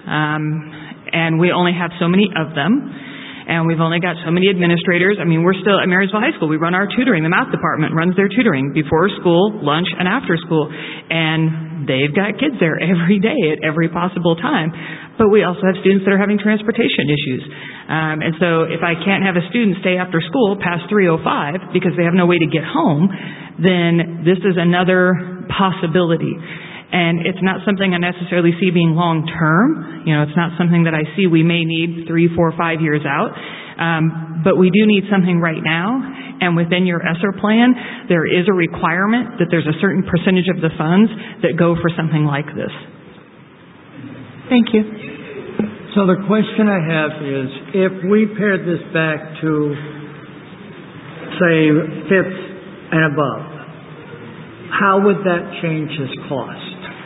and we only have so many of them. And we've only got so many administrators. I mean, we're still at Marysville High School. We run our tutoring. The math department runs their tutoring before school, lunch, and after school. And they've got kids there every day at every possible time. But we also have students that are having transportation issues. And so if I can't have a student stay after school past 3:05 because they have no way to get home, then this is another possibility. And it's not something I necessarily see being long-term. It's not something that I see we may need 3, 4, 5 years out. But we do need something right now. And within your ESSER plan, there is a requirement that there's a certain percentage of the funds that go for something like this. Thank you. So the question I have is, if we pared this back to, say, fifth and above, how would that change his cost?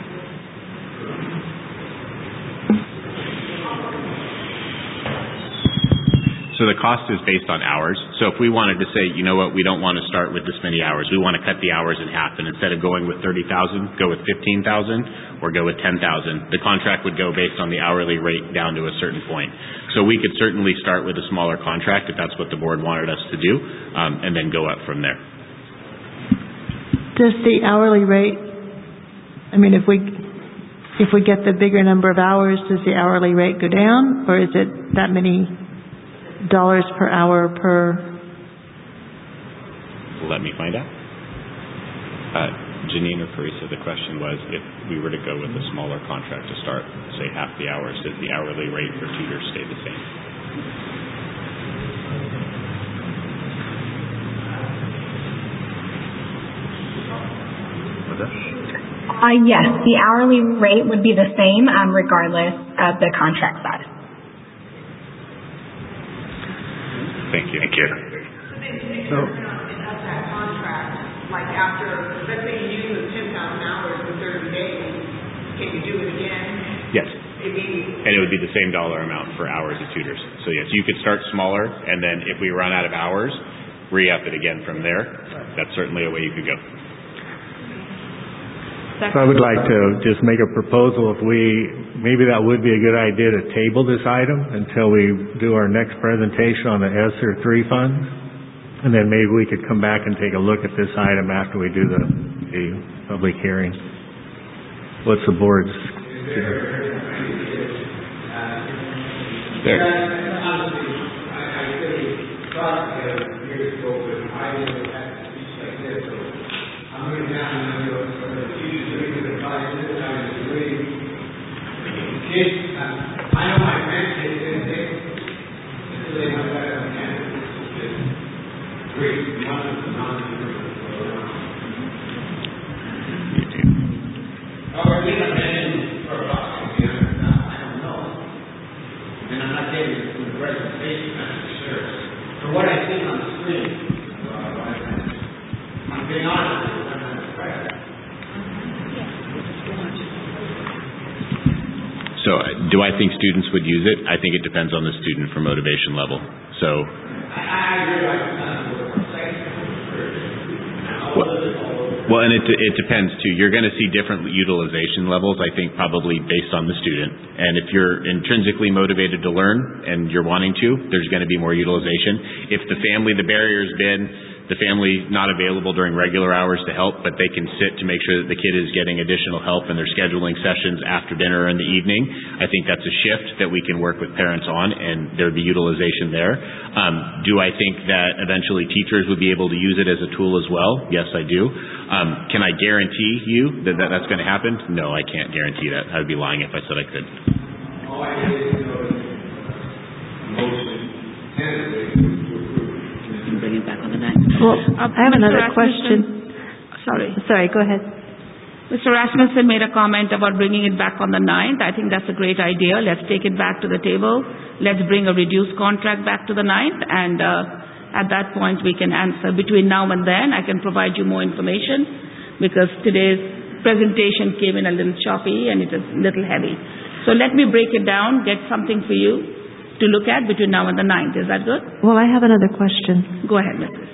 So the cost is based on hours. So if we wanted to say, you know what, we don't want to start with this many hours. We want to cut the hours in half. And instead of going with 30,000, go with 15,000 or go with 10,000. The contract would go based on the hourly rate down to a certain point. So we could certainly start with a smaller contract if that's what the board wanted us to do, and then go up from there. Does the hourly rate, if we get the bigger number of hours, does the hourly rate go down? Or is it that many dollars per hour per? Let me find out. Janine or Carissa, the question was, if we were to go with a smaller contract to start, say half the hours, does the hourly rate for tutors stay the same? Yes, the hourly rate would be the same regardless of the contract size. Thank you. So, that contract, like after, let's say you use 10,000 hours in 30 days, can you do it again? Yes. And it would be the same dollar amount for hours of tutors. So yes, you could start smaller, and then if we run out of hours, re-up it again from there. That's certainly a way you could go. So I would like to just make a proposal. Maybe that would be a good idea to table this item until we do our next presentation on the ESSER 3 funds. And then maybe we could come back and take a look at this item after we do the public hearing. What's the board's? There. I know my grandkids didn't think until they went back on campus, which is great. One of the non-students. Or at least I mentioned for about I don't know. And I'm not getting it from the presentation, that's for sure. For what I see on the screen, I'm being honest with you, I'm not impressed. So do I think students would use it? I think it depends on the student for motivation level. So, well, and it depends too. You're going to see different utilization levels, I think, probably based on the student. And if you're intrinsically motivated to learn and you're wanting to, there's going to be more utilization. If the barrier's been the family not available during regular hours to help, but they can sit to make sure that the kid is getting additional help and they're scheduling sessions after dinner in the evening, I think that's a shift that we can work with parents on, and there would be utilization there. Do I think that eventually teachers would be able to use it as a tool as well? Yes, I do. Can I guarantee you that that's going to happen? No, I can't guarantee that. I would be lying if I said I could. All I did is know motion tentatively. Bring it back on the next. Well, I have another question. Sorry, go ahead. Mr. Rasmussen made a comment about bringing it back on the 9th. I think that's a great idea. Let's take it back to the table. Let's bring a reduced contract back to the 9th, and at that point we can answer. Between now and then, I can provide you more information because today's presentation came in a little choppy and it is a little heavy. So let me break it down, get something for you to look at between now and the 9th. Is that good? Well, I have another question. Go ahead, Mrs.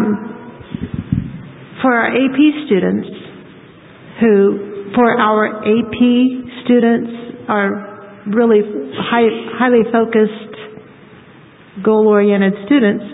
For our AP students are really highly focused, goal-oriented students,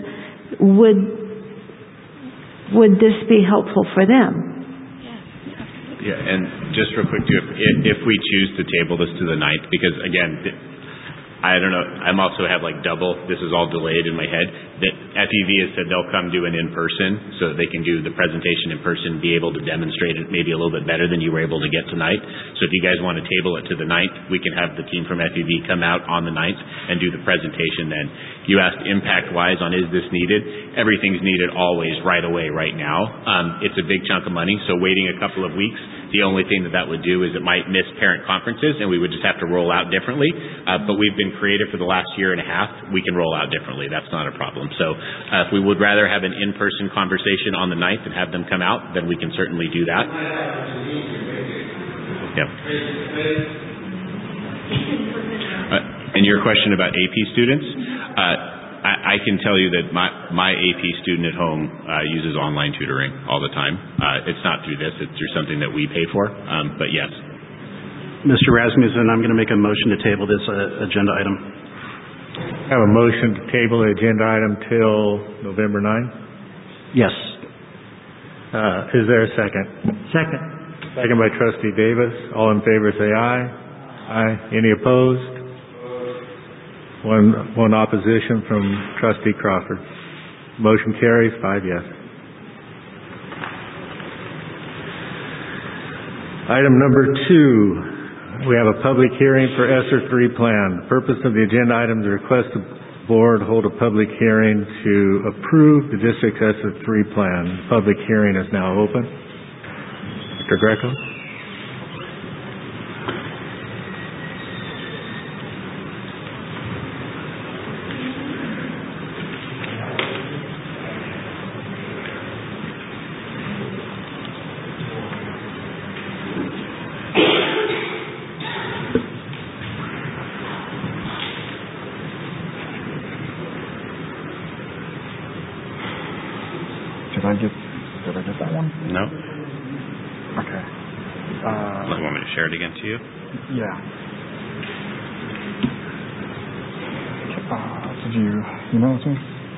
would this be helpful for them? Yeah, and just real quick too, if we choose to table this to the 9th, because again, I don't know, I'm also have like double, this is all delayed in my head, that FEV has said they'll come do an in-person so that they can do the presentation in person, be able to demonstrate it maybe a little bit better than you were able to get tonight. So if you guys want to table it to the 9th, we can have the team from FEV come out on the 9th and do the presentation then. You asked impact-wise on is this needed? Everything's needed always right away right now. It's a big chunk of money, so waiting a couple of weeks, the only thing that would do is it might miss parent conferences and we would just have to roll out differently. But we've been creative for the last year and a half. We can roll out differently. That's not a problem. So if we would rather have an in-person conversation on the 9th and have them come out, then we can certainly do that. Yep. And your question about AP students, I can tell you that my AP student at home uses online tutoring all the time. It's not through this. It's through something that we pay for. But yes. Mr. Rasmussen, I'm going to make a motion to table this agenda item. I have a motion to table the agenda item till November 9th. Yes. Is there a second? Second. Second by Trustee Davis. All in favor say aye. Aye. Any opposed? One opposition from Trustee Crawford. Motion carries 5 yes. Item number 2, we have a public hearing for ESSER 3 plan. The purpose of the agenda item is to request the board hold a public hearing to approve the district's ESSER 3 plan. The public hearing is now open. Dr. Greco? Did I get that one? No. Okay. You want me to share it again to you? Yeah. Did you email it to me?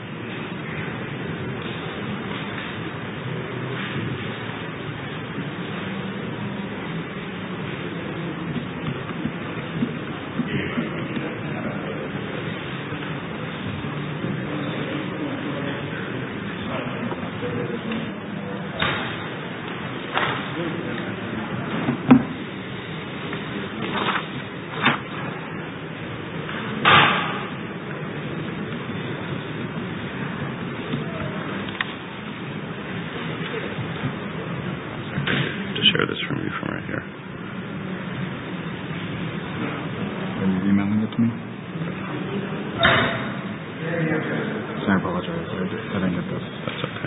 Share this from you from right here. Are you emailing it to me? I apologize. I didn't get this. That's okay.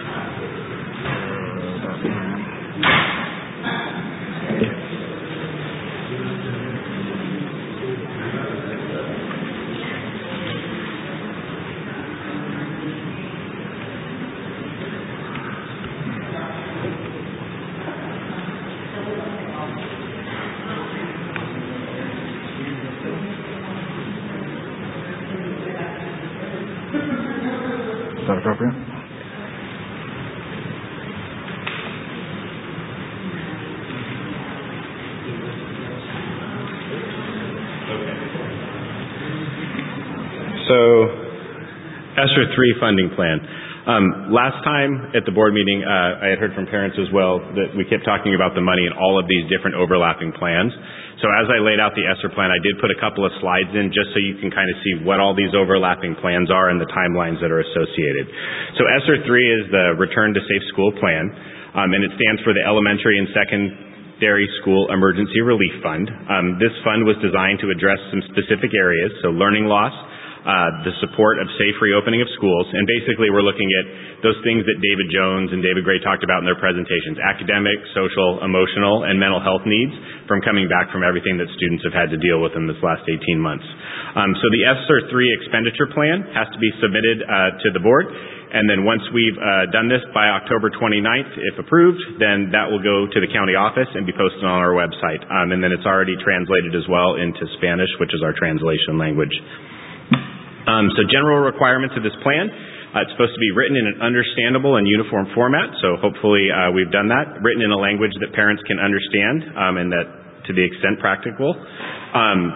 Is that appropriate? So, ESSER 3 funding plan. Last time at the board meeting, I had heard from parents as well that we kept talking about the money in all of these different overlapping plans. So as I laid out the ESSER plan, I did put a couple of slides in just so you can kind of see what all these overlapping plans are and the timelines that are associated. So ESSER 3 is the Return to Safe School Plan, and it stands for the Elementary and Secondary School Emergency Relief Fund. This fund was designed to address some specific areas, so learning loss, the support of safe reopening of schools, and basically we're looking at those things that David Jones and David Gray talked about in their presentations, academic, social, emotional, and mental health needs from coming back from everything that students have had to deal with in this last 18 months. So the ESSER 3 expenditure plan has to be submitted to the board, and then once we've done this by October 29th, if approved, then that will go to the county office and be posted on our website. And then it's already translated as well into Spanish, which is our translation language. So general requirements of this plan, it's supposed to be written in an understandable and uniform format, so hopefully we've done that, written in a language that parents can understand and that to the extent practical.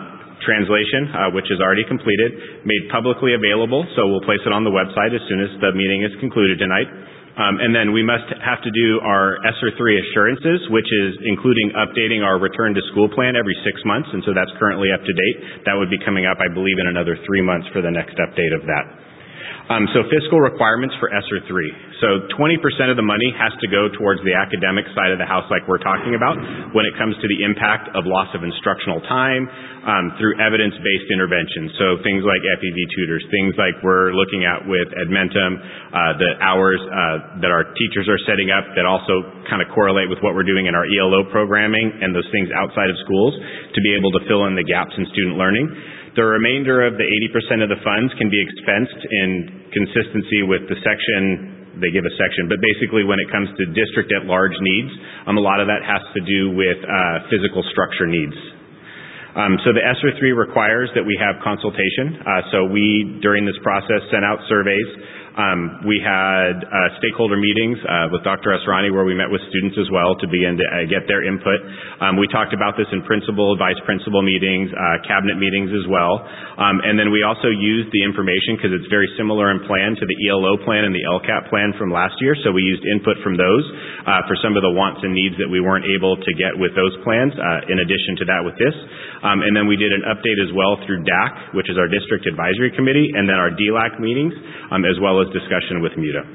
translation, which is already completed, made publicly available, so we'll place it on the website as soon as the meeting is concluded tonight. And then we must have to do our ESSER 3 assurances, which is including updating our return to school plan every 6 months, and so that's currently up to date. That would be coming up, I believe, in another 3 months for the next update of that. So fiscal requirements for ESSER 3. So 20% of the money has to go towards the academic side of the house like we're talking about when it comes to the impact of loss of instructional time through evidence-based interventions. So things like FEV tutors, things like we're looking at with Edmentum, the hours that our teachers are setting up that also kind of correlate with what we're doing in our ELO programming and those things outside of schools to be able to fill in the gaps in student learning. The remainder of the 80% of the funds can be expensed in consistency with the section, they give a section, but basically when it comes to district at large needs, a lot of that has to do with physical structure needs. So the ESSER 3 requires that we have consultation. So we, during this process, sent out surveys. We had stakeholder meetings with Dr. Asrani where we met with students as well to begin to get their input. We talked about this in principal, vice principal meetings, cabinet meetings as well. And then we also used the information because it's very similar in plan to the ELO plan and the LCAP plan from last year. So we used input from those for some of the wants and needs that we weren't able to get with those plans in addition to that with this. And then we did an update as well through DAC, which is our District Advisory Committee, and then our DLAC meetings, as well as discussion with MUTA.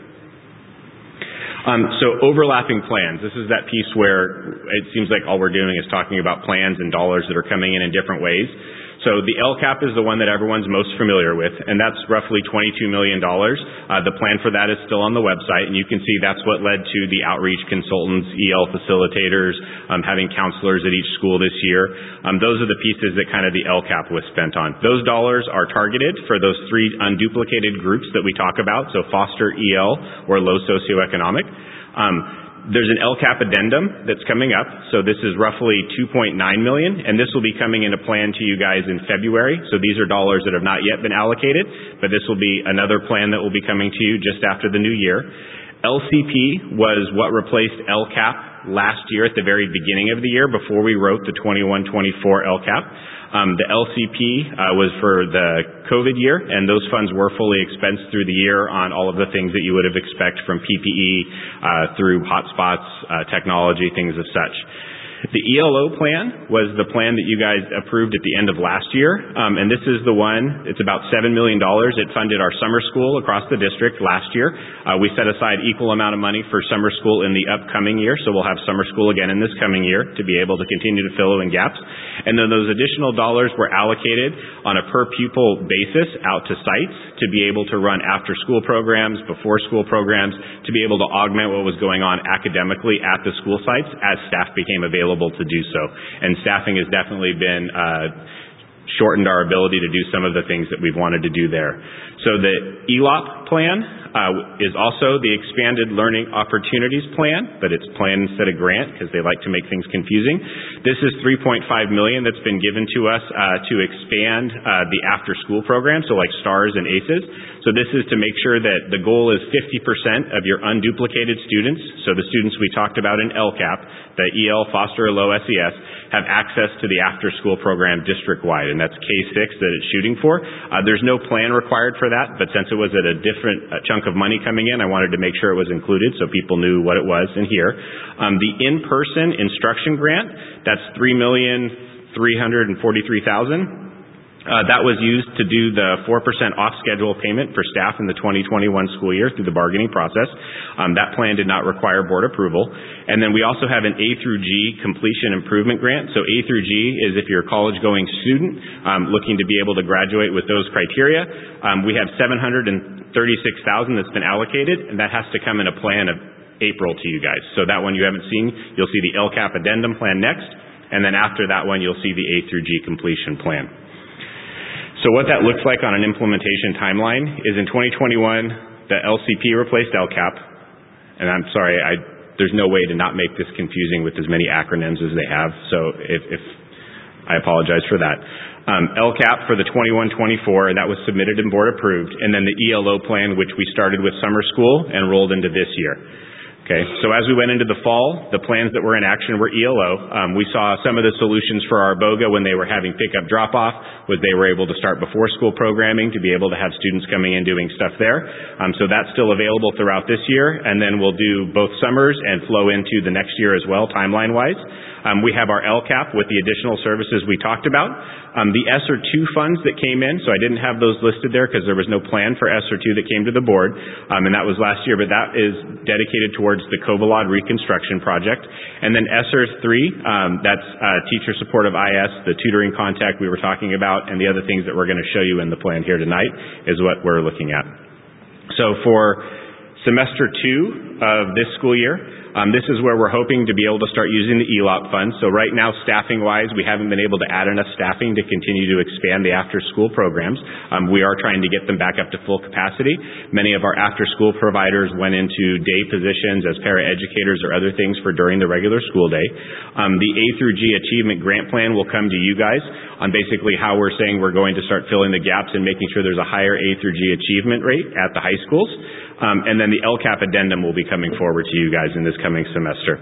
So overlapping plans. This is that piece where it seems like all we're doing is talking about plans and dollars that are coming in different ways. So the LCAP is the one that everyone's most familiar with, and that's roughly $22 million. The plan for that is still on the website, and you can see that's what led to the outreach consultants, EL facilitators, having counselors at each school this year. Those are the pieces that kind of the LCAP was spent on. Those dollars are targeted for those 3 unduplicated groups that we talk about, so foster, EL, or low socioeconomic. There's an LCAP addendum that's coming up. So this is roughly $2.9 million, and this will be coming into plan to you guys in February. So these are dollars that have not yet been allocated, but this will be another plan that will be coming to you just after the new year. LCP was what replaced LCAP last year at the very beginning of the year before we wrote the 21-24 LCAP. The LCP was for the COVID year, and those funds were fully expensed through the year on all of the things that you would have expected from PPE through hotspots, technology, things of such. The ELO plan was the plan that you guys approved at the end of last year, and this is the one, it's about $7 million. It funded our summer school across the district last year. We set aside equal amount of money for summer school in the upcoming year, so we'll have summer school again in this coming year to be able to continue to fill in gaps. And then those additional dollars were allocated on a per pupil basis out to sites to be able to run after school programs, before school programs, to be able to augment what was going on academically at the school sites as staff became available to do so. And staffing has definitely been shortened our ability to do some of the things that we've wanted to do there. So the ELOP plan is also the Expanded Learning Opportunities Plan, but it's plan instead of grant because they like to make things confusing. This is $3.5 million that's been given to us to expand the after-school program, so like STARS and ACES. So this is to make sure that the goal is 50% of your unduplicated students, so the students we talked about in LCAP, the EL, foster, or low SES, have access to the after-school program district-wide, and that's K-6 that it's shooting for. There's no plan required for that, but since it was at a different chunk of money coming in, I wanted to make sure it was included so people knew what it was in here. The in-person instruction grant, that's $3,343,000. That was used to do the 4% off-schedule payment for staff in the 2021 school year through the bargaining process. That plan did not require board approval. And then we also have an A through G completion improvement grant. So A through G is if you're a college-going student looking to be able to graduate with those criteria. We have $736,000 that's been allocated, and that has to come in a plan of April to you guys. So that one you haven't seen. You'll see the LCAP addendum plan next, and then after that one you'll see the A through G completion plan. So what that looks like on an implementation timeline is in 2021, the LCP replaced LCAP, and I'm sorry, there's no way to not make this confusing with as many acronyms as they have, so if I apologize for that. LCAP for the 21-24, and that was submitted and board approved, and then the ELO plan, which we started with summer school and rolled into this year. Okay, so as we went into the fall, the plans that were in action were ELO. We saw some of the solutions for our BOGA when they were having pickup drop-off, was they were able to start before school programming to be able to have students coming in doing stuff there. So that's still available throughout this year, and then we'll do both summers and flow into the next year as well, timeline-wise. We have our LCAP with the additional services we talked about. The ESSER 2 funds that came in, so I didn't have those listed there because there was no plan for ESSER 2 that came to the board, and that was last year, but that is dedicated towards the Covalod reconstruction project. And then ESSER 3, that's teacher support of IS, the tutoring contact we were talking about, and the other things that we're going to show you in the plan here tonight is what we're looking at. So for semester 2 of this school year, this is where we're hoping to be able to start using the ELOP funds. So right now, staffing-wise, we haven't been able to add enough staffing to continue to expand the after-school programs. We are trying to get them back up to full capacity. Many of our after-school providers went into day positions as paraeducators or other things for during the regular school day. The A through G Achievement Grant Plan will come to you guys on basically how we're saying we're going to start filling the gaps and making sure there's a higher A through G achievement rate at the high schools. And then the LCAP addendum will be coming forward to you guys in this coming semester.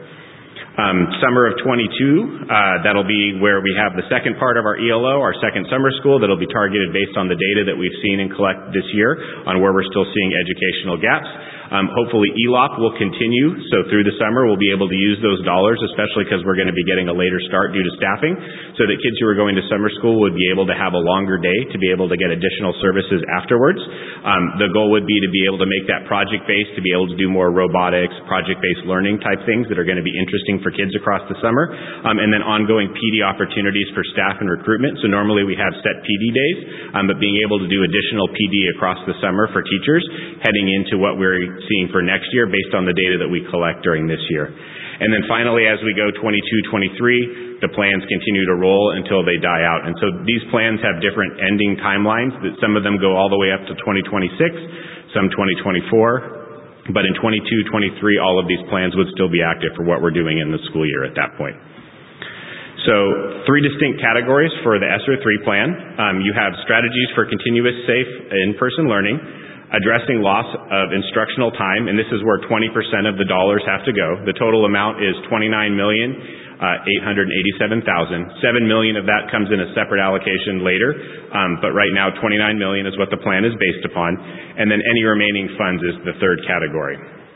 Summer of 22, that'll be where we have the second part of our ELO, our second summer school, that'll be targeted based on the data that we've seen and collect this year on where we're still seeing educational gaps. Hopefully ELOP will continue, so through the summer we'll be able to use those dollars, especially because we're going to be getting a later start due to staffing, so that kids who are going to summer school would be able to have a longer day to be able to get additional services afterwards. The goal would be to be able to make that project-based, to be able to do more robotics, project-based learning type things that are going to be interesting for kids across the summer, and then ongoing PD opportunities for staff and recruitment. So normally we have set PD days, but being able to do additional PD across the summer for teachers heading into what we're seeing for next year based on the data that we collect during this year. And then finally, as we go 22-23, the plans continue to roll until they die out. And so these plans have different ending timelines, that some of them go all the way up to 2026, some 2024, but in 22-23, all of these plans would still be active for what we're doing in the school year at that point. So 3 distinct categories for the ESSER 3 plan. You have strategies for continuous, safe, in-person learning, addressing loss of instructional time, and this is where 20% of the dollars have to go. The total amount is $29,887,000. $7 million of that comes in a separate allocation later, but right now $29 million is what the plan is based upon, and then any remaining funds is the third category.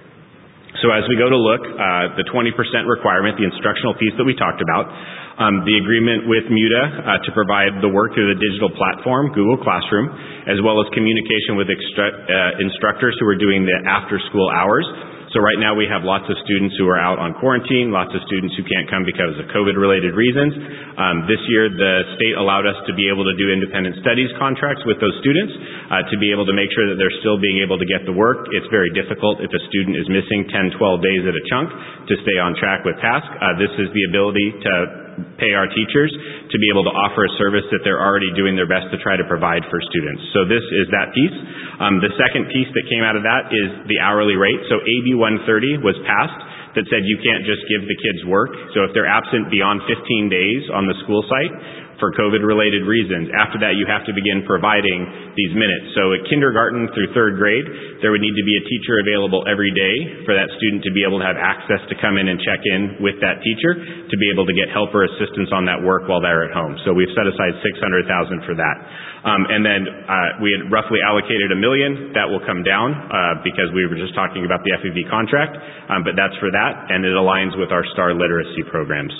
So as we go to look, the 20% requirement, the instructional piece that we talked about, the agreement with MUTA to provide the work through the digital platform, Google Classroom, as well as communication with instructors who are doing the after-school hours. So right now we have lots of students who are out on quarantine, lots of students who can't come because of COVID-related reasons. This year the state allowed us to be able to do independent studies contracts with those students to be able to make sure that they're still being able to get the work. It's very difficult if a student is missing 10, 12 days at a chunk to stay on track with tasks. This is the ability to pay our teachers to be able to offer a service that they're already doing their best to try to provide for students. So this is that piece. The second piece that came out of that is the hourly rate. So AB 130 was passed that said you can't just give the kids work. So if they're absent beyond 15 days on the school site for COVID-related reasons, after that you have to begin providing these minutes. So at kindergarten through 3rd grade, there would need to be a teacher available every day for that student to be able to have access to come in and check in with that teacher to be able to get help or assistance on that work while they're at home. So we've set aside $600,000 for that. And then we had roughly allocated $1 million. That will come down because we were just talking about the FEV contract, but that's for that, and it aligns with our STAR literacy programs.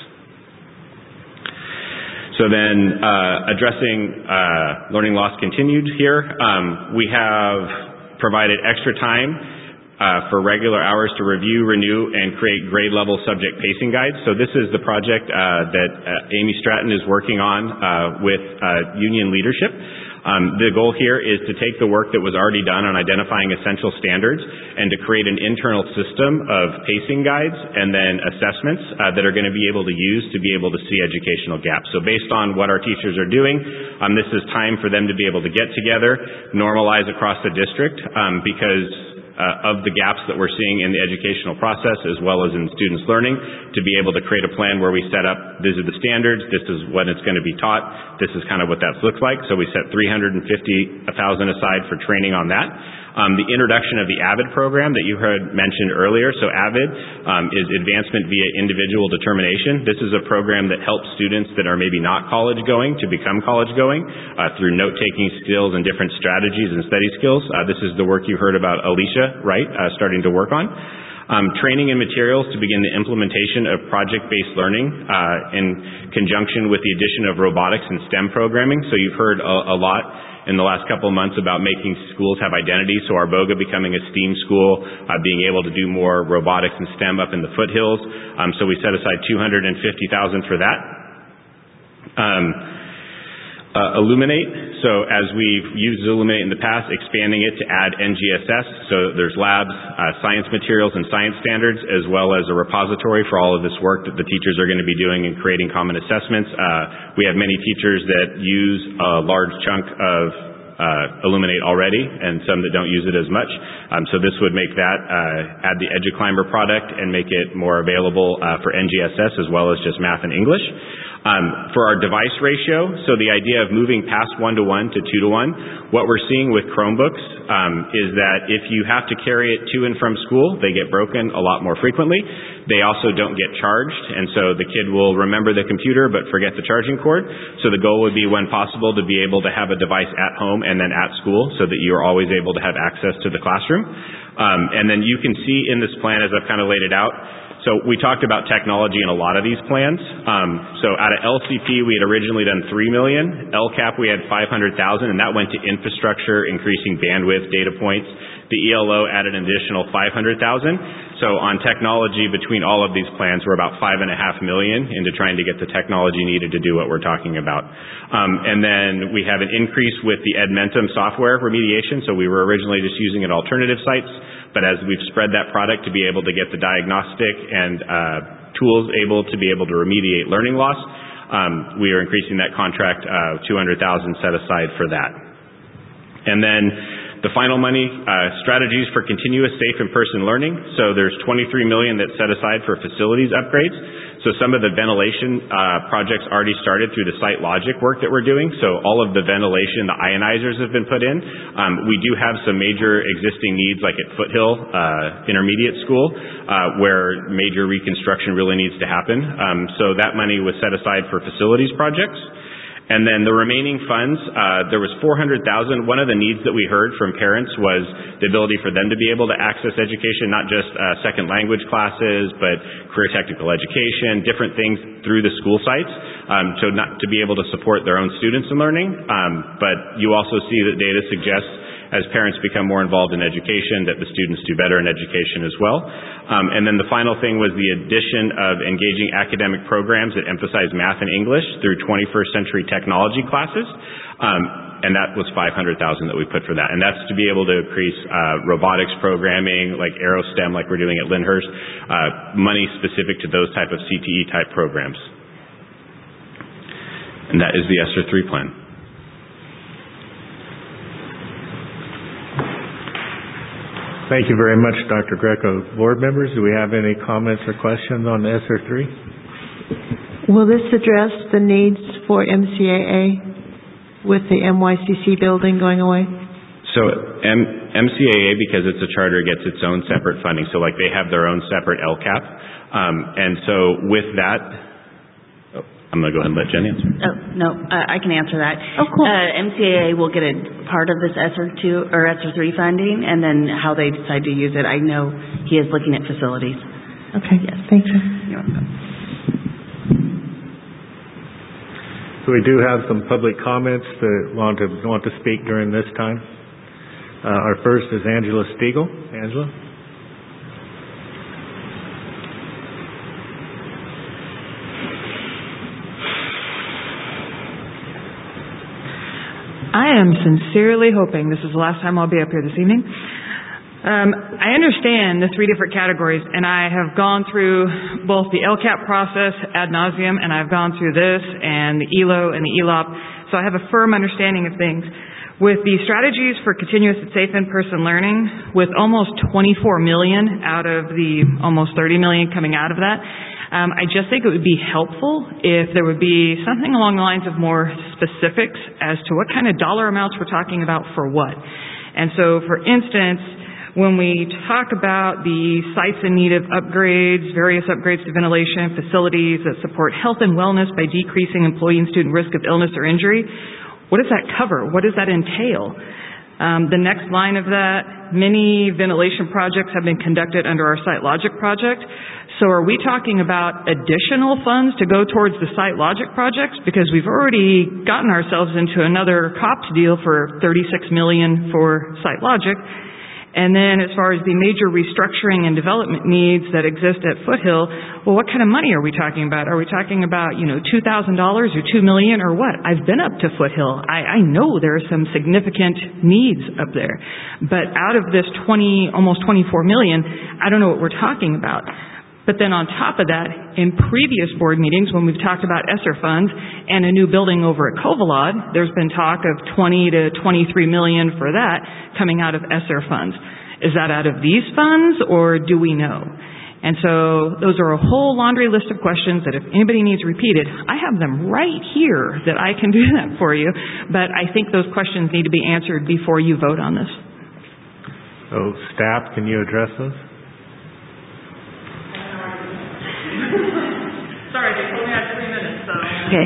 So then addressing learning loss continued here, we have provided extra time for regular hours to review, renew, and create grade level subject pacing guides. So this is the project that Amy Stratton is working on with union leadership. The goal here is to take the work that was already done on identifying essential standards and to create an internal system of pacing guides and then assessments that are going to be able to use to be able to see educational gaps. So based on what our teachers are doing, this is time for them to be able to get together, normalize across the district because of the gaps that we're seeing in the educational process as well as in students' learning, to be able to create a plan where we set up, these are the standards, this is when it's going to be taught, this is kind of what that looks like. So we set $350,000 aside for training on that. The introduction of the AVID program that you heard mentioned earlier. So AVID is Advancement via Individual Determination. This is a program that helps students that are maybe not college going to become college going through note-taking skills and different strategies and study skills. This is the work you heard about Alicia Wright starting to work on. Training and materials to begin the implementation of project-based learning in conjunction with the addition of robotics and STEM programming. So you've heard a lot in the last couple of months about making schools have identity. So Arboga becoming a STEAM school, being able to do more robotics and STEM up in the foothills. So we set aside $250,000 for that. Illuminate. So as we've used Illuminate in the past, expanding it to add NGSS. So there's labs, science materials, and science standards, as well as a repository for all of this work that the teachers are going to be doing in creating common assessments. We have many teachers that use a large chunk of Illuminate already, and some that don't use it as much. So this would make that add the EduClimber product and make it more available for NGSS as well as just math and English. For our device ratio, so the idea of moving past 1-to-1 to 2-to-1, what we're seeing with Chromebooks is that if you have to carry it to and from school, they get broken a lot more frequently. They also don't get charged, and so the kid will remember the computer but forget the charging cord. So the goal would be, when possible, to be able to have a device at home and then at school so that you're always able to have access to the classroom. And then you can see in this plan, as I've kind of laid it out, so we talked about technology in a lot of these plans. So out of LCP, we had originally done $3 million. LCAP, we had $500,000, and that went to infrastructure, increasing bandwidth, data points. The ELO added an additional $500,000. So on technology, between all of these plans, we're about $5.5 million into trying to get the technology needed to do what we're talking about. And then we have an increase with the Edmentum software remediation. So we were originally just using it at alternative sites, but as we've spread that product to be able to get the diagnostic and tools able to be able to remediate learning loss, we are increasing that contract, $200,000 set aside for that. And then the final money, strategies for continuous safe in-person learning. So there's $23 million that's set aside for facilities upgrades. So some of the ventilation projects already started through the Site Logic work that we're doing. So all of the ventilation, the ionizers have been put in. We do have some major existing needs, like at Foothill Intermediate School, where major reconstruction really needs to happen. So that money was set aside for facilities projects. And then the remaining funds, there was $400,000. One of the needs that we heard from parents was the ability for them to be able to access education, not just second language classes, but career technical education, different things through the school sites, so not to be able to support their own students in learning. But you also see that data suggests, as parents become more involved in education, that the students do better in education as well. And then the final thing was the addition of engaging academic programs that emphasize math and English through 21st century technology classes. And that was $500,000 that we put for that. And that's to be able to increase robotics programming, like AeroSTEM, like we're doing at Lyndhurst, money specific to those type of CTE type programs. And that is the ESSER 3 plan. Thank you very much, Dr. Greco. Board members, do we have any comments or questions on ESSER 3? Will this address the needs for MCAA with the MYCC building going away? So MCAA, because it's a charter, gets its own separate funding. So like they have their own separate LCAP. And so with that, I'm going to go ahead and let Jen answer. Oh, no, I can answer that. Oh, cool. MCAA will get a part of this ESSER 2 or ESSER 3 funding, and then how they decide to use it. I know he is looking at facilities. Okay, yes. Thank you. You're welcome. So we do have some public comments that want to speak during this time. Our first is Angela Stiegel. Angela? I am sincerely hoping this is the last time I'll be up here this evening. I understand the three different categories, and I have gone through both the LCAP process ad nauseum, and I've gone through this and the ELO and the ELOP, so I have a firm understanding of things. With the strategies for continuous and safe in-person learning, with almost $24 million out of the almost $30 million coming out of that, I just think it would be helpful if there would be something along the lines of more specifics as to what kind of dollar amounts we're talking about for what. And so, for instance, when we talk about the sites in need of upgrades, various upgrades to ventilation, facilities that support health and wellness by decreasing employee and student risk of illness or injury, what does that cover? What does that entail? The next line of that, many ventilation projects have been conducted under our SiteLogic project. So are we talking about additional funds to go towards the SiteLogic projects? Because we've already gotten ourselves into another COPS deal for $36 million for SiteLogic. And then as far as the major restructuring and development needs that exist at Foothill, well, what kind of money are we talking about? Are we talking about, $2,000 or $2 million or what? I've been up to Foothill. I know there are some significant needs up there. But out of this almost $24 million, I don't know what we're talking about. But then on top of that, in previous board meetings when we've talked about ESSER funds and a new building over at Covalod, there's been talk of $20 to $23 million for that coming out of ESSER funds. Is that out of these funds or do we know? And so those are a whole laundry list of questions that if anybody needs repeated, I have them right here that I can do that for you. But I think those questions need to be answered before you vote on this. So staff, can you address those? Sorry, they told me I had 3 minutes, so. Okay.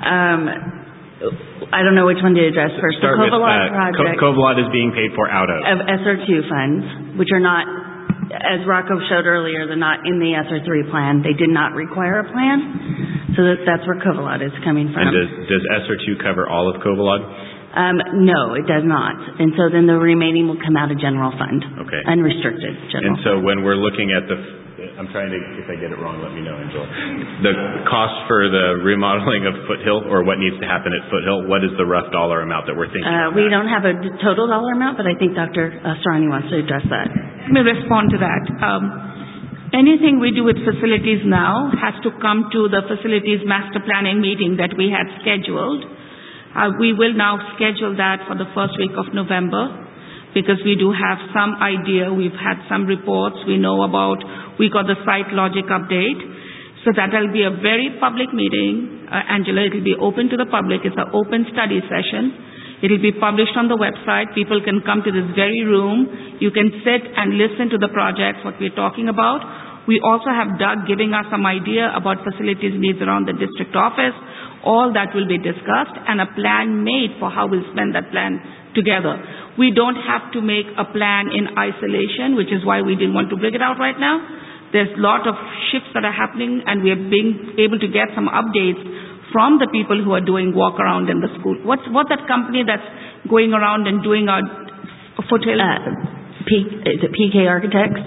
I don't know which one to address first. The Covalod project. Covalod is being paid for out of ESSER 2 funds, which are not, as Rocco showed earlier, they're not in the ESSER 3 plan. They did not require a plan. So that's where Covalod is coming from. And does ESSER 2 cover all of Covalod? No, it does not. And so then the remaining will come out of general fund. Okay. Unrestricted general. And so when we're looking at I'm trying to, if I get it wrong, let me know, Angela. The cost for the remodeling of Foothill, or what needs to happen at Foothill, what is the rough dollar amount that we're thinking of? We don't have a total dollar amount, but I think Dr. Strani wants to address that. Let me respond to that. Anything we do with facilities now has to come to the facilities master planning meeting that we had scheduled. We will now schedule that for the first week of November because we do have some idea. We've had some reports. We know about, we got the SiteLogic update. So that will be a very public meeting. Angela, it will be open to the public. It's an open study session. It will be published on the website. People can come to this very room. You can sit and listen to the projects, what we're talking about. We also have Doug giving us some idea about facilities needs around the district office. All that will be discussed and a plan made for how we'll spend that plan together. We don't have to make a plan in isolation, which is why we didn't want to bring it out right now. There's a lot of shifts that are happening and we are being able to get some updates from the people who are doing walk around in the school. What's that company that's going around and doing our Foothill? Is it PK Architects?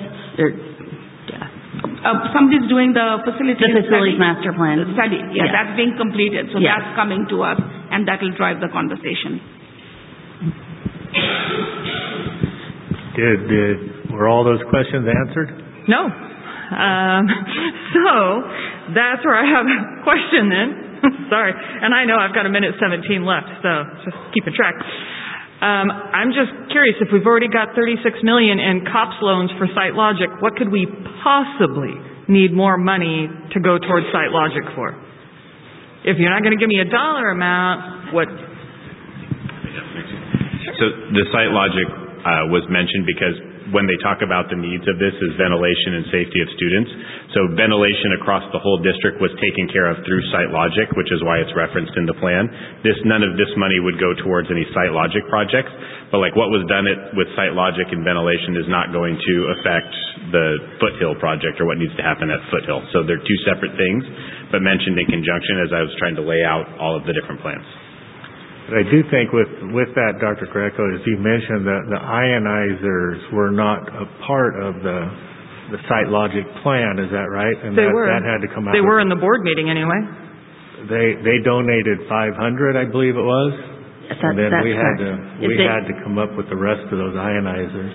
Somebody's doing the facilities master plan. Study. Yeah, that's being completed. So that's coming to us and that will drive the conversation. Were all those questions answered? No. So that's where I have a question then. Sorry. And I know I've got 1:17 left, so just keeping track. I'm just curious, if we've already got $36 million in COPS loans for SiteLogic, what could we possibly need more money to go towards SiteLogic for? If you're not going to give me a dollar amount, what? So the SiteLogic was mentioned because when they talk about the needs of this is ventilation and safety of students. So ventilation across the whole district was taken care of through SiteLogic, which is why it's referenced in the plan. None of this money would go towards any SiteLogic projects, but like what was done with SiteLogic and ventilation is not going to affect the Foothill project or what needs to happen at Foothill. So they're two separate things, but mentioned in conjunction as I was trying to lay out all of the different plans. But I do think with that, Dr. Greco, as you mentioned, that the ionizers were not a part of the SiteLogic plan. Is that right? And they were. That had to come out. They were in the board meeting anyway. They donated $500, I believe it was. Yes, and then we had to come up with the rest of those ionizers.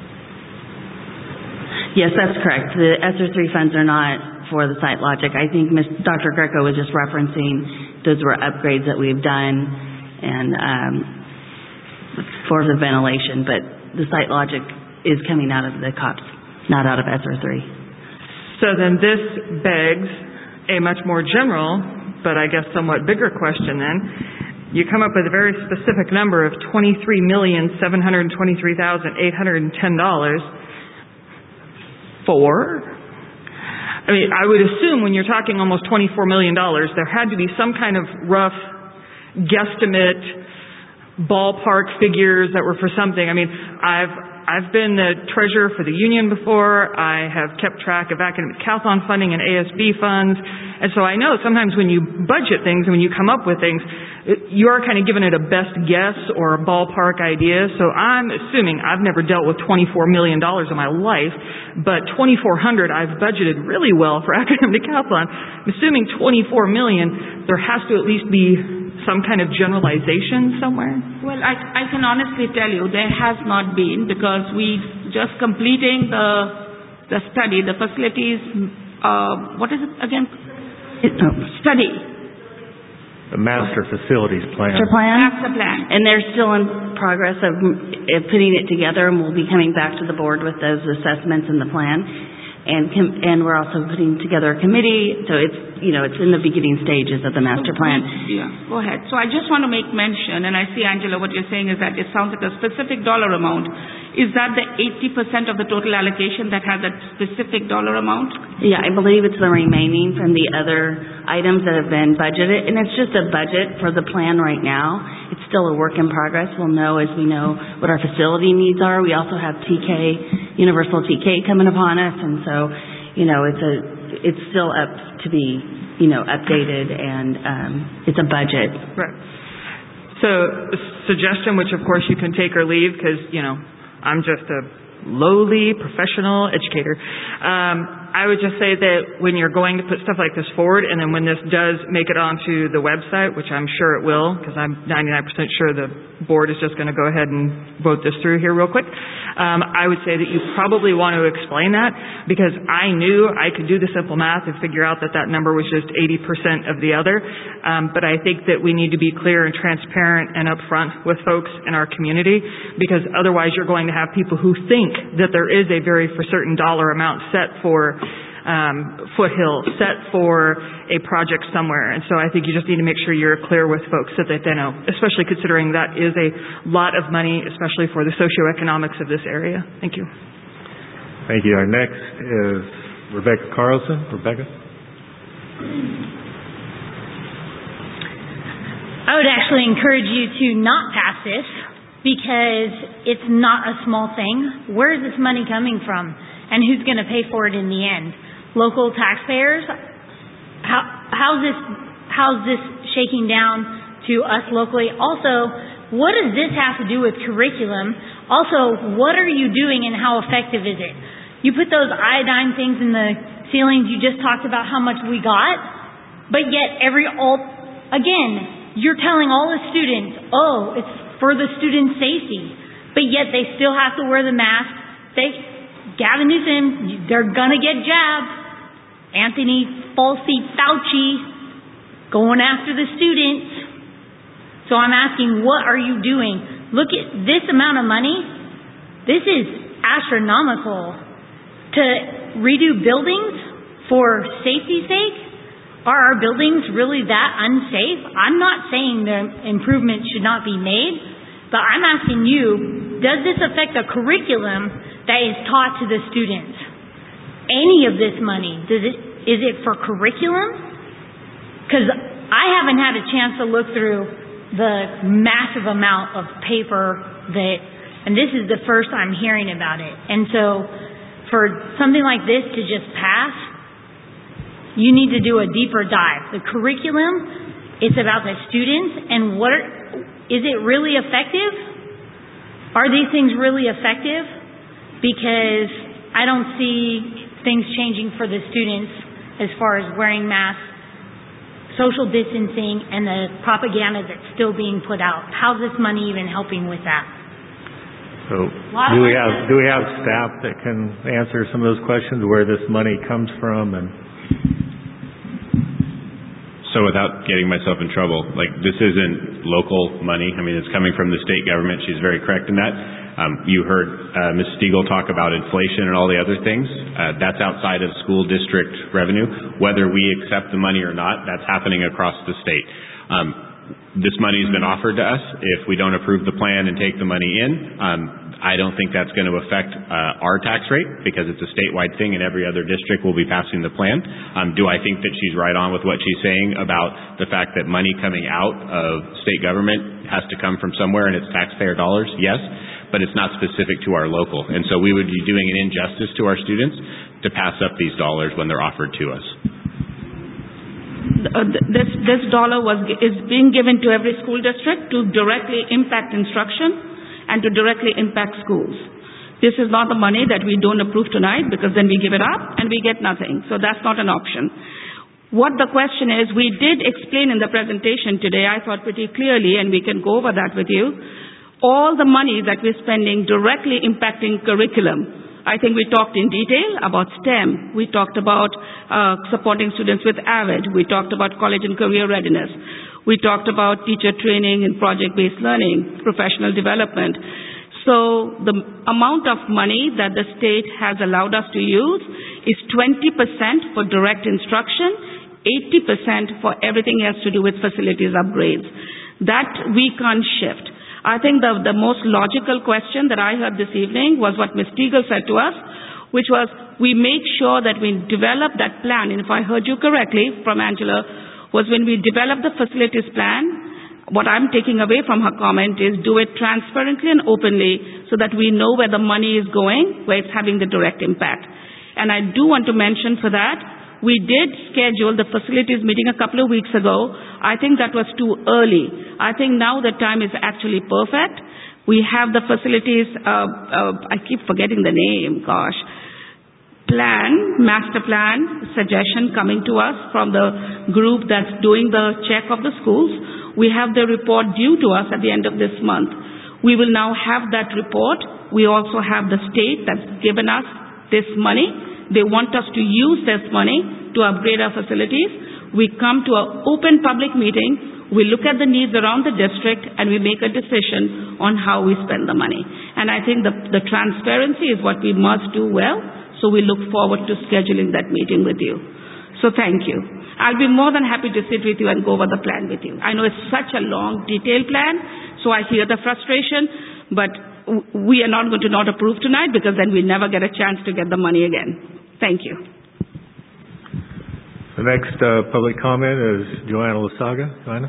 Yes, that's correct. The ESSER 3 funds are not for the SiteLogic. I think Dr. Greco was just referencing those were upgrades that we've done and for the ventilation, but the SiteLogic is coming out of the COPS, not out of ESSER 3. So then this begs a much more general, but I guess somewhat bigger question then. you come up with a very specific number of $23,723,810 for... I mean, I would assume when you're talking almost $24 million, there had to be some kind of rough guesstimate, ballpark figures that were for something. I mean, I've been the treasurer for the union before. I have kept track of academic decathlon funding and ASB funds. And so I know sometimes when you budget things and when you come up with things, you are kind of given it a best guess or a ballpark idea. So I'm assuming, I've never dealt with $24 million in my life, but $2,400 I've budgeted really well for academic decathlon. I'm assuming $24 million, there has to at least be some kind of generalization somewhere? Well, I can honestly tell you there has not been, because we just completing the study, the facilities, what is it again? Study. The master facilities plan. Master plan? Master plan. And they're still in progress of putting it together, and we'll be coming back to the board with those assessments in the plan. And we're also putting together a committee, so it's in the beginning stages of the master plan. Yeah, go ahead. So I just want to make mention, and I see, Angela, what you're saying is that it sounds like a specific dollar amount. Is that the 80% of the total allocation that has that specific dollar amount? Yeah, I believe it's the remaining from the other items that have been budgeted, and it's just a budget for the plan right now. It's still a work in progress. We'll know as we know what our facility needs are. We also have universal TK coming upon us, and so, it's still up to be, updated, and it's a budget. Right. So, a suggestion, which of course you can take or leave, because, I'm just a lowly professional educator. I would just say that when you're going to put stuff like this forward, and then when this does make it onto the website, which I'm sure it will, because I'm 99% sure the board is just going to go ahead and vote this through here real quick, I would say that you probably want to explain that, because I knew I could do the simple math and figure out that number was just 80% of the other. But I think that we need to be clear and transparent and upfront with folks in our community, because otherwise you're going to have people who think that there is a very for certain dollar amount set for Foothill, set for a project somewhere. And so I think you just need to make sure you're clear with folks so that they know, especially considering that is a lot of money, especially for the socioeconomics of this area. Thank you. Thank you. Our next is Rebecca Carlson. Rebecca? I would actually encourage you to not pass this, because it's not a small thing. Where is this money coming from? And who's going to pay for it in the end? Local taxpayers? How's this shaking down to us locally? Also, what does this have to do with curriculum? Also, what are you doing and how effective is it? You put those iodine things in the ceilings, you just talked about how much we got, but yet again, you're telling all the students, oh, it's for the student safety, but yet they still have to wear the mask. Gavin Newsom, they're gonna get jabbed. Anthony Fauci going after the students. So I'm asking, what are you doing? Look at this amount of money. This is astronomical. To redo buildings for safety's sake? Are our buildings really that unsafe? I'm not saying the improvements should not be made, but I'm asking you, does this affect the curriculum that is taught to the students? Any of this money, is it for curriculum? Because I haven't had a chance to look through the massive amount of paper and this is the first I'm hearing about it. And so for something like this to just pass, you need to do a deeper dive. The curriculum, it's about the students, and is it really effective? Are these things really effective? Because I don't see things changing for the students as far as wearing masks, social distancing, and the propaganda that's still being put out. How's this money even helping with that? So do we have staff that can answer some of those questions, where this money comes from? And so without getting myself in trouble, this isn't local money. I mean, it's coming from the state government. She's very correct in that. You heard Ms. Stiegel talk about inflation and all the other things. That's outside of school district revenue. Whether we accept the money or not, that's happening across the state. This money has been offered to us. If we don't approve the plan and take the money in, I don't think that's going to affect our tax rate because it's a statewide thing and every other district will be passing the plan. Do I think that she's right on with what she's saying about the fact that money coming out of state government has to come from somewhere and it's taxpayer dollars? Yes, but it's not specific to our local. And so we would be doing an injustice to our students to pass up these dollars when they're offered to us. This dollar is being given to every school district to directly impact instruction and to directly impact schools. This is not the money that we don't approve tonight because then we give it up and we get nothing. So that's not an option. What the question is, we did explain in the presentation today, I thought pretty clearly, and we can go over that with you, all the money that we're spending directly impacting curriculum. I think we talked in detail about STEM. We talked about supporting students with AVID. We talked about college and career readiness. We talked about teacher training and project-based learning, professional development. So the amount of money that the state has allowed us to use is 20% for direct instruction, 80% for everything else to do with facilities upgrades. That we can't shift. I think the most logical question that I heard this evening was what Ms. Teagle said to us, which was we make sure that we develop that plan. And if I heard you correctly from Angela, was when we develop the facilities plan, what I'm taking away from her comment is do it transparently and openly so that we know where the money is going, where it's having the direct impact. And I do want to mention for that, we did schedule the facilities meeting a couple of weeks ago. I think that was too early. I think now the time is actually perfect. We have the facilities, I keep forgetting the name, gosh, master plan suggestion coming to us from the group that's doing the check of the schools. We have the report due to us at the end of this month. We will now have that report. We also have the state that's given us this money. They want us to use this money to upgrade our facilities. We come to an open public meeting, we look at the needs around the district, and we make a decision on how we spend the money. And I think the transparency is what we must do well, so we look forward to scheduling that meeting with you. So thank you. I'll be more than happy to sit with you and go over the plan with you. I know it's such a long, detailed plan, so I hear the frustration, but we are not going to not approve tonight because then we never get a chance to get the money again. Thank you. The next public comment is Joanna Lasaga. Joanna?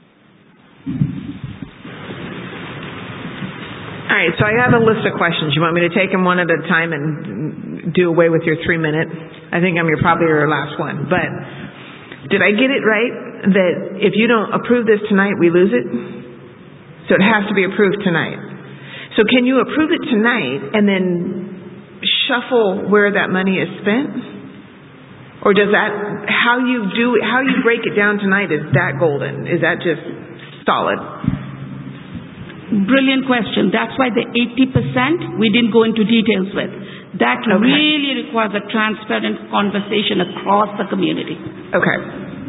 All right, so I have a list of questions. You want me to take them one at a time and do away with your 3 minute? I think I'm probably your last one. But did I get it right that if you don't approve this tonight, we lose it? So it has to be approved tonight. So can you approve it tonight and then shuffle where that money is spent? Or does that, how you break it down tonight, is that golden? Is that just solid? Brilliant question. That's why the 80% we didn't go into details with. That really requires a transparent conversation across the community. Okay.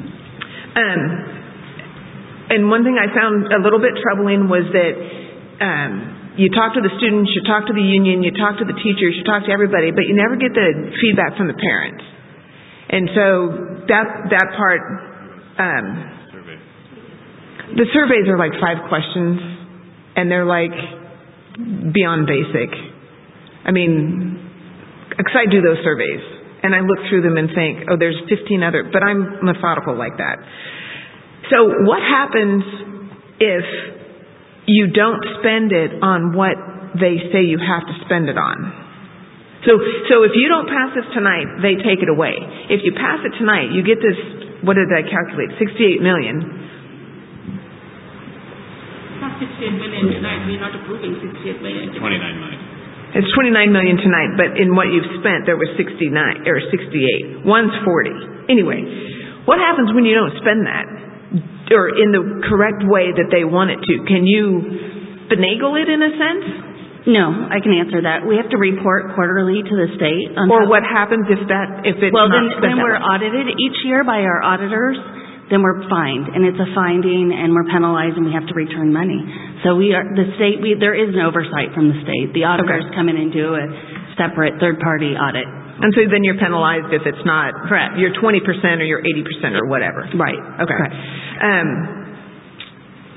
And one thing I found a little bit troubling was that you talk to the students, you talk to the union, you talk to the teachers, you talk to everybody, but you never get the feedback from the parents. And so that part, the surveys are like 5 questions, and they're like beyond basic. I mean, because I do those surveys, and I look through them and think, oh, there's 15 other, but I'm methodical like that. So what happens if you don't spend it on what they say you have to spend it on? So if you don't pass this tonight, they take it away. If you pass it tonight, you get this, what did I calculate, $68 million. Not $68 million tonight. We're not approving $68 million. $29 million. It's $29 million tonight, but in what you've spent, there was 69 or 68. One's 40. Anyway, what happens when you don't spend that, or in the correct way that they want it to? Can you finagle it in a sense? No, I can answer that. We have to report quarterly to the state. Or what happens if it's not spent? Well, then we're audited each year by our auditors. Then we're fined, and it's a finding, and we're penalized, and we have to return money. So there is an oversight from the state. The auditors come in and do a separate third-party audit. And so then you're penalized if it's not. Correct. You're 20% or you're 80% or whatever. Right. Okay. Correct.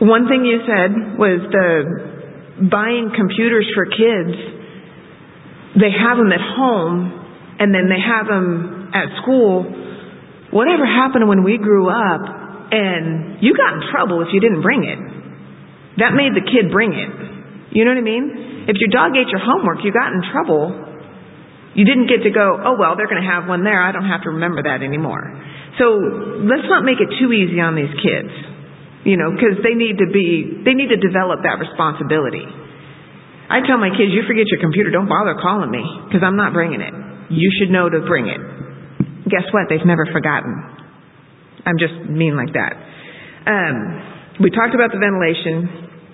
One thing you said was the buying computers for kids. They have them at home, and then they have them at school. Whatever happened when we grew up, and you got in trouble if you didn't bring it. That made the kid bring it. You know what I mean? If your dog ate your homework, you got in trouble. You didn't get to go, oh, well, they're going to have one there. I don't have to remember that anymore. So let's not make it too easy on these kids, because they need to develop that responsibility. I tell my kids, you forget your computer, don't bother calling me, because I'm not bringing it. You should know to bring it. Guess what? They've never forgotten. I'm just mean like that. We talked about the ventilation.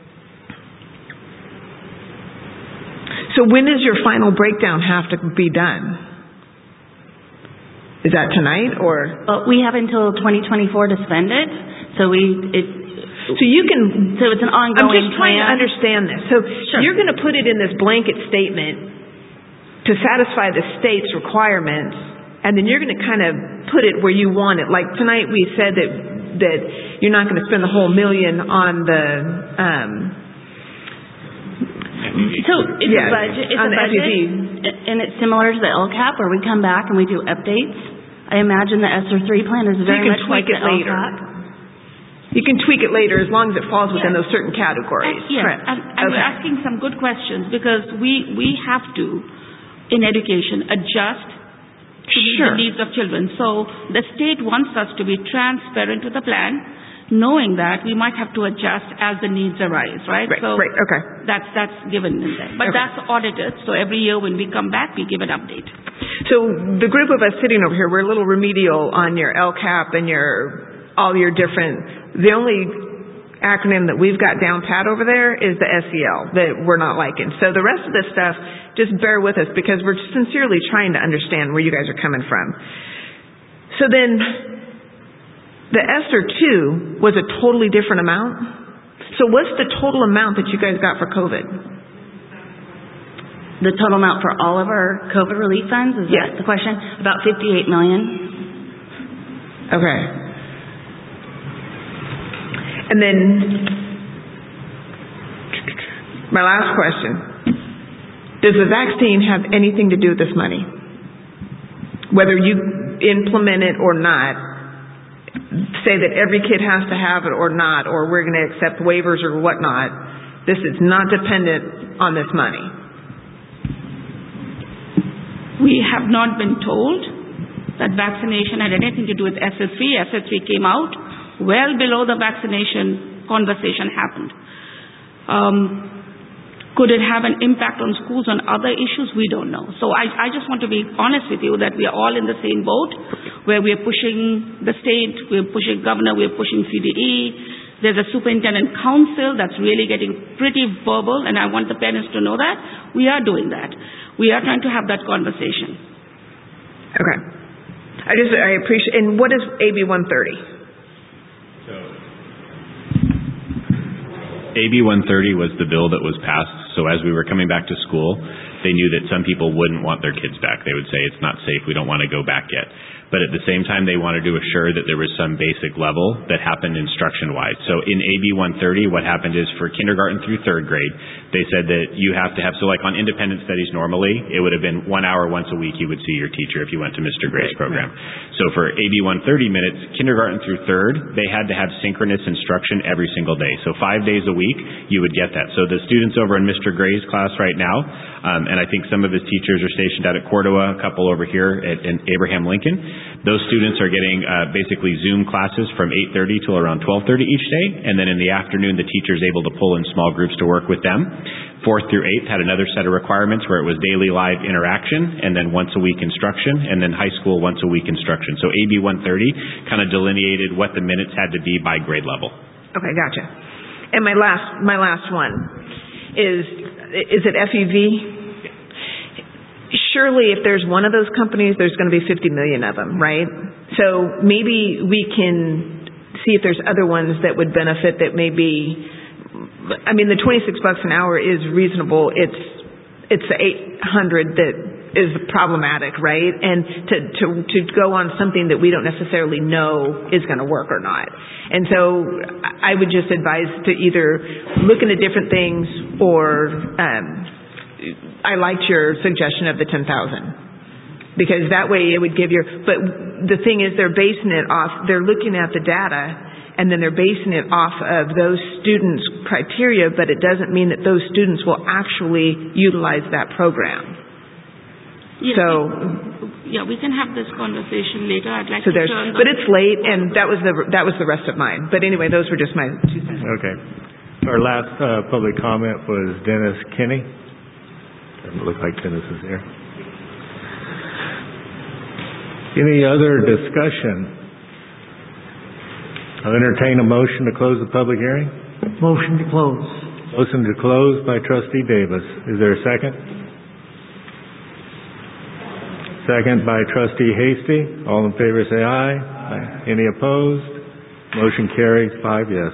So when does your final breakdown have to be done? Is that tonight or? Well, we have until 2024 to spend it. So it's an ongoing I'm just trying to plan. understand this. So You're going to put it in this blanket statement to satisfy the state's requirements, and then you're going to kind of put it where you want it. Like tonight we said that you're not going to spend the whole $1 million on the So it's a budget. It's on a the budget, FEV. and it's similar to the LCAP where we come back and we do updates. I imagine the ESSER 3 plan is very much like the LCAP. You can tweak it later as long as it falls within those certain categories. Yes, and we're asking some good questions because we have to, in education, adjust to meet the needs of children. So the state wants us to be transparent with the plan, knowing that we might have to adjust as the needs arise, right? Okay. That's given in there. But that's audited, so every year when we come back, we give an update. So the group of us sitting over here, we're a little remedial on your LCAP and all your different. The only acronym that we've got down pat over there is the SEL that we're not liking. So the rest of this stuff, just bear with us because we're sincerely trying to understand where you guys are coming from. So then the ESSER 2 was a totally different amount. So what's the total amount that you guys got for COVID? The total amount for all of our COVID relief funds, is that the question? About $58 million. Okay. And then my last question. Does the vaccine have anything to do with this money? Whether you implement it or not, say that every kid has to have it or not, or we're going to accept waivers or whatnot, this is not dependent on this money. We have not been told that vaccination had anything to do with ESSER 3. ESSER 3 came out well below the vaccination conversation happened. Could it have an impact on schools on other issues? We don't know. So I just want to be honest with you that we are all in the same boat where we are pushing the state, we are pushing governor, we are pushing CDE. There's a superintendent council that's really getting pretty verbal, and I want the parents to know that. We are doing that. We are trying to have that conversation. Okay. I appreciate, and what is AB 130? AB 130 was the bill that was passed, so as we were coming back to school, they knew that some people wouldn't want their kids back. They would say, it's not safe, we don't want to go back yet. But at the same time, they wanted to assure that there was some basic level that happened instruction-wise. So in AB 130, what happened is for kindergarten through third grade, they said that you have to have, so like on independent studies normally, it would have been 1 hour once a week you would see your teacher if you went to Mr. Gray's program. So for AB 130 minutes, kindergarten through third, they had to have synchronous instruction every single day. So 5 days a week, you would get that. So the students over in Mr. Gray's class right now, and I think some of his teachers are stationed out at Cordova, a couple over here in Abraham Lincoln. Those students are getting basically Zoom classes from 8:30 till around 12:30 each day, and then in the afternoon the teacher's able to pull in small groups to work with them. 4th through 8th had another set of requirements where it was daily live interaction and then once a week instruction, and then high school once a week instruction. So AB 130 kind of delineated what the minutes had to be by grade level. Okay, gotcha. And my last one is it FEV? Surely if there's one of those companies, there's going to be 50 million of them, right? So maybe we can see if there's other ones that would benefit that may be, I mean, the $26 an hour is reasonable. It's the 800 that is problematic, right? And to go on something that we don't necessarily know is going to work or not. And so I would just advise to either look into different things or I liked your suggestion of the 10,000 because that way it would give but the thing is they're basing it off, they're looking at the data and then they're basing it off of those students' criteria, but it doesn't mean that those students will actually utilize that program. Yes, So, we can have this conversation later. I'd like so to there's, turn but it's late, and that was the rest of mine. But anyway, those were just my 2 cents. Okay. Our last public comment was Dennis Kinney. Doesn't look like Dennis is here. Any other discussion? I'll entertain a motion to close the public hearing. Motion to close. Motion to close by Trustee Davis. Is there a second? Second by Trustee Hasty. All in favor say aye. Aye. Any opposed? Motion carries 5 yes.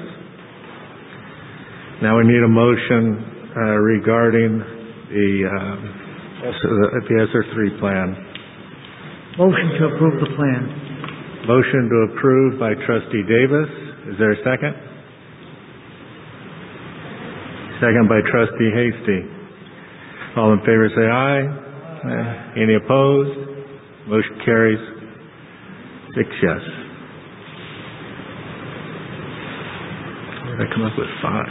Now we need a motion regarding the ESSER 3 plan. Motion to approve the plan. Motion to approve by Trustee Davis. Is there a second? Second by Trustee Hasty. All in favor say aye. Aye. Any opposed? Motion carries 6 yes. Where did I come up with 5?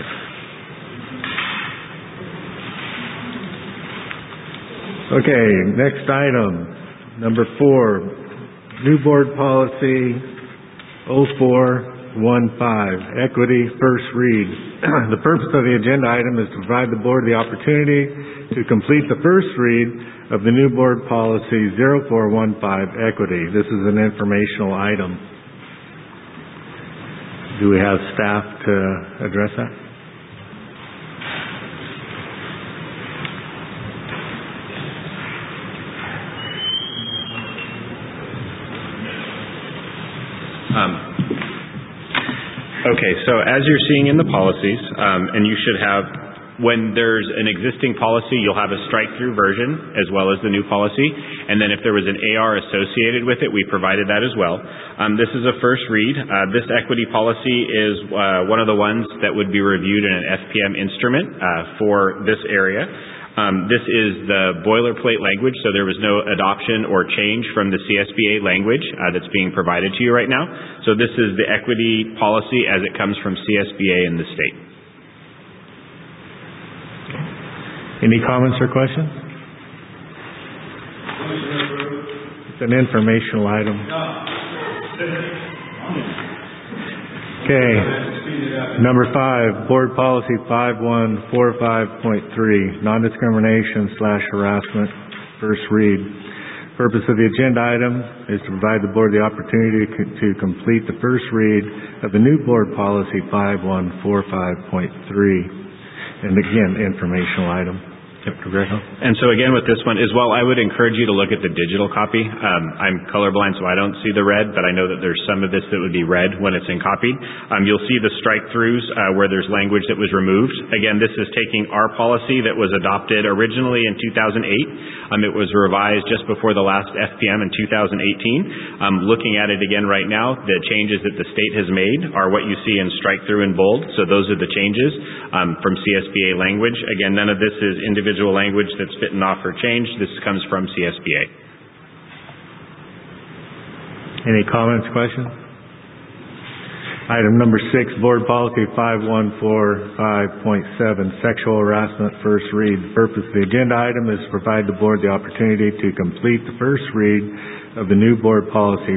Okay, next item, number 4. New Board Policy 0415, Equity, first read. The purpose of the agenda item is to provide the Board the opportunity to complete the first read of the new Board Policy 0415, Equity. This is an informational item. Do we have staff to address that? Okay, so as you're seeing in the policies, and you should have, when there's an existing policy, you'll have a strike-through version as well as the new policy, and then if there was an AR associated with it, we provided that as well. This is a first read. This equity policy is one of the ones that would be reviewed in an FPM instrument for this area. This is the boilerplate language, so there was no adoption or change from the CSBA language that's being provided to you right now. So this is the equity policy as it comes from CSBA in the state. Any comments or questions? It's an informational item. Okay. Number 5, Board Policy 5145.3, Non-Discrimination/Harassment, first read. Purpose of the agenda item is to provide the Board the opportunity to complete the first read of the new Board Policy 5145.3. And again, informational item. And so again with this one as well, I would encourage you to look at the digital copy. I'm colorblind, so I don't see the red, but I know that there's some of this that would be red when it's in copied. You'll see the strike-throughs where there's language that was removed. Again, this is taking our policy that was adopted originally in 2008. It was revised just before the last FPM in 2018. Looking at it again right now, the changes that the state has made are what you see in strike-through in bold. So those are the changes from CSBA language. Again, none of this is individual language that's bitten off or changed. This comes from CSBA. Any comments, questions? Item number 6, Board Policy 5145.7, Sexual Harassment, first read. The purpose of the agenda item is to provide the Board the opportunity to complete the first read of the new Board Policy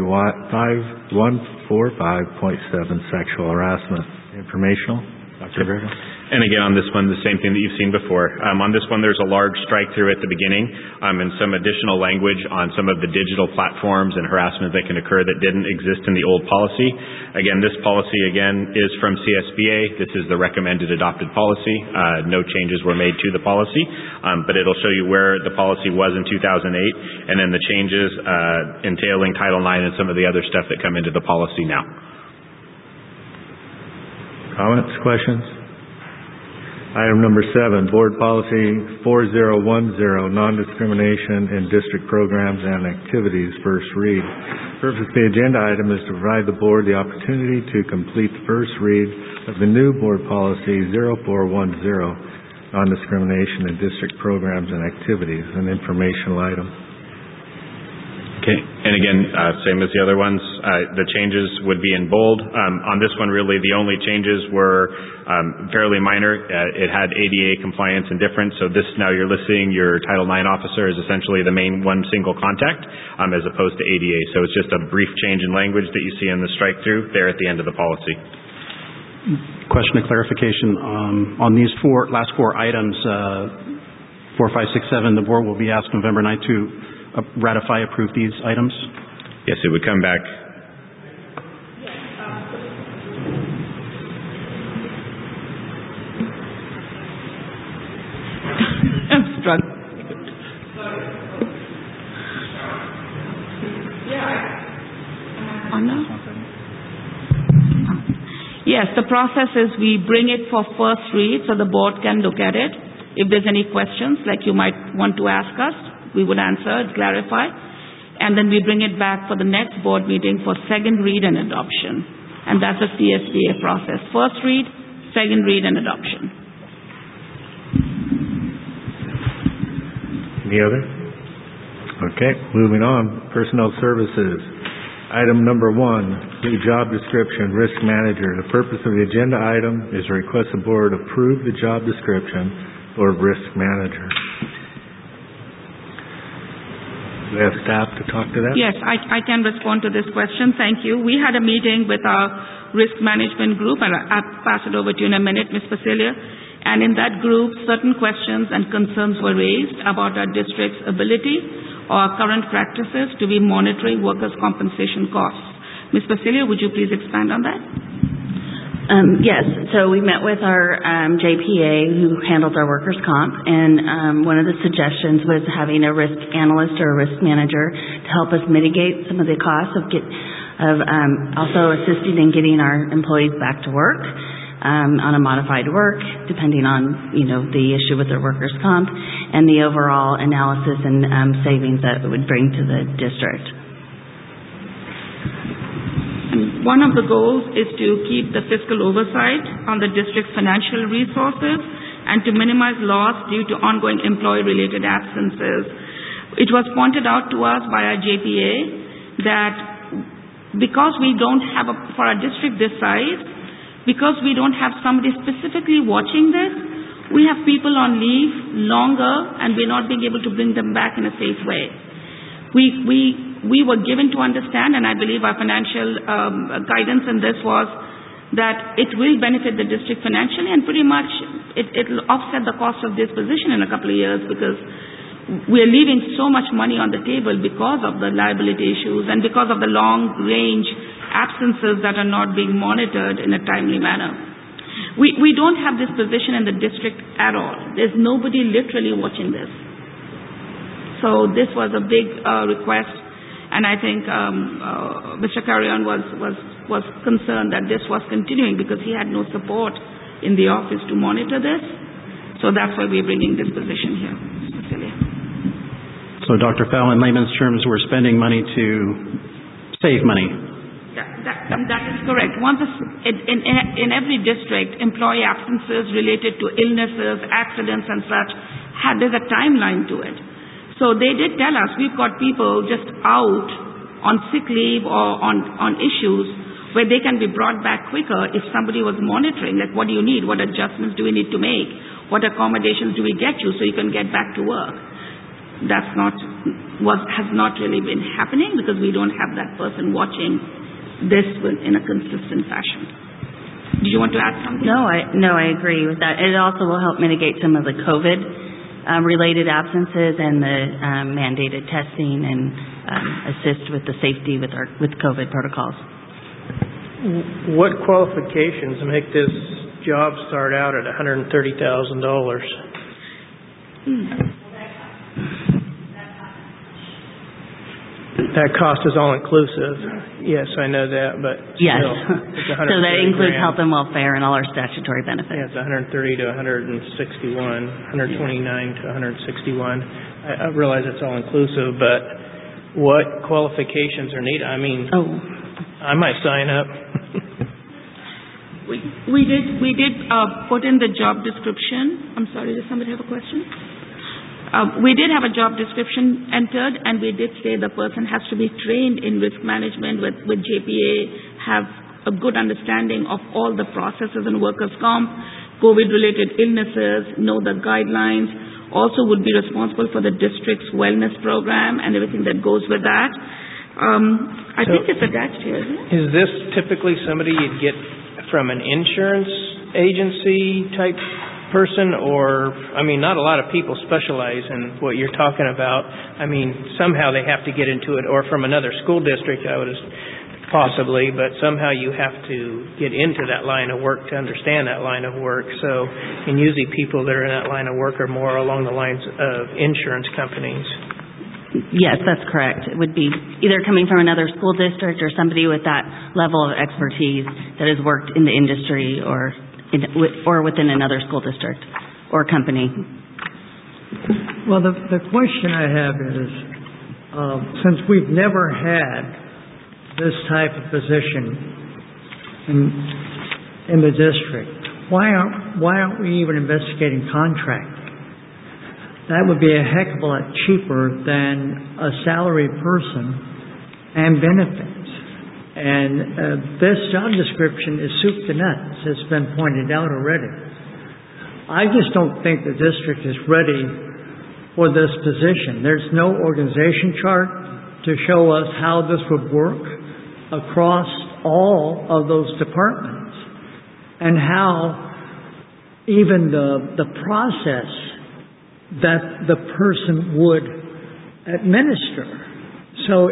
5145.7, Sexual Harassment. Informational. Dr. Berger? And again, on this one, the same thing that you've seen before. On this one, there's a large strike-through at the beginning and some additional language on some of the digital platforms and harassment that can occur that didn't exist in the old policy. Again, this policy, again, is from CSBA. This is the recommended adopted policy. No changes were made to the policy, but it'll show you where the policy was in 2008 and then the changes entailing Title IX and some of the other stuff that come into the policy now. Comments, questions? Item number 7, Board Policy 4010, Non-Discrimination in District Programs and Activities, first read. The purpose of the agenda item is to provide the Board the opportunity to complete the first read of the new Board Policy 0410, Non-Discrimination in District Programs and Activities, an informational item. Okay, and again, same as the other ones, the changes would be in bold. On this one, really, the only changes were fairly minor. It had ADA compliance and difference, so this now you're listing your Title IX officer as essentially the main one single contact, as opposed to ADA. So it's just a brief change in language that you see in the strike-through there at the end of the policy. Question of clarification. On these last four items, 4, 5, 6, 7, the board will be asked November 9th to approve these items? Yes, it would come back. I'm struggling. Oh, no? Yes, the process is we bring it for first read so the board can look at it. If there's any questions like you might want to ask us, we would answer, clarify, and then we bring it back for the next board meeting for second read and adoption. And that's a CSBA process. First read, second read, and adoption. Any other? Okay, moving on. Personnel Services. Item number 1, new job description, risk manager. The purpose of the agenda item is to request the board approve the job description for risk manager. Do we have staff to talk to that? Yes, I can respond to this question. Thank you. We had a meeting with our risk management group, and I'll pass it over to you in a minute, Ms. Basilia. And in that group, certain questions and concerns were raised about our district's ability or current practices to be monitoring workers' compensation costs. Ms. Basilia, would you please expand on that? Yes, so we met with our JPA who handles our workers' comp, and one of the suggestions was having a risk analyst or a risk manager to help us mitigate some of the costs of also assisting in getting our employees back to work on a modified work, depending on the issue with their workers' comp and the overall analysis and savings that it would bring to the district. One of the goals is to keep the fiscal oversight on the district's financial resources and to minimize loss due to ongoing employee-related absences. It was pointed out to us by our JPA that because we don't have, for our district this size, because we don't have somebody specifically watching this, we have people on leave longer and we're not being able to bring them back in a safe way. We were given to understand, and I believe our financial guidance in this was that it will benefit the district financially, and pretty much it will offset the cost of this position in a couple of years, because we're leaving so much money on the table because of the liability issues and because of the long-range absences that are not being monitored in a timely manner. We don't have this position in the district at all. There's nobody literally watching this. So this was a big request, and I think Mr. Carrion was concerned that this was continuing because he had no support in the office to monitor this. So that's why we're bringing this position here. So Dr. Fowle, in layman's terms, we're spending money to save money. That is correct. Once in every district, employee absences related to illnesses, accidents and such, there's a timeline to it. So they did tell us we've got people just out on sick leave or on issues where they can be brought back quicker if somebody was monitoring, like what do you need, what adjustments do we need to make, what accommodations do we get you so you can get back to work. That's has not really been happening because we don't have that person watching this in a consistent fashion. Do you want to add something? No, I agree with that. It also will help mitigate some of the COVID related absences and the mandated testing and assist with the safety with COVID protocols. What qualifications make this job start out at $130,000? That cost is all-inclusive. Yes, I know that, but Yes. still, it's $130,000. So that includes health and welfare and all our statutory benefits. Yeah, it's 130 to 161, 129 to 161. I realize it's all-inclusive, but what qualifications are needed? I mean, I might sign up. We did put in the job description. I'm sorry, does somebody have a question? We did have a job description entered, and we did say the person has to be trained in risk management with JPA, have a good understanding of all the processes in workers' comp, COVID-related illnesses, know the guidelines, also would be responsible for the district's wellness program and everything that goes with that. I think it's attached here, isn't it? Is this typically somebody you'd get from an insurance agency type person, or, I mean, not a lot of people specialize in what you're talking about. I mean, somehow they have to get into it, or from another school district, I would possibly, but somehow you have to get into that line of work to understand that line of work. So, and usually people that are in that line of work are more along the lines of insurance companies. Yes, that's correct. It would be either coming from another school district or somebody with that level of expertise that has worked in the industry or within another school district or company. Well, the question I have is, since we've never had this type of position in the district, why aren't we even investigating contracting? That would be a heck of a lot cheaper than a salaried person and benefits. And this job description is soup to nuts, has been pointed out already. I just don't think the district is ready for this position. There's no organization chart to show us how this would work across all of those departments, and how even the process that the person would administer. So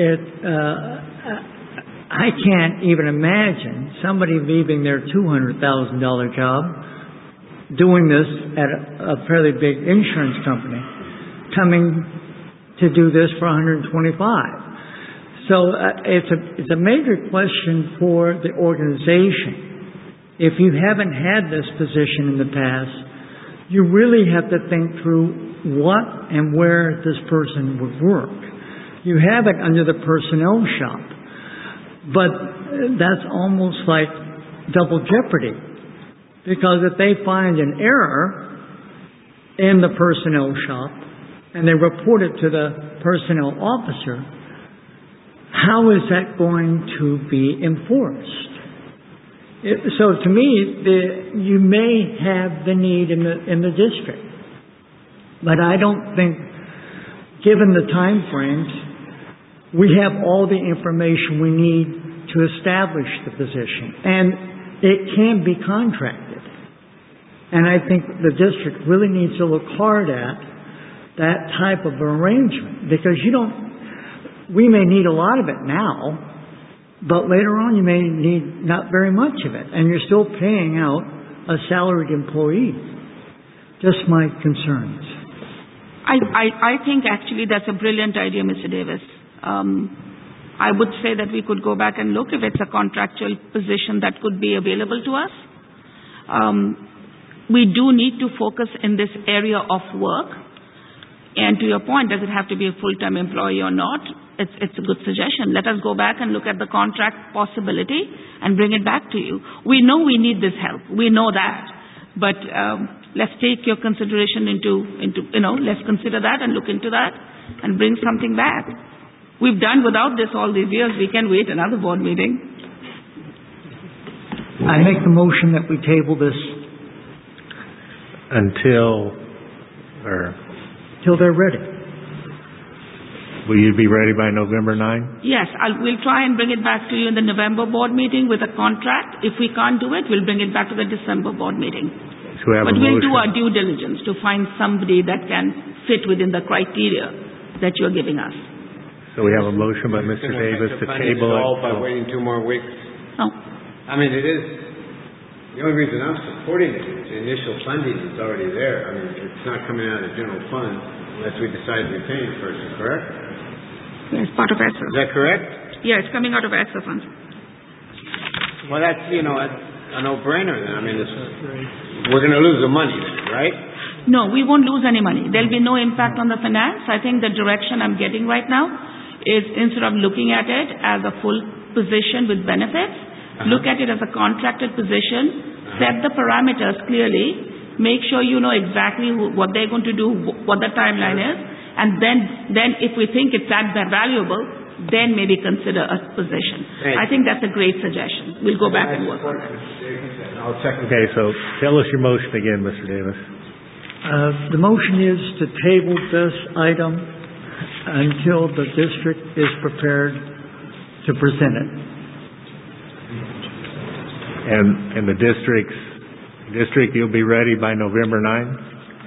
I can't even imagine somebody leaving their $200,000 job, doing this at a fairly big insurance company, coming to do this for $125,000. So it's a major question for the organization. If you haven't had this position in the past, you really have to think through what and where this person would work. You have it under the personnel shop, but that's almost like double jeopardy, because if they find an error in the personnel shop and they report it to the personnel officer, how is that going to be enforced? So to me, you may have the need in the district, but I don't think, given the time frames, we have all the information we need to establish the position, and it can be contracted. And I think the district really needs to look hard at that type of arrangement, because we may need a lot of it now, but later on you may need not very much of it, and you're still paying out a salaried employee. Just my concerns. I think actually that's a brilliant idea, Mr. Davis. I would say that we could go back and look if it's a contractual position that could be available to us. We do need to focus in this area of work. And to your point, does it have to be a full-time employee or not? It's a good suggestion. Let us go back and look at the contract possibility and bring it back to you. We know we need this help. We know that. But let's take your consideration into let's consider that and look into that and bring something back. We've done without this all these years. We can wait another board meeting. I make the motion that we table this until they're ready. Will you be ready by November 9? Yes, we'll try and bring it back to you in the November board meeting with a contract. If we can't do it, we'll bring it back to the December board meeting. So but we'll do our due diligence to find somebody that can fit within the criteria that you're giving us. So we have a motion by Mr. Davis to table it. By waiting 2 more weeks. Oh. I mean, it is. The only reason I'm supporting it is the initial funding is already there. I mean, it's not coming out of the general fund unless we decide to retain the person, correct? Yes, part of ESSER. Is that correct? Yeah, it's coming out of ESSER funds. Well, that's, a no-brainer then. I mean, we're going to lose the money then, right? No, we won't lose any money. There'll be no impact on the finance. I think the direction I'm getting right now is instead of looking at it as a full position with benefits, look at it as a contracted position, set the parameters clearly, make sure you know exactly what they're going to do, what the timeline is, and then if we think it's that valuable, then maybe consider a position. I think that's a great suggestion. We'll go back and work on that. Okay, so tell us your motion again, Mr. Davis. The motion is to table this item until the district is prepared to present it. And the district, you'll be ready by November 9?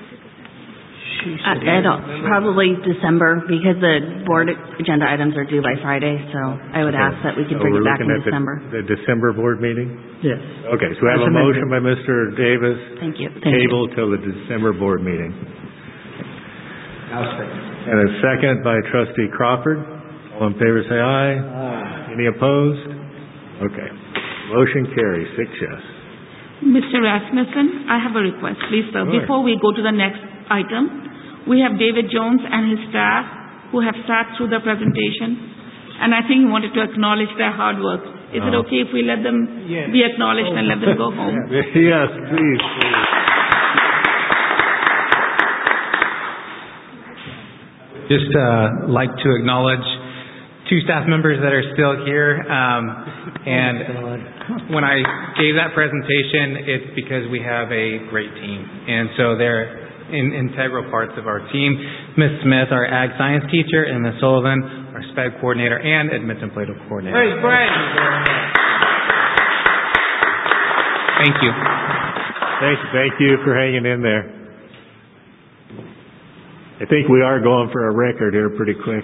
Probably December, because the board agenda items are due by Friday, so I would ask that we could bring it back in December. The December board meeting? Yes. Okay, so we have a motion by Mr. Davis. Thank you. Table till the December board meeting. I'll second. And a second by Trustee Crawford. All in favor say aye. Aye. Any opposed? Okay. Motion carries, 6 yes. Mr. Rasmussen, I have a request, please, sir. Sure. Before we go to the next item, we have David Jones and his staff who have sat through the presentation, and I think he wanted to acknowledge their hard work. Is it okay if we let them be acknowledged and let them go home? Yes, please. Just like to acknowledge 2 staff members that are still here. And when I gave that presentation, it's because we have a great team. And so they're integral parts of our team. Ms. Smith, our ag science teacher, and Ms. Sullivan, our SPED coordinator and admits and Plato coordinator. Great. Thank you. Thank you for hanging in there. I think we are going for a record here pretty quick.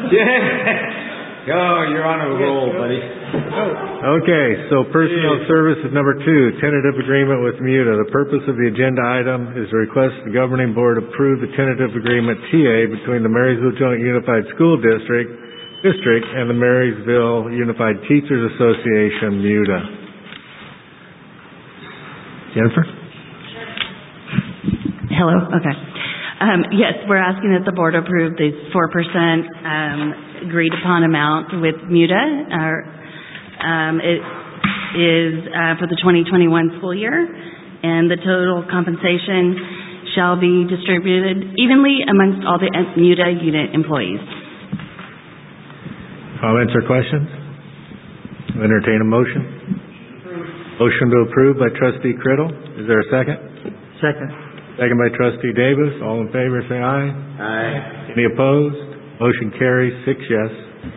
Oh, you're on a roll, buddy. Okay, so personnel services number 2, tentative agreement with MUTA. The purpose of the agenda item is to request the governing board approve the tentative agreement TA between the Marysville Joint Unified School District and the Marysville Unified Teachers Association, MUTA. Jennifer? Hello? Okay. Yes, we're asking that the board approve the 4% agreed upon amount with MUTA. It is for the 2021 school year, and the total compensation shall be distributed evenly amongst all the MUTA unit employees. Comments or questions? Entertain a motion. Motion to approve by Trustee Criddle. Is there a second? Second. Second by Trustee Davis. All in favor say aye. Aye. Any opposed? Motion carries, 6 yes.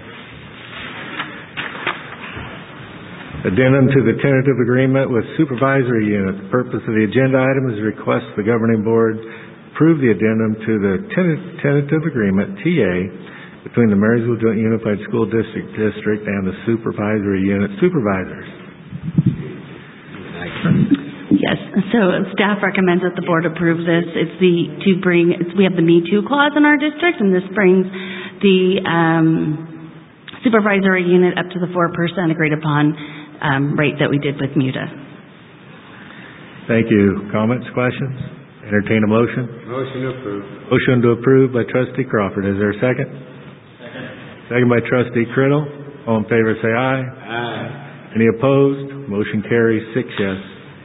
Addendum to the tentative agreement with supervisory unit. The purpose of the agenda item is to request the governing board approve the addendum to the tentative agreement, TA, between the Marysville Joint Unified School District and the supervisory unit supervisors. Yes, so staff recommends that the board approve this. We have the Me Too clause in our district, and this brings the supervisory unit up to the 4% agreed upon rate that we did with MUTA. Thank you. Comments, questions? Entertain a motion. Motion to approve. Motion to approve by Trustee Crawford. Is there a second? Second. Second by Trustee Criddle. All in favor say aye. Aye. Any opposed? Motion carries, 6 yes.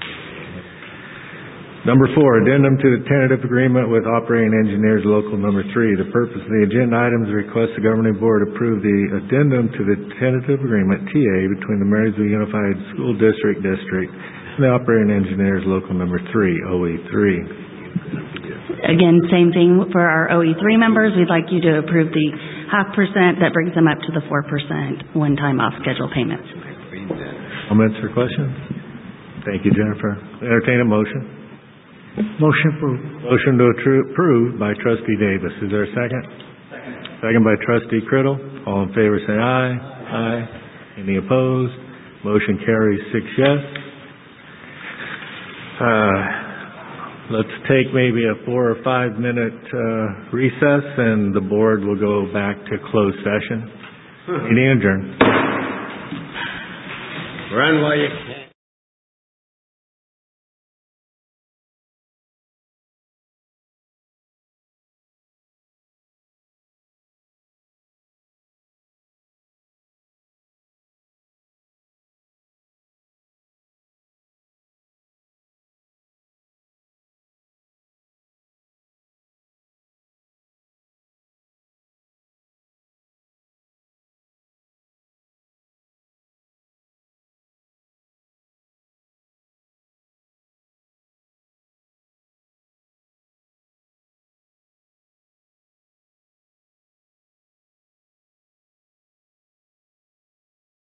Number 4, addendum to the tentative agreement with Operating Engineers Local Number 3. The purpose of the agenda item is to request the governing board approve the addendum to the tentative agreement, TA, between the Marysville Unified School District and the Operating Engineers Local Number 3, OE3. Again, same thing for our OE3 members. We'd like you to approve the 0.5% that brings them up to the 4% one-time off-schedule payments. Comments or questions? Thank you, Jennifer. Entertain a motion. Motion approved. Motion to approve by Trustee Davis. Is there a second? Second. Second by Trustee Criddle. All in favor say aye. Aye. Any opposed? Motion carries, 6 yes. let's take maybe a 4 or 5 minute recess, and the board will go back to closed session. Meeting adjourned. Run while you can.